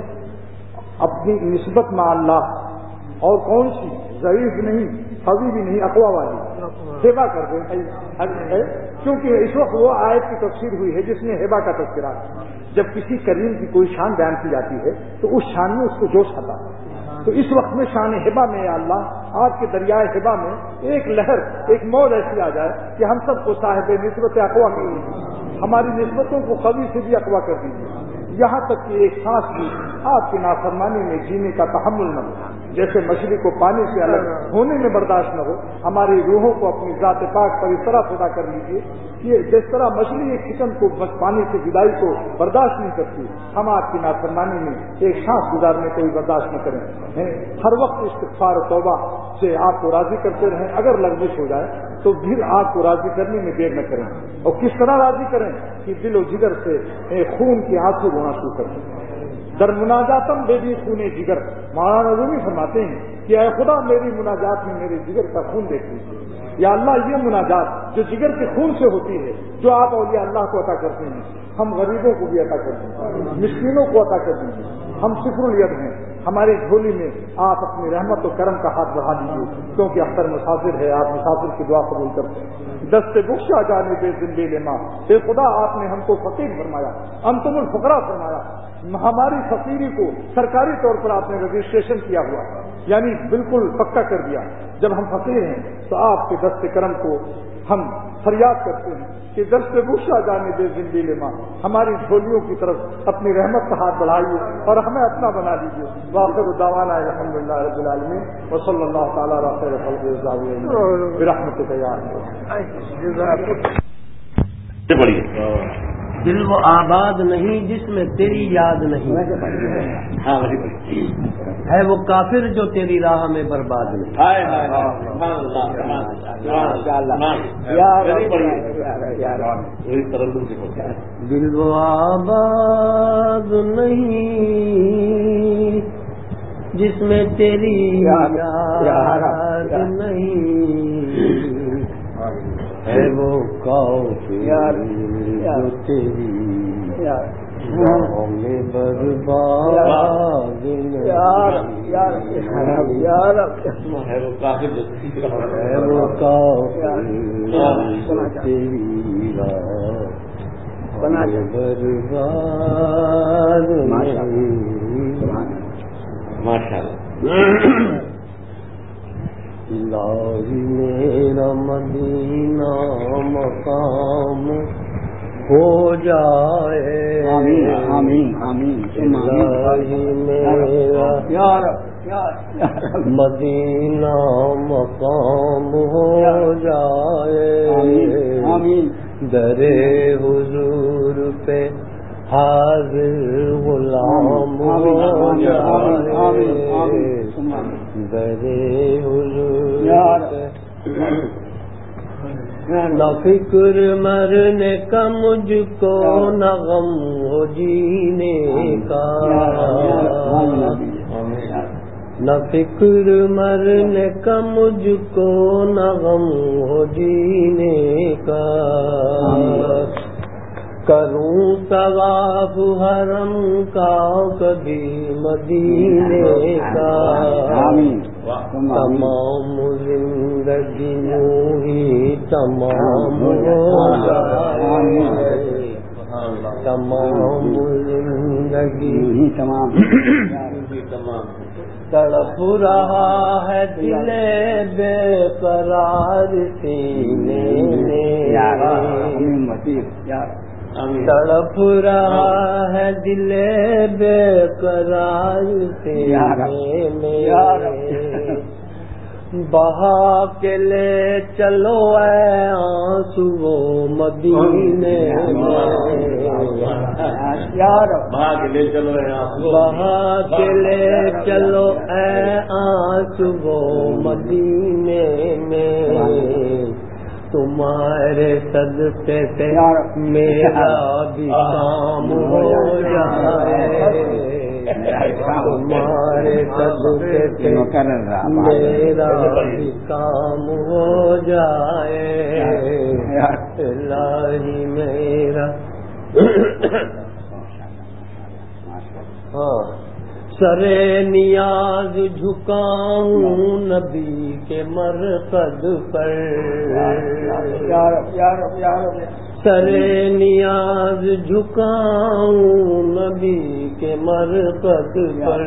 اپنی نسبت مع اللہ، اور کون سی ضعیف نہیں قوی بھی نہیں اقوا والی ہبہ کر دیں. کیونکہ اس وقت وہ آیت کی تفسیر ہوئی ہے جس میں ہبہ کا تذکرہ ہے. جب کسی کریم کی کوئی شان بیان کی جاتی ہے تو اس شان میں اس کو جوش آتا ہے. تو اس وقت میں شان ہبہ میں یا اللہ آپ کے دریائے ہبہ میں ایک لہر ایک موج ایسی آ جائے کہ ہم سب کو صاحب نسبت اقوا کیجیے، ہماری نسبتوں کو قوی سے بھی اقوا کر دیجیے، یہاں تک کہ ایک سانس بھی آپ کی نافرمانی میں جینے کا تحمل نہ ہو. جیسے مچھلی کو پانی سے الگ ہونے میں برداشت نہ ہو، ہماری روحوں کو اپنی ذات پاک پر اس طرح پیدا کر لیجیے کہ جس طرح مچھلی ایک چکن کو پانی سے جدائی کو برداشت نہیں کرتی، ہم آپ کی نافرمانی میں ایک سانس گزارنے کو بھی برداشت نہ کریں. ہر وقت استغفار و توبہ سے آپ کو راضی کرتے رہیں. اگر لغزش ہو جائے تو پھر آپ کو راضی کرنے میں دیر نہ کریں. اور کس طرح راضی کریں کہ دل و جگر سے خون کے آنسو رونا شروع کریں. در مناجاتم بے بھی خونے جگر، مولانا رومی فرماتے ہیں کہ اے خدا میری مناجات میں میرے جگر کا خون دیکھ لیجیے. یا اللہ یہ مناجات جو جگر کے خون سے ہوتی ہے، جو آپ اولیاء اللہ کو عطا کرتے ہیں، ہم غریبوں کو بھی عطا کر دیجیے، مسکینوں کو عطا کر دیجیے. ہم صفر الید ہیں، ہماری جھولی میں آپ اپنی رحمت و کرم کا ہاتھ بڑھا دیجیے، کیونکہ اختر مسافر ہے، آپ مسافر کی دعا قبول کرتے ہیں. دست بخشا جانے بے دن بے لما، اے خدا آپ نے ہم کو فقیر فرمایا، انتم الفقراء فرمایا. ہماری فقیری کو سرکاری طور پر آپ نے رجسٹریشن کیا ہوا، یعنی بالکل پکا کر دیا. جب ہم فقیر ہیں تو آپ کے دست کرم کو ہم فریاد کرتے ہیں کہ دست بخشا جانے دے زندگی لما، ہماری جھولیوں کی طرف اپنی رحمت کا ہاتھ بڑھائیے اور ہمیں اپنا بنا لیجیے. واخر دعوانا الحمدللہ رب العالمین وصلی اللہ تعالی علی خیر خلق اجمعین برحمتک یا ارحم دل وہ آباد نہیں جس میں تیری یاد نہیں، ہے وہ کافر جو تیری راہ میں برباد نہیں۔ دل وہ آباد نہیں جس میں تیری یاد نہیں، ہے وہ کافر جو تیری راہ میں برباد نہیں، ہے وہ کافر جو تیری راہ میں برباد نہیں۔ ماشاء اللہ۔ الہی میرا مدینہ مقام ہو جائے، آمین آمین آمین۔ الہی میرا مدینہ مقام ہو جائے، آمین۔ در حضور پہ حاضر غلام ہو جائے، در حضور نہ فکر مرنے کا مجھ کو نہ غم ہو جینے کا، نہ فکر مرنے کا مجھ کو نہ غم ہو جینے کا، کروں طواف حرم کا کبھی مدینے کا، تمام زندگی یوں ہی تمام ہو جائے، تمام زندگی تمام تڑپ رہا ہے دل بے قرار سینے میں، تڑپ رہا ہے دل بے قرار سینے میں، بہا کے لے چلو اے آنسو مدینے میں، بہا کے لے چلو اے آنسو، بہا کے لے چلو اے آنسو مدینے میں، تمہارے صدقے سے میرا بھی کام ہو جائے، تمہارے صدقے سے میرا بھی کام ہو جائے، الہی میرا ہاں سرے نیاز جھکاؤں نبی کے مرقد پر، سرے نیاز جھکاؤں نبی کے مرقد پر،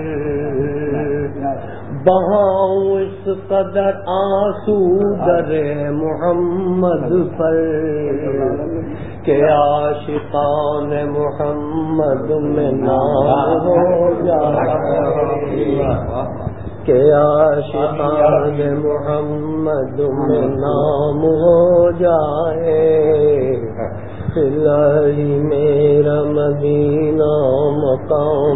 بہاؤں اس قدر آنسو در محمد پر، کہ عاشقان محمد میں نام ہو جائے، کہ عاشقان محمد میں نام ہو جائے، الہی میرا مدینہ مقام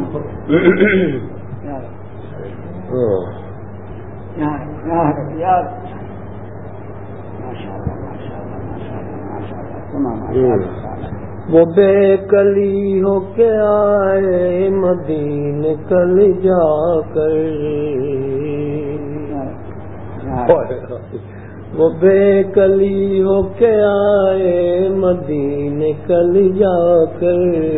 وہ بے کلی ہو کے آئے مدینے کل جا کر، وہ بے کلی ہو کے آئے مدینے کل جا کر،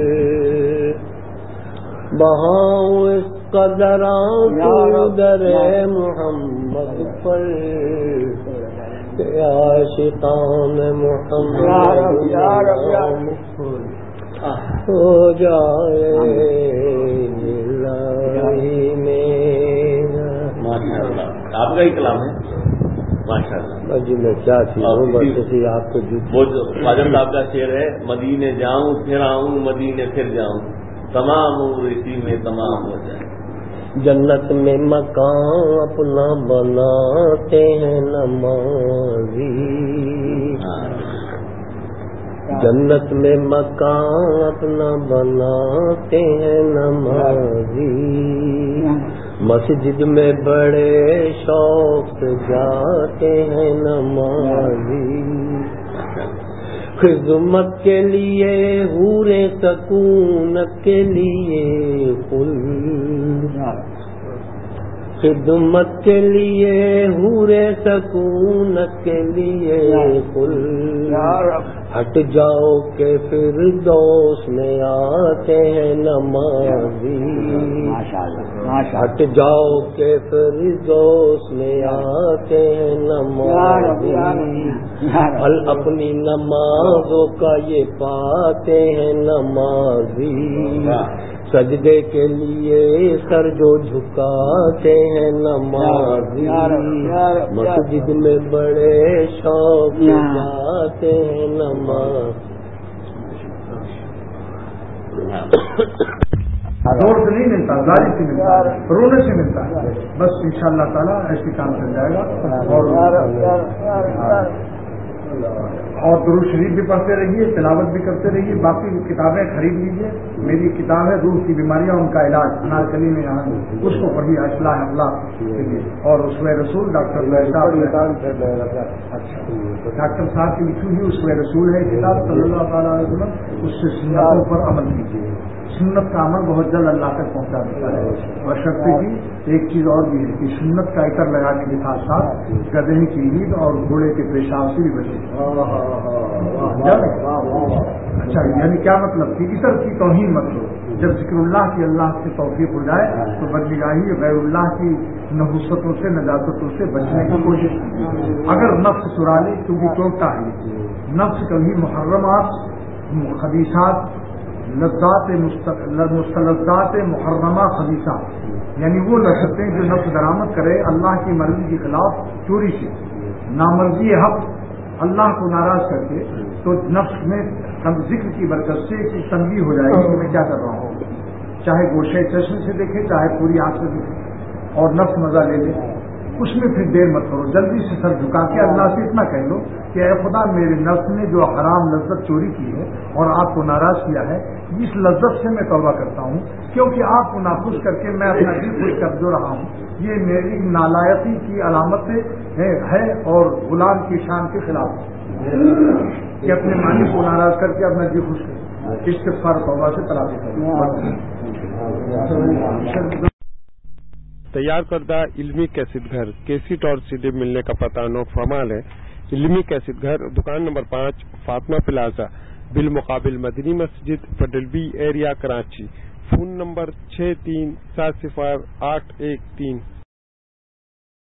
بہاؤں اس قدر آنسو در محمد پر، عاشقان محمد ہو جائے، آپ کا ہی کلام ہے ماشاء اللہ۔ جی میں کیا تھی بس آپ کو وہ جو خواجہ صاحب کا شعر ہے، مدینے جاؤں پھر آؤں مدینے پھر جاؤں، تمام عمر اسی میں تمام ہو جائے، جنت میں مکان اپنا بناتے ہیں نمازی، جنت میں مکان اپنا بناتے ہیں نمازی، مسجد میں بڑے شوق سے جاتے ہیں نمازی، خدمت کے لیے حور سکونت کے لیے خلد، خدمت کے لیے حور سکونت کے لیے خلد، ہٹ جاؤ کہ پھر دوست میں آتے ہیں نمازی، ہٹ جاؤ کہ پھر دوست میں آتے ہیں نمازی، پھل اپنی نمازوں کا یہ پاتے ہیں نمازی، سجدے کے لیے سر جو جھکاتے ہیں نمازی، مسجد میں بڑے شوق جاتے ہیں نماز۔ زور سے نہیں ملتا، گاڑی سے ملتا، رونے سے ملتا ہے، بس انشاءاللہ تعالیٰ ایسی کام چل جائے گا۔ اور درود شریف بھی پڑھتے رہیے، تلاوت بھی کرتے رہیے، باقی کتابیں خرید لیجیے، میری کتاب ہے روح کی بیماریاں ان کا علاج، انارکلی میں یہاں اس کو پڑھیے اصلاح اخلاق کے لیے، اور اس میں رسول ڈاکٹر ڈاکٹر صاحب کی لکھی ہوئی اس میں رسول ہے کتاب صلی اللہ تعالیٰ علیہ وسلم، اس سے سنتوں پر عمل کیجیے، سنت کا عمل بہت جلد اللہ تک پہنچا دیتا ہے، اور شرط کی ایک چیز اور بھی ہے کہ سنت کا عطر لگانے کے ساتھ ساتھ گدھے کی عید اور گھوڑے کے پیشاب سے بھی بچے۔ اچھا، یعنی کیا مطلب کہ عطر کی توہین مت ہو، جب ذکر اللہ کی اللہ سے توفیق ہو جائے تو بدنگاہی غیر اللہ کی نحوستوں سے نجاستوں سے بچنے کی کوشش کی، اگر نفس چرا لے کیونکہ ٹوٹتا ہے نفس، کبھی محرمات خبیثات لذات مستلذات محرمہ خبیثہ، یعنی وہ لذتیں جو نفس درآمد کرے اللہ کی مرضی کے خلاف چوری سے، نامرضی حق اللہ کو ناراض کر کے، تو نفس میں ذکر کی برکت سے ایک تنبیہ ہو جائے گی کہ میں کیا کر رہا ہوں، چاہے گوشے چشم سے دیکھے چاہے پوری آنکھ سے دیکھے، اور نفس مزہ لے لے، اس میں پھر دیر مت کرو، جلدی سے سر جھکا کے اللہ سے اتنا کہہ لو کہ اے خدا میرے نفس نے جو حرام لذت چوری کی ہے اور آپ کو ناراض کیا ہے، اس لذت سے میں توبہ کرتا ہوں، کیونکہ آپ کو ناخوش کر کے میں اپنا دل خوش کر جو رہا ہوں، یہ میری نالائقی کی علامت ہے اور غلام کی شان کے خلاف کہ اپنے مالک کو ناراض کر کے اپنا دل خوش کر، استغفار توبہ سے تلافی کروں۔ تیار کردہ علمی کیسٹ گھر کیسٹ اور سی ڈی ملنے کا پتہ نو فرمال ہے۔ علمی کیسٹ گھر دکان نمبر پانچ فاطمہ پلازا بالمقابل مدنی مسجد پڈلبی ایریا کراچی، فون نمبر چھ تین سات صفر آٹھ ایک تین۔